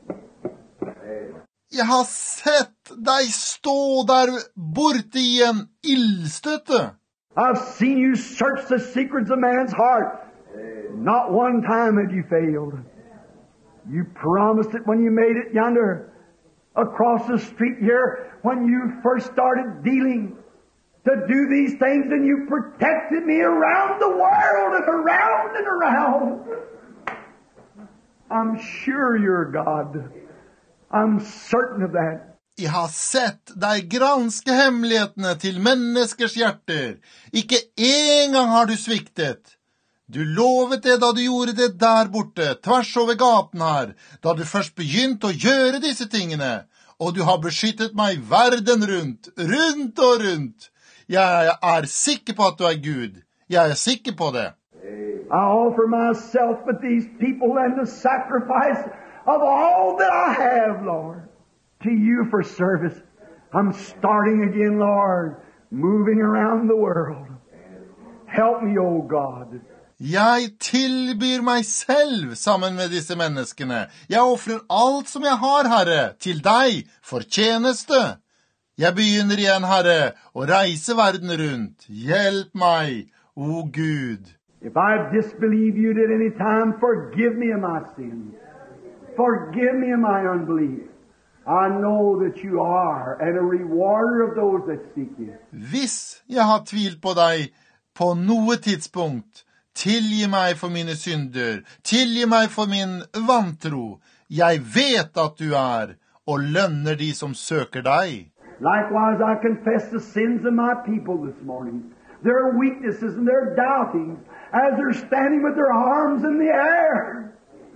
Jeg har sett deg stå der borte i en ildstøtte. I've seen you search the secrets of man's heart. Not one time have you failed. You promised it when you made it yonder, across the street here, when you first started dealing, to do these things, and you protected me around the world and around and around. I'm sure you're God. I'm certain of that. Jeg har sett deg granske hemmelighetene til menneskers hjerter. Ikke en gang har du sviktet. Du lovet det da du gjorde det der borte, tvers over gaten her, da du først begynte å gjøre disse tingene. Og du har beskyttet meg verden rundt, rundt og rundt. Jeg er sikker på at du er Gud. Jeg er sikker på det. I offer myself with these people and the sacrifice of all that I have, Lord, to you for service. I'm starting again, Lord, moving around the world. Help me, oh God. Jeg tilbyr meg selv sammen med disse menneskene. Jeg offrer alt som jeg har, Herre, til deg for tjeneste. Jeg begynner igjen, Herre, å reise verden rundt. Hjelp meg, o Gud. If I've disbelieved you at any time, forgive me of my sins. Forgive me of my unbelief. I know that you are and a rewarder of those that seek you. Hvis jeg har tvilt på deg på noe tidspunkt, tilgi meg for mine synder, tilgi meg for min vantro. Jeg vet at du er, og lønner de som søker deg. Likewise, I confess the sins of my people this morning, their weaknesses and their doubtings, as they're standing with their arms in the air.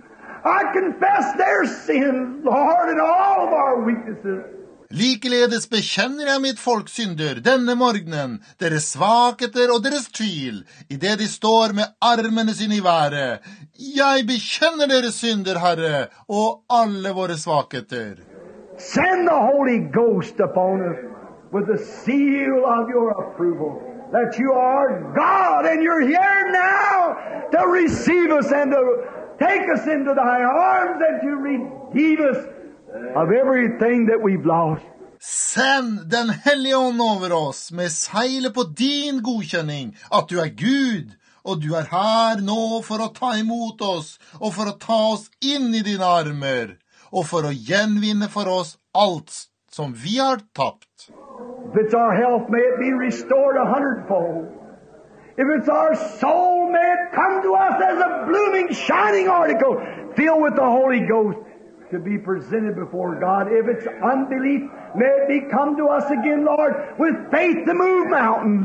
I confess their sins, Lord, and all of our weaknesses. Likeledes bekjenner jeg mitt folks synder denne morgenen, deres svakheter og deres tvil, i det de står med armene sine i været. Jeg bekjenner deres synder, Herre, og alle våre svakheter. Send the Holy Ghost upon us with the seal of your approval, that you are God and you're here now to receive us and to take us into thy arms and to redeem us of everything that we've lost. Send den hellige ånd over oss med seilet på din godkjenning, at du er Gud, og du er her nå for å ta imot oss, og for å ta oss inn i dine armer, og for å gjenvinne for oss alt som vi har tapt. If it's our health, may it be restored a hundredfold. If it's our soul, may it come to us as a blooming, shining article, filled with the Holy Ghost, to be presented before God. If it's unbelief, may it be come to us again, Lord, with faith to move mountains.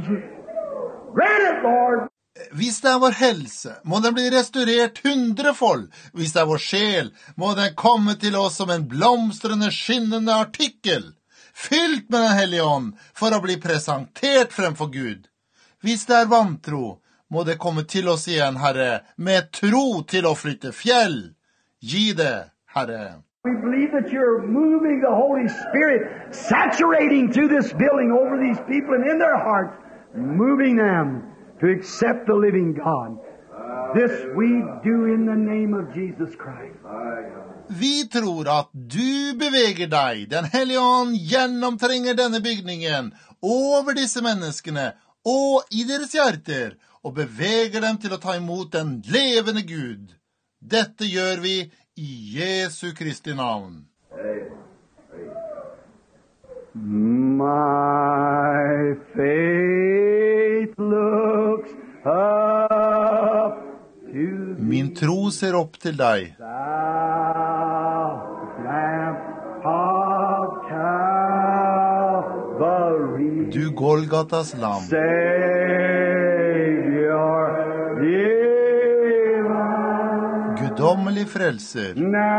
Grant it, Lord. Hvis det er vår helse, må den bli restaurert hundrefold. Hvis det er vår sjel, må den komme til oss som en blomstrende, skinnende artikkel, fylt med den hellige ånd, for å bli presentert fremfor Gud. Hvis det er vantro, må det komme til oss igjen, Herre, med tro til å flytte fjell. Gi det, Herre. We believe that you're moving the Holy Spirit, saturating through this building over these people and in their hearts, moving them to accept the living God. This we do in the name of Jesus Christ. Vi tror at du beveger deg, den hellige ånd gjennomtrenger denne bygningen, over disse menneskene og i deres hjerter, og beveger dem til å ta imot den levende Gud. Dette gjør vi i Jesu Kristi navn. My faith looks up to Min tro ser opp til deg. thou, Lamb of Calvary, Du Golgatas lam. Savior divine. Guddommelig frelser.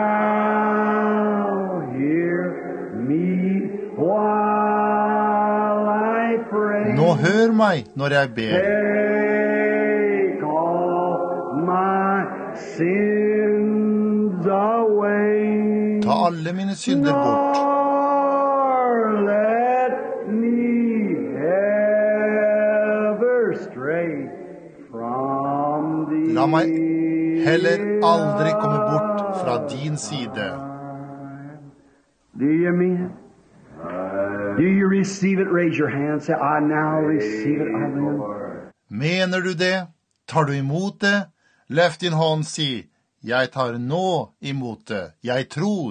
Now hear me while I pray. Nå hør meg når jeg ber. Take all my sins away. Ta alle mine synder bort. Nor let me ever stray from thee. La meg heller aldri komme bort fra din side. Do you mean it? Do you receive it? Raise your hand. Say, I now receive it. Amen. Mener du det? Tar du imot det? Løft din hånd, si, jeg tar nå imot det. Jeg tror.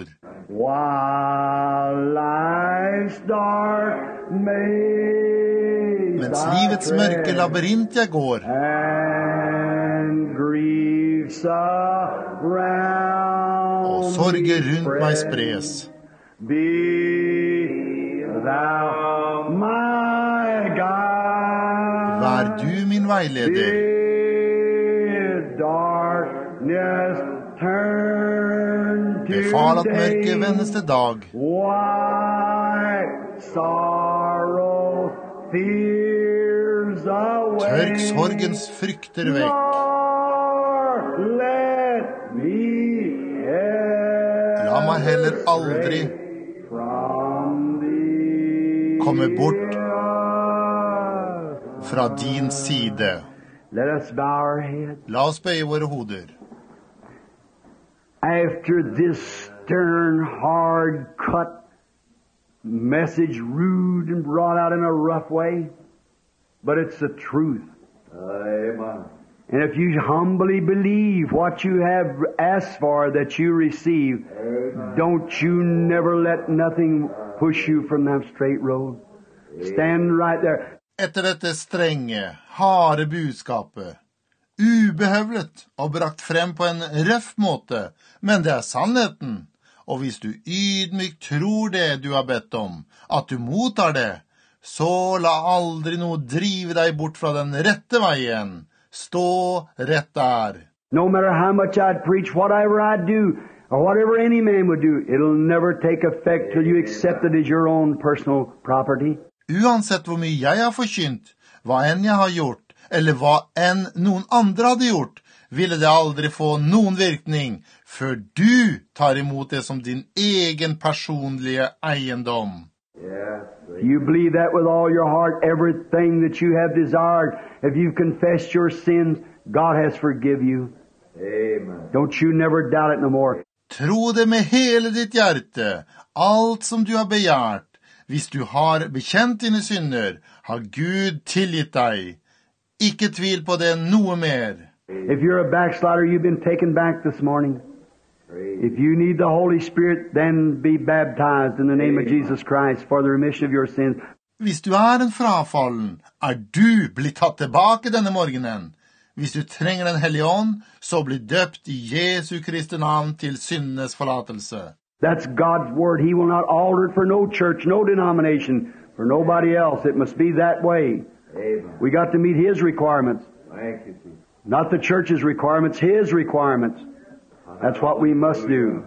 While life's dark maze Mens I livets mørke tread, labyrint jeg går, and griefs around og sorger me rundt meg spread, spres, Be thou my guide. Vær du min veileder. Bid darkness turn to Befal at mørket day. vendes til dag. Wipe sorrow, fears away. Tørk sorgens frykter vekk. Lord, let me La meg heller aldri from thee. komme bort fra din side. Let us bow our heads. La oss bøye våre hoder. After this stern, hard cut message, rude and brought out in a rough way, but it's the truth. Amen. And if you humbly believe what you have asked for that you receive, Amen. Don't you never let nothing push you from that straight road. Stand right there. Etter dette strenge, harde budskapet, ubehøvlet og brakt frem på en røff måte, men det er sannheten. Og hvis du ydmykt tror det du har bedt om, at du mottar det, så la aldri noe drive deg bort fra den rette veien. Stå rett der. No matter how much I'd preach, whatever I'd do, or whatever any man would do, it'll never take effect till you accept it as your own personal property. Uansett hvor mye jeg har forkynt, hva enn jeg har gjort, eller hva enn noen andre hadde gjort, ville det aldri få noen virkning før du tar imot det som din egen personlige eiendom. You believe that with all your heart, everything that you have desired. If you've confessed your sins, God has forgiven you. Amen. Don't you never doubt it no more. Tro det med hele ditt hjerte, alt som du har begjært. Hvis du har bekjent dine synder, har Gud tilgitt deg. Ikke tvil på det noe mer. If you're a backslider, you've been taken back this morning. If you need the Holy Spirit, then be baptized in the name of Jesus Christ for the remission of your sins. Hvis du er en frafallen, er du blitt tatt tilbake denne morgenen. Hvis du trenger den hellige ånd, så bli døpt i Jesu Kristi navn til syndenes forlatelse. That's God's word. He will not alter it for no church, no denomination, for nobody else. It must be that way. Amen. We got to meet His requirements. Thank you, Jesus. Not the church's requirements, His requirements. That's what we must do.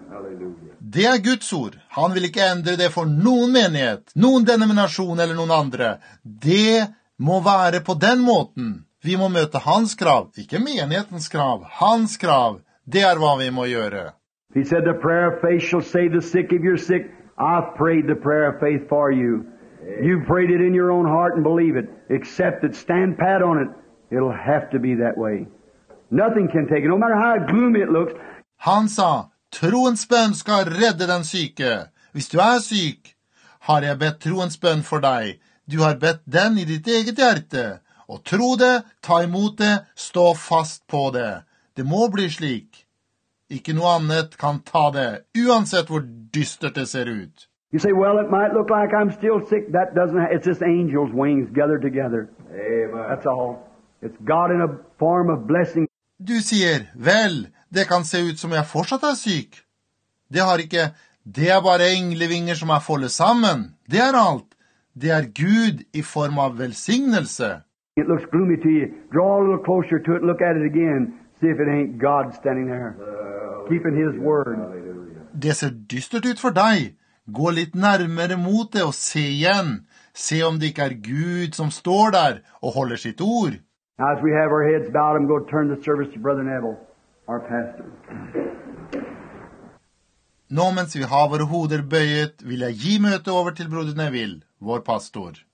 Det er Guds ord. Han vil ikke endre det for noen menighet, noen denominasjon eller noen andre. Det må være på den måten. Vi må møte hans krav, ikke menighetens krav. Hans krav, det er hva vi må gjøre. He said the prayer of faith shall save the sick. If you're sick, I've prayed the prayer of faith for you. You've prayed it in your own heart and believe it. Accept it. Stand pat on it. It'll have to be that way. Nothing can take it, no matter how gloomy it looks. Han sa, troens bønn skal redde den syke. Hvis du er syk, har jeg bedt troens bønn for deg. Du har bedt den i ditt eget hjerte. Og tro det, ta imot det, stå fast på det. Det må bli slik. Ikke noe annet kan ta det, uansett hvor dystert det ser ut. You say, well, it might look like I'm still sick. That doesn't, ha- it's just angels' wings gathered together. Amen. That's all. It's God in a form of blessing. Du sier, vel, det kan se ut som jeg fortsatt er syk. Det har ikke, det er bare englevinger som er foldet sammen. Det er alt. Det er Gud i form av velsignelse. It looks gloomy to you. Draw a little closer to it. Look at it again. See if it ain't God standing there, keeping His word. Det ser dystert ut for deg. Gå litt nærmere mot det og se igjen. Se om det ikke er Gud som står der og holder sitt ord. Now, as we have our heads bowed, I'm going to turn the service to Brother Neville, our pastor. Nå mens vi har våre hoder bøyet, vil jeg gi møtet over til broder Neville, vår pastor.